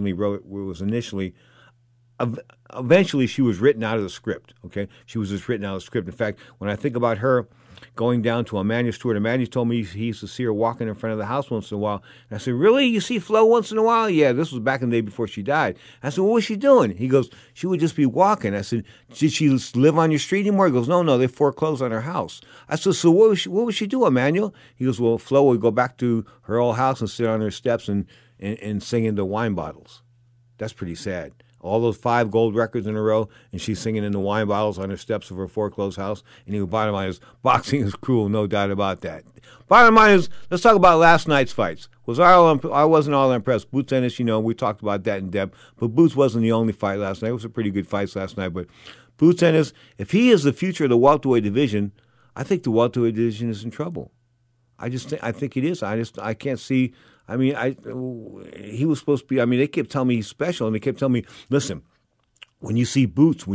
Speaker 7: eventually she was written out of the script, okay? She was just written out of the script. In fact, when I think about her going down to Emmanuel Stewart, Emmanuel told me he used to see her walking in front of the house once in a while. And I said, really? You see Flo once in a while? Yeah, this was back in the day before she died. I said, what was she doing? He goes, she would just be walking. I said, did she live on your street anymore? He goes, no, they foreclosed on her house. I said, so what would she do, Emmanuel? He goes, well, Flo would go back to her old house and sit on her steps and sing into wine bottles. That's pretty sad. All those 5 gold records in a row, and she's singing in the wine bottles on the steps of her foreclosed house. And the bottom line is, boxing is cruel, no doubt about that. Bottom line is, let's talk about last night's fights. I wasn't all impressed. Boots Ennis, we talked about that in depth, but Boots wasn't the only fight last night. It was a pretty good fight last night, but Boots Ennis, if he is the future of the welterweight division, I think the welterweight division is in trouble. I think it is. I can't see. I mean, he was supposed to be. I mean, they kept telling me he's special, and they kept telling me, listen, when you see Boots,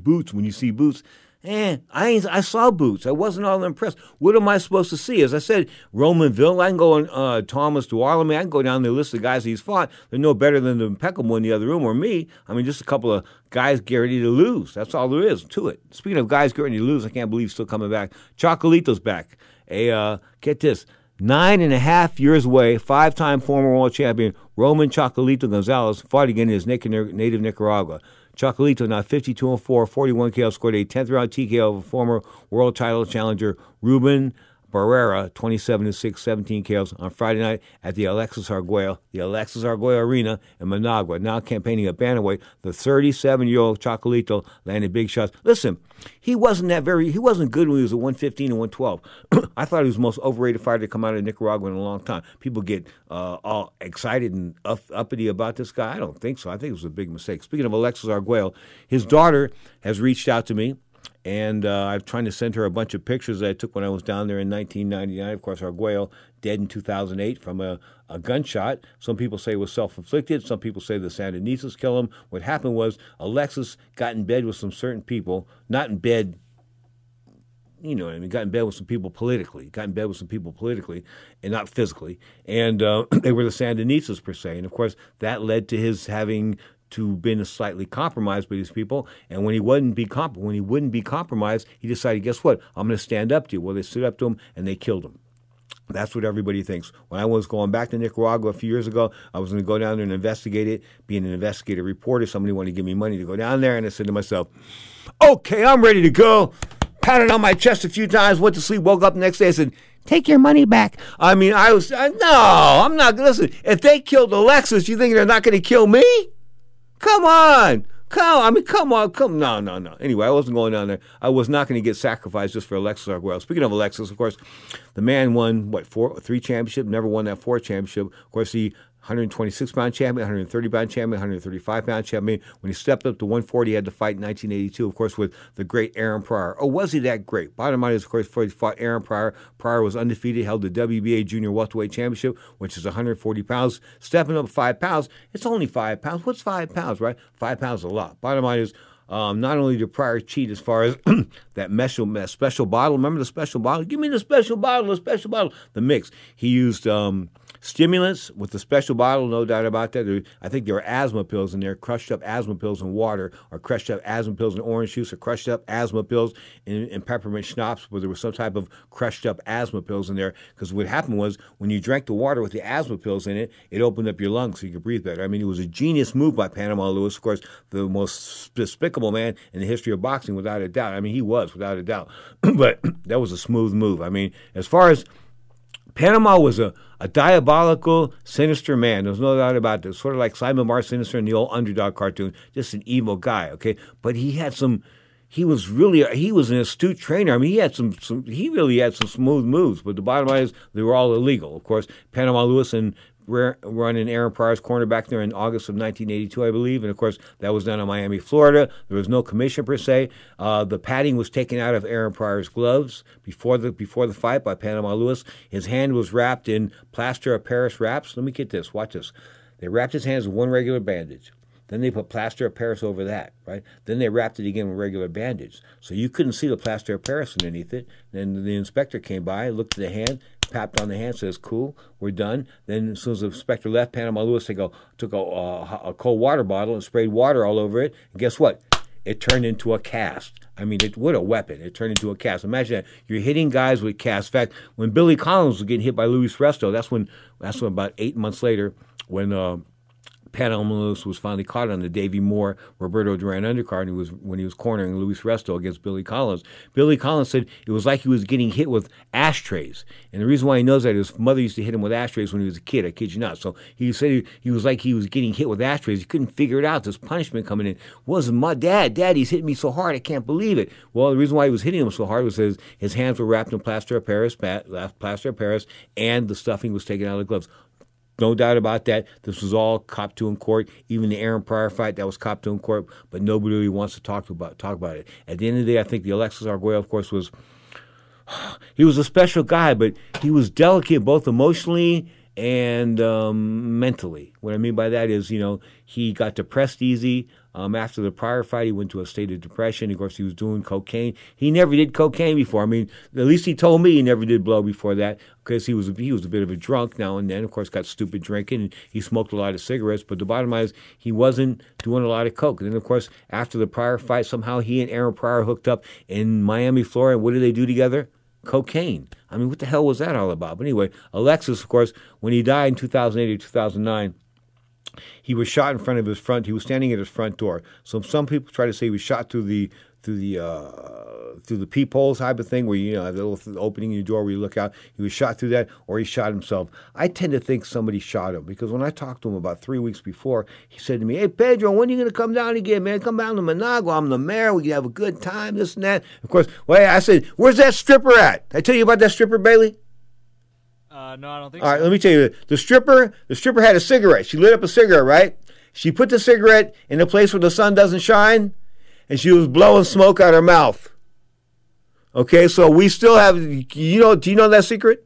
Speaker 7: I saw Boots. I wasn't all impressed. What am I supposed to see? As I said, Roman Vill, I can go on Thomas Duarlame, I can go down the list of guys he's fought. They're no better than the impeccable in the other room or me. I mean, just a couple of guys get ready to lose. That's all there is to it. Speaking of guys getting ready to lose, I can't believe he's still coming back. Chocolito's back. Get this. 9.5 years away, 5-time former world champion Roman Chocolito Gonzalez fought again in his native Nicaragua. Chocolito, now 52-4, 41 KO, scored a 10th round TKO of former world title challenger Ruben Barrera, 27-6, 17 KOs on Friday night at the Alexis Arguello Arena in Managua. Now campaigning at bantamweight, the 37-year-old Chocolito landed big shots. Listen, he wasn't good when he was at 115 and 112. I thought he was the most overrated fighter to come out of Nicaragua in a long time. People get all excited and uppity about this guy. I don't think so. I think it was a big mistake. Speaking of Alexis Arguello, his daughter has reached out to me. And I'm trying to send her a bunch of pictures that I took when I was down there in 1999. Of course, Arguello dead in 2008 from a gunshot. Some people say it was self-inflicted. Some people say the Sandinistas killed him. What happened was Alexis got in bed with some certain people, not in bed, you know what I mean, got in bed with some people politically, and not physically. And they were the Sandinistas, per se. And, of course, that led to his having to been slightly compromised by these people, and when he wouldn't be compromised, he decided, guess what? I'm going to stand up to you. Well, they stood up to him and they killed him. That's what everybody thinks. When I was going back to Nicaragua a few years ago, I was going to go down there and investigate it, being an investigative reporter. Somebody wanted to give me money to go down there, and I said to myself, okay, I'm ready to go. Patted on my chest a few times, went to sleep, woke up the next day, and said, take your money back. I mean, I'm not. Listen, if they killed Alexis, you think they're not going to kill me? Come on. No. Anyway, I wasn't going down there. I was not going to get sacrificed just for Alexis Arguello. Speaking of Alexis, of course, the man won, 3 championships, never won that 4th championship. Of course, he 126-pound champion, 130-pound champion, 135-pound champion. When he stepped up to 140, he had to fight in 1982, of course, with the great Aaron Pryor. Oh, was he that great? Bottom line is, of course, before he fought Aaron Pryor, Pryor was undefeated, held the WBA Junior Welterweight Championship, which is 140 pounds. Stepping up 5 pounds, it's only 5 pounds. What's 5 pounds, right? 5 pounds is a lot. Bottom line is, not only did Pryor cheat as far as that special bottle. Remember the special bottle? Give me the special bottle, the mix. He used stimulants with the special bottle, no doubt about that. I think there were asthma pills in there, crushed up asthma pills in water, or crushed up asthma pills in orange juice, or crushed up asthma pills in peppermint schnapps, where there was some type of crushed up asthma pills in there. Because what happened was, when you drank the water with the asthma pills in it, it opened up your lungs so you could breathe better. I mean, it was a genius move by Panama Lewis, of course, the most despicable man in the history of boxing, without a doubt. I mean, he was, without a doubt. But that was a smooth move. I mean, as far as Panama was a diabolical, sinister man. There's no doubt about this. Sort of like Simon Bar Sinister in the old Underdog cartoon. Just an evil guy, okay? But he was an astute trainer. I mean, he really had some smooth moves. But the bottom line is, they were all illegal. Of course, Panama Lewis and running Aaron Pryor's cornerback there in August of 1982, I believe. And, of course, that was done in Miami, Florida. There was no commission per se. The padding was taken out of Aaron Pryor's gloves before the fight by Panama Lewis. His hand was wrapped in plaster of Paris wraps. Let me get this. Watch this. They wrapped his hands with one regular bandage. Then they put plaster of Paris over that, right? Then they wrapped it again with regular bandage. So you couldn't see the plaster of Paris underneath it. Then the inspector came by, looked at the hand, tapped on the hand, says, cool, we're done. Then as soon as the inspector left, Panama Lewis took a cold water bottle and sprayed water all over it. And guess what? It turned into a cast. I mean, what a weapon. It turned into a cast. Imagine that. You're hitting guys with casts. In fact, when Billy Collins was getting hit by Luis Resto, that's when about 8 months later, when Panama Lewis was finally caught on the Davey Moore, Roberto Duran undercard when he was cornering Luis Resto against Billy Collins. Billy Collins said it was like he was getting hit with ashtrays. And the reason why he knows that is his mother used to hit him with ashtrays when he was a kid. I kid you not. So he said he was like he was getting hit with ashtrays. He couldn't figure it out. This punishment coming in was my dad. Dad, he's hitting me so hard. I can't believe it. Well, the reason why he was hitting him so hard was his hands were wrapped in plaster of Paris, and the stuffing was taken out of the gloves. No doubt about that. This was all copped to in court. Even the Aaron Pryor fight, that was copped to in court, but nobody really wants to talk about it. At the end of the day, I think the Alexis Arguello, of course, he was a special guy, but he was delicate both emotionally and mentally. What I mean by that is, he got depressed easy. After the Pryor fight, he went to a state of depression. Of course, he was doing cocaine. He never did cocaine before. I mean, at least he told me he never did blow before that because he was a bit of a drunk now and then. Of course, got stupid drinking, and he smoked a lot of cigarettes. But the bottom line is he wasn't doing a lot of coke. And then, of course, after the Pryor fight, somehow he and Aaron Pryor hooked up in Miami, Florida. What did they do together? Cocaine. I mean, what the hell was that all about? But anyway, Alexis, of course, when he died in 2008 or 2009, he was shot in front of his front. He was standing at his front door. So some people try to say he was shot through the peepholes type of thing, where you have the little opening in your door where you look out. He was shot through that, or he shot himself. I tend to think somebody shot him because when I talked to him about 3 weeks before, he said to me, "Hey Pedro, when are you going to come down again, man? Come down to Managua. I'm the mayor. We can have a good time. This and that." Of course, I said, "Where's that stripper at?" I tell you about that stripper, Bailey.
Speaker 6: No, I don't think
Speaker 7: so. All
Speaker 6: so.
Speaker 7: right, let me tell you. The stripper had a cigarette. She lit up a cigarette, right? She put the cigarette in a place where the sun doesn't shine, and she was blowing smoke out her mouth. Okay, so we still have, do you know that secret?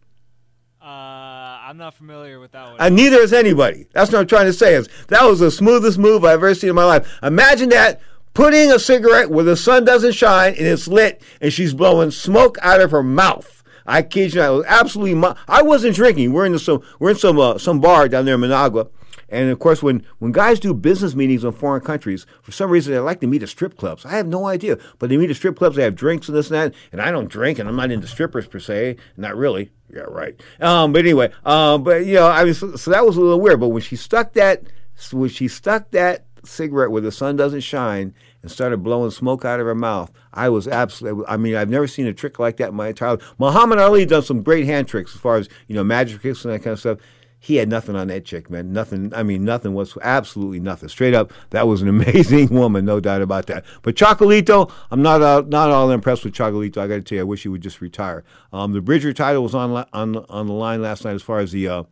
Speaker 6: I'm not familiar with that one.
Speaker 7: And neither is anybody. That's what I'm trying to say. That was the smoothest move I've ever seen in my life. Imagine that, putting a cigarette where the sun doesn't shine, and it's lit, and she's blowing smoke out of her mouth. I kid you not. It was absolutely. I wasn't drinking. We're in some bar down there in Managua, and of course, when guys do business meetings in foreign countries, for some reason they like to meet at strip clubs. I have no idea, but they meet at strip clubs. They have drinks and this and that, and I don't drink, and I'm not into strippers per se. Not really. Yeah, right. But anyway, so that was a little weird. But when she stuck that cigarette where the sun doesn't shine and started blowing smoke out of her mouth, I was absolutely, I've never seen a trick like that in my entire life. Muhammad Ali done some great hand tricks as far as, magic tricks and that kind of stuff. He had nothing on that chick, man. Nothing. Nothing was absolutely nothing. Straight up, that was an amazing woman, no doubt about that. But Chocolito, I'm not all impressed with Chocolito. I got to tell you, I wish he would just retire. The Bridger title was on the line last night as far as the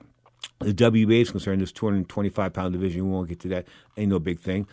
Speaker 7: WBA is concerned. This 225-pound division. We won't get to that. Ain't no big thing.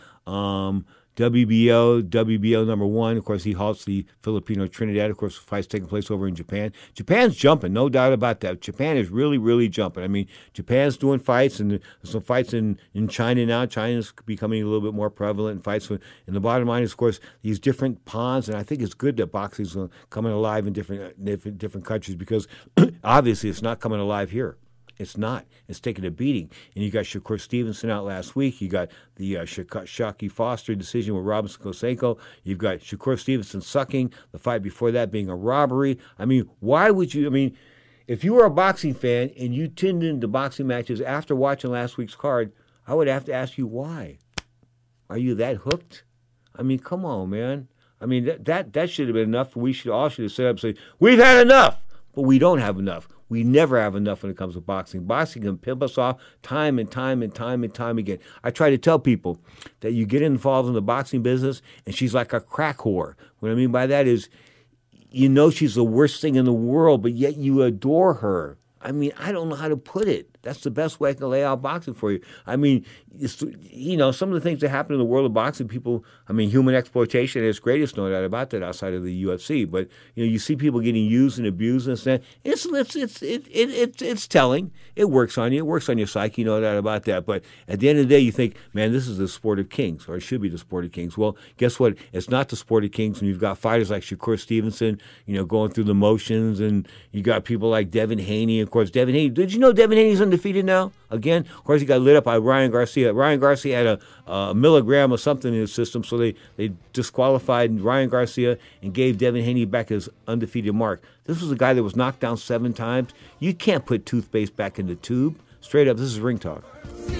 Speaker 7: WBO number one. Of course, he halts the Filipino Trinidad. Of course, the fight's taking place over in Japan. Japan's jumping, no doubt about that. Japan is really, really jumping. Japan's doing fights, and there's some fights in China now. China's becoming a little bit more prevalent in fights. And the bottom line is, of course, these different ponds, and I think it's good that boxing's coming alive in different countries because obviously it's not coming alive here. It's not. It's taking a beating. And you got Shakur Stevenson out last week. You got the Shaki Foster decision with Robinson Kosenko. You've got Shakur Stevenson sucking. The fight before that being a robbery. Why would you? If you were a boxing fan and you tuned into boxing matches after watching last week's card, I would have to ask you why. Are you that hooked? Come on, man. That should have been enough. We should have set up and say, we've had enough. But we don't have enough. We never have enough when it comes to boxing. Boxing can pimp us off time and time again. I try to tell people that you get involved in the boxing business, and she's like a crack whore. What I mean by that is, she's the worst thing in the world, but yet you adore her. I don't know how to put it. That's the best way I can lay out boxing for you. I mean, some of the things that happen in the world of boxing, human exploitation at its greatest, no doubt about that, outside of the UFC. But you see people getting used and abused and stuff. It's telling. It works on you. It works on your psyche, no doubt about that. But at the end of the day, you think, man, this is the sport of kings, or it should be the sport of kings. Well, guess what? It's not the sport of kings. And you've got fighters like Shakur Stevenson, going through the motions, and you got people like Devin Haney. Of course, Devin Haney. Did you know Devin Haney's undefeated now? Again, of course, he got lit up by Ryan Garcia. Ryan Garcia had a milligram of something in his system, so they disqualified Ryan Garcia and gave Devin Haney back his undefeated mark. This was a guy that was knocked down 7 times. You can't put toothpaste back in the tube. Straight up, this is Ring Talk.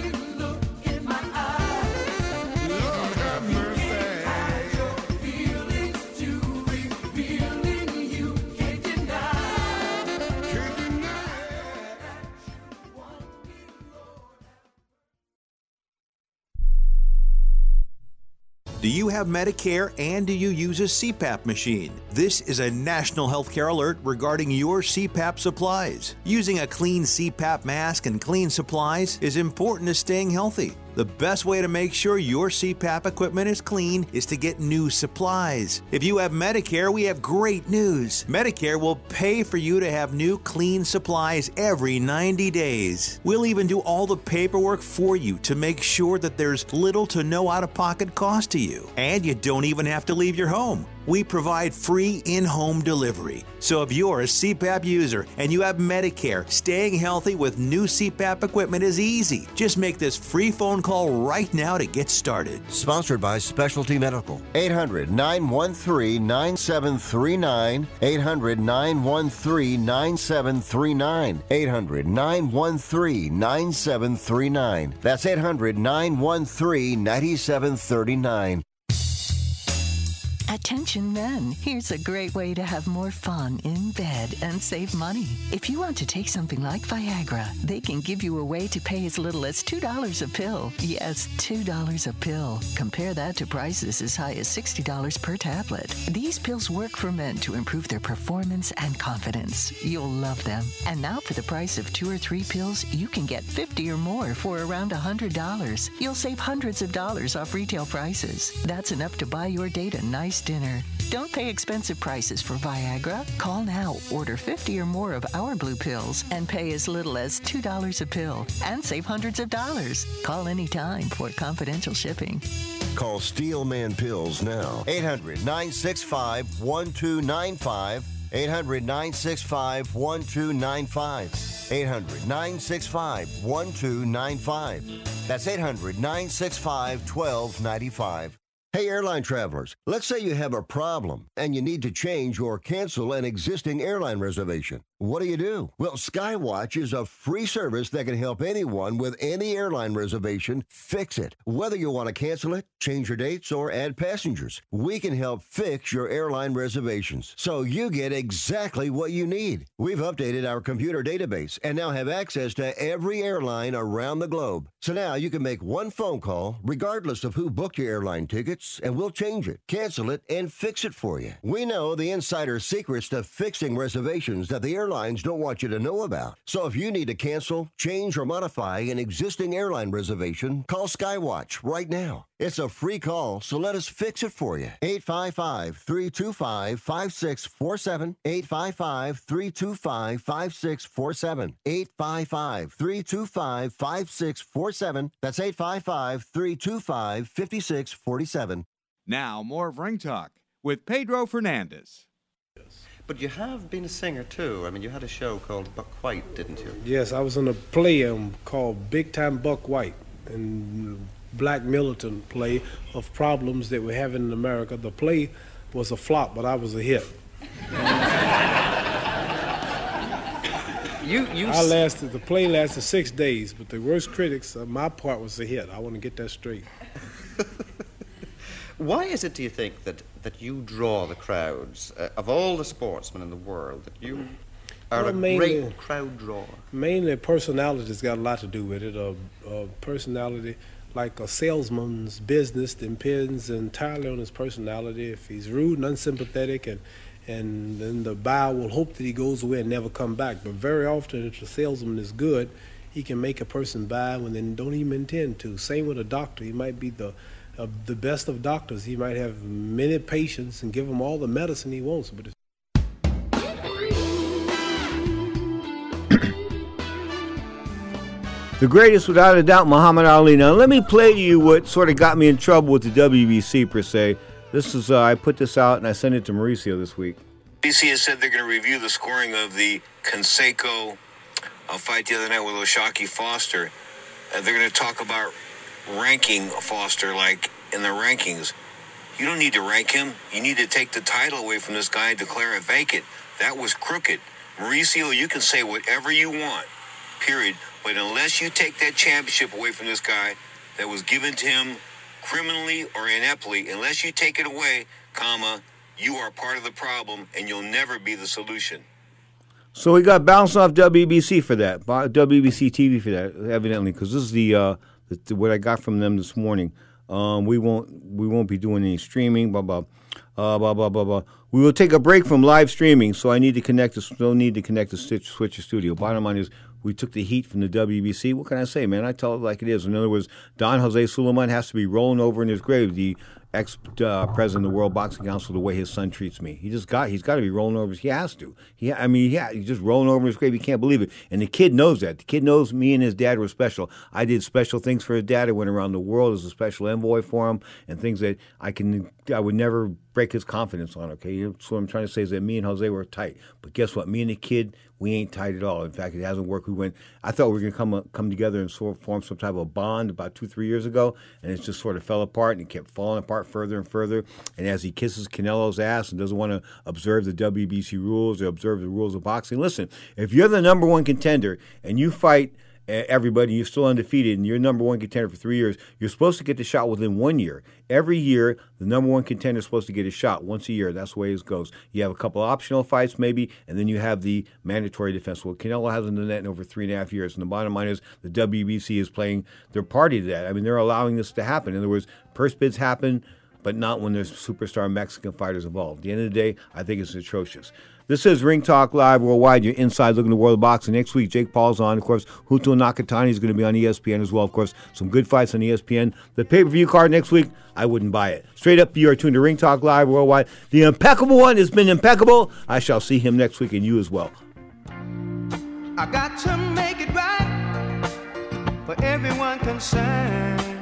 Speaker 5: Do you have Medicare and do you use a CPAP machine? This is a national healthcare alert regarding your CPAP supplies. Using a clean CPAP mask and clean supplies is important to staying healthy. The best way to make sure your CPAP equipment is clean is to get new supplies. If you have Medicare, we have great news. Medicare will pay for you to have new clean supplies every 90 days. We'll even do all the paperwork for you to make sure that there's little to no out-of-pocket cost to you. And you don't even have to leave your home. We provide free in-home delivery. So if you're a CPAP user and you have Medicare, staying healthy with new CPAP equipment is easy. Just make this free phone call right now to get started.
Speaker 2: Sponsored by Specialty Medical. 800-913-9739. 800-913-9739. 800-913-9739. That's 800-913-9739.
Speaker 9: Attention men, here's a great way to have more fun in bed and save money. If you want to take something like Viagra, they can give you a way to pay as little as $2 a pill. Yes, $2 a pill. Compare that to prices as high as $60 per tablet. These pills work for men to improve their performance and confidence. You'll love them. And now for the price of 2 or 3 pills, you can get 50 or more for around $100. You'll save hundreds of dollars off retail prices. That's enough to buy your date a nice dinner. Don't pay expensive prices for Viagra. Call now, order 50 or more of our blue pills, and pay as little as $2 a pill and save hundreds of dollars. Call anytime for confidential shipping.
Speaker 2: Call Steelman Pills now. 800-965-1295. 800-965-1295. 800-965-1295. That's 800-965-1295. Hey, airline travelers, let's say you have a problem and you need to change or cancel an existing airline reservation. What do? Well, Skywatch is a free service that can help anyone with any airline reservation fix it. Whether you want to cancel it, change your dates, or add passengers, we can help fix your airline reservations so you get exactly what you need. We've updated our computer database and now have access to every airline around the globe. So now you can make one phone call regardless of who booked your airline tickets, and we'll change it, cancel it, and fix it for you. We know the insider secrets to fixing reservations that the airlines don't want you to know about. So if you need to cancel, change, or modify an existing airline reservation, call Skywatch right now. It's a free call, so let us fix it for you. 855-325-5647. 855-325-5647. 855-325-5647. That's 855-325-5647.
Speaker 3: Now, more of Ring Talk with Pedro Fernandez.
Speaker 23: But you have been a singer too. I mean, you had a show called Buck White, didn't you?
Speaker 24: Yes, I was in a play called Big Time Buck White, and black militant play of problems that we're having in America. The play was a flop, but I was a hit. The play lasted 6 days, but the worst critics, my part was a hit. I want to get that straight.
Speaker 23: Why is it, do you think, that you draw the crowds? Of all the sportsmen in the world, that you are great crowd drawer? Mainly personality's got a lot to do with it. A personality, like a salesman's business, depends entirely on his personality. If he's rude and unsympathetic, and then the buyer will hope that he goes away and never come back. But very often, if the salesman is good,
Speaker 24: he can make a person buy when they don't even intend to. Same with a doctor. He might be the best of doctors. He might have many patients and give them all the medicine he wants, but
Speaker 7: the greatest, without a doubt, Muhammad Ali. Now, let me play to you what sort of got me in trouble with the WBC, per se. This is, I put this out and I sent it to Mauricio this week.
Speaker 10: WBC has said they're going to review the scoring of the Canseco fight the other night with O'Shaquie Foster. They're going to talk about ranking Foster, like in the rankings. You don't need to rank him. You need to take the title away from this guy and declare it vacant. That was crooked. Mauricio, you can say whatever you want, period. But unless you take that championship away from this guy that was given to him criminally or ineptly, unless you take it away, you are part of the problem and you'll never be the solution.
Speaker 7: So we got bounced off WBC for that, WBC TV for that, evidently, because this is the what I got from them this morning. We won't be doing any streaming. Blah blah blah blah blah blah. We will take a break from live streaming, so I need to connect. No need to connect the Switcher Studio. Bottom line is, we took the heat from the WBC. What can I say, man? I tell it like it is. In other words, Don Jose Sulaiman has to be rolling over in his grave. The ex-president of the World Boxing Council, the way his son treats me. He's got to be rolling over. He has to. He's just rolling over in his grave. He can't believe it. And the kid knows that. The kid knows me and his dad were special. I did special things for his dad. I went around the world as a special envoy for him and things that I would never break his confidence on, okay? So what I'm trying to say is that me and Jose were tight. But guess what? Me and the kid, we ain't tight at all. In fact, it hasn't worked. I thought we were going to come together and sort of form some type of bond about 2-3 years ago, and it just sort of fell apart, and it kept falling apart further and further. And as he kisses Canelo's ass and doesn't want to observe the WBC rules or observe the rules of boxing, listen, if you're the number one contender and you fight everybody, you're still undefeated, and you're number one contender for 3 years, you're supposed to get the shot within 1 year. Every year, the number one contender is supposed to get a shot once a year. That's the way it goes. You have a couple of optional fights maybe, and then you have the mandatory defense. Well, Canelo hasn't done that in over 3.5 years, and the bottom line is the WBC is playing their party to that. I mean, they're allowing this to happen. In other words, purse bids happen, but not when there's superstar Mexican fighters involved. At the end of the day, I think it's atrocious. This is Ring Talk Live Worldwide. You're inside looking at the world of boxing. Next week, Jake Paul's on. Of course, Huto Nakatani is going to be on ESPN as well. Of course, some good fights on ESPN. The pay-per-view card next week, I wouldn't buy it. Straight up, you are tuned to Ring Talk Live Worldwide. The impeccable one has been impeccable. I shall see him next week, and you as well.
Speaker 12: I got to make it right for everyone concerned.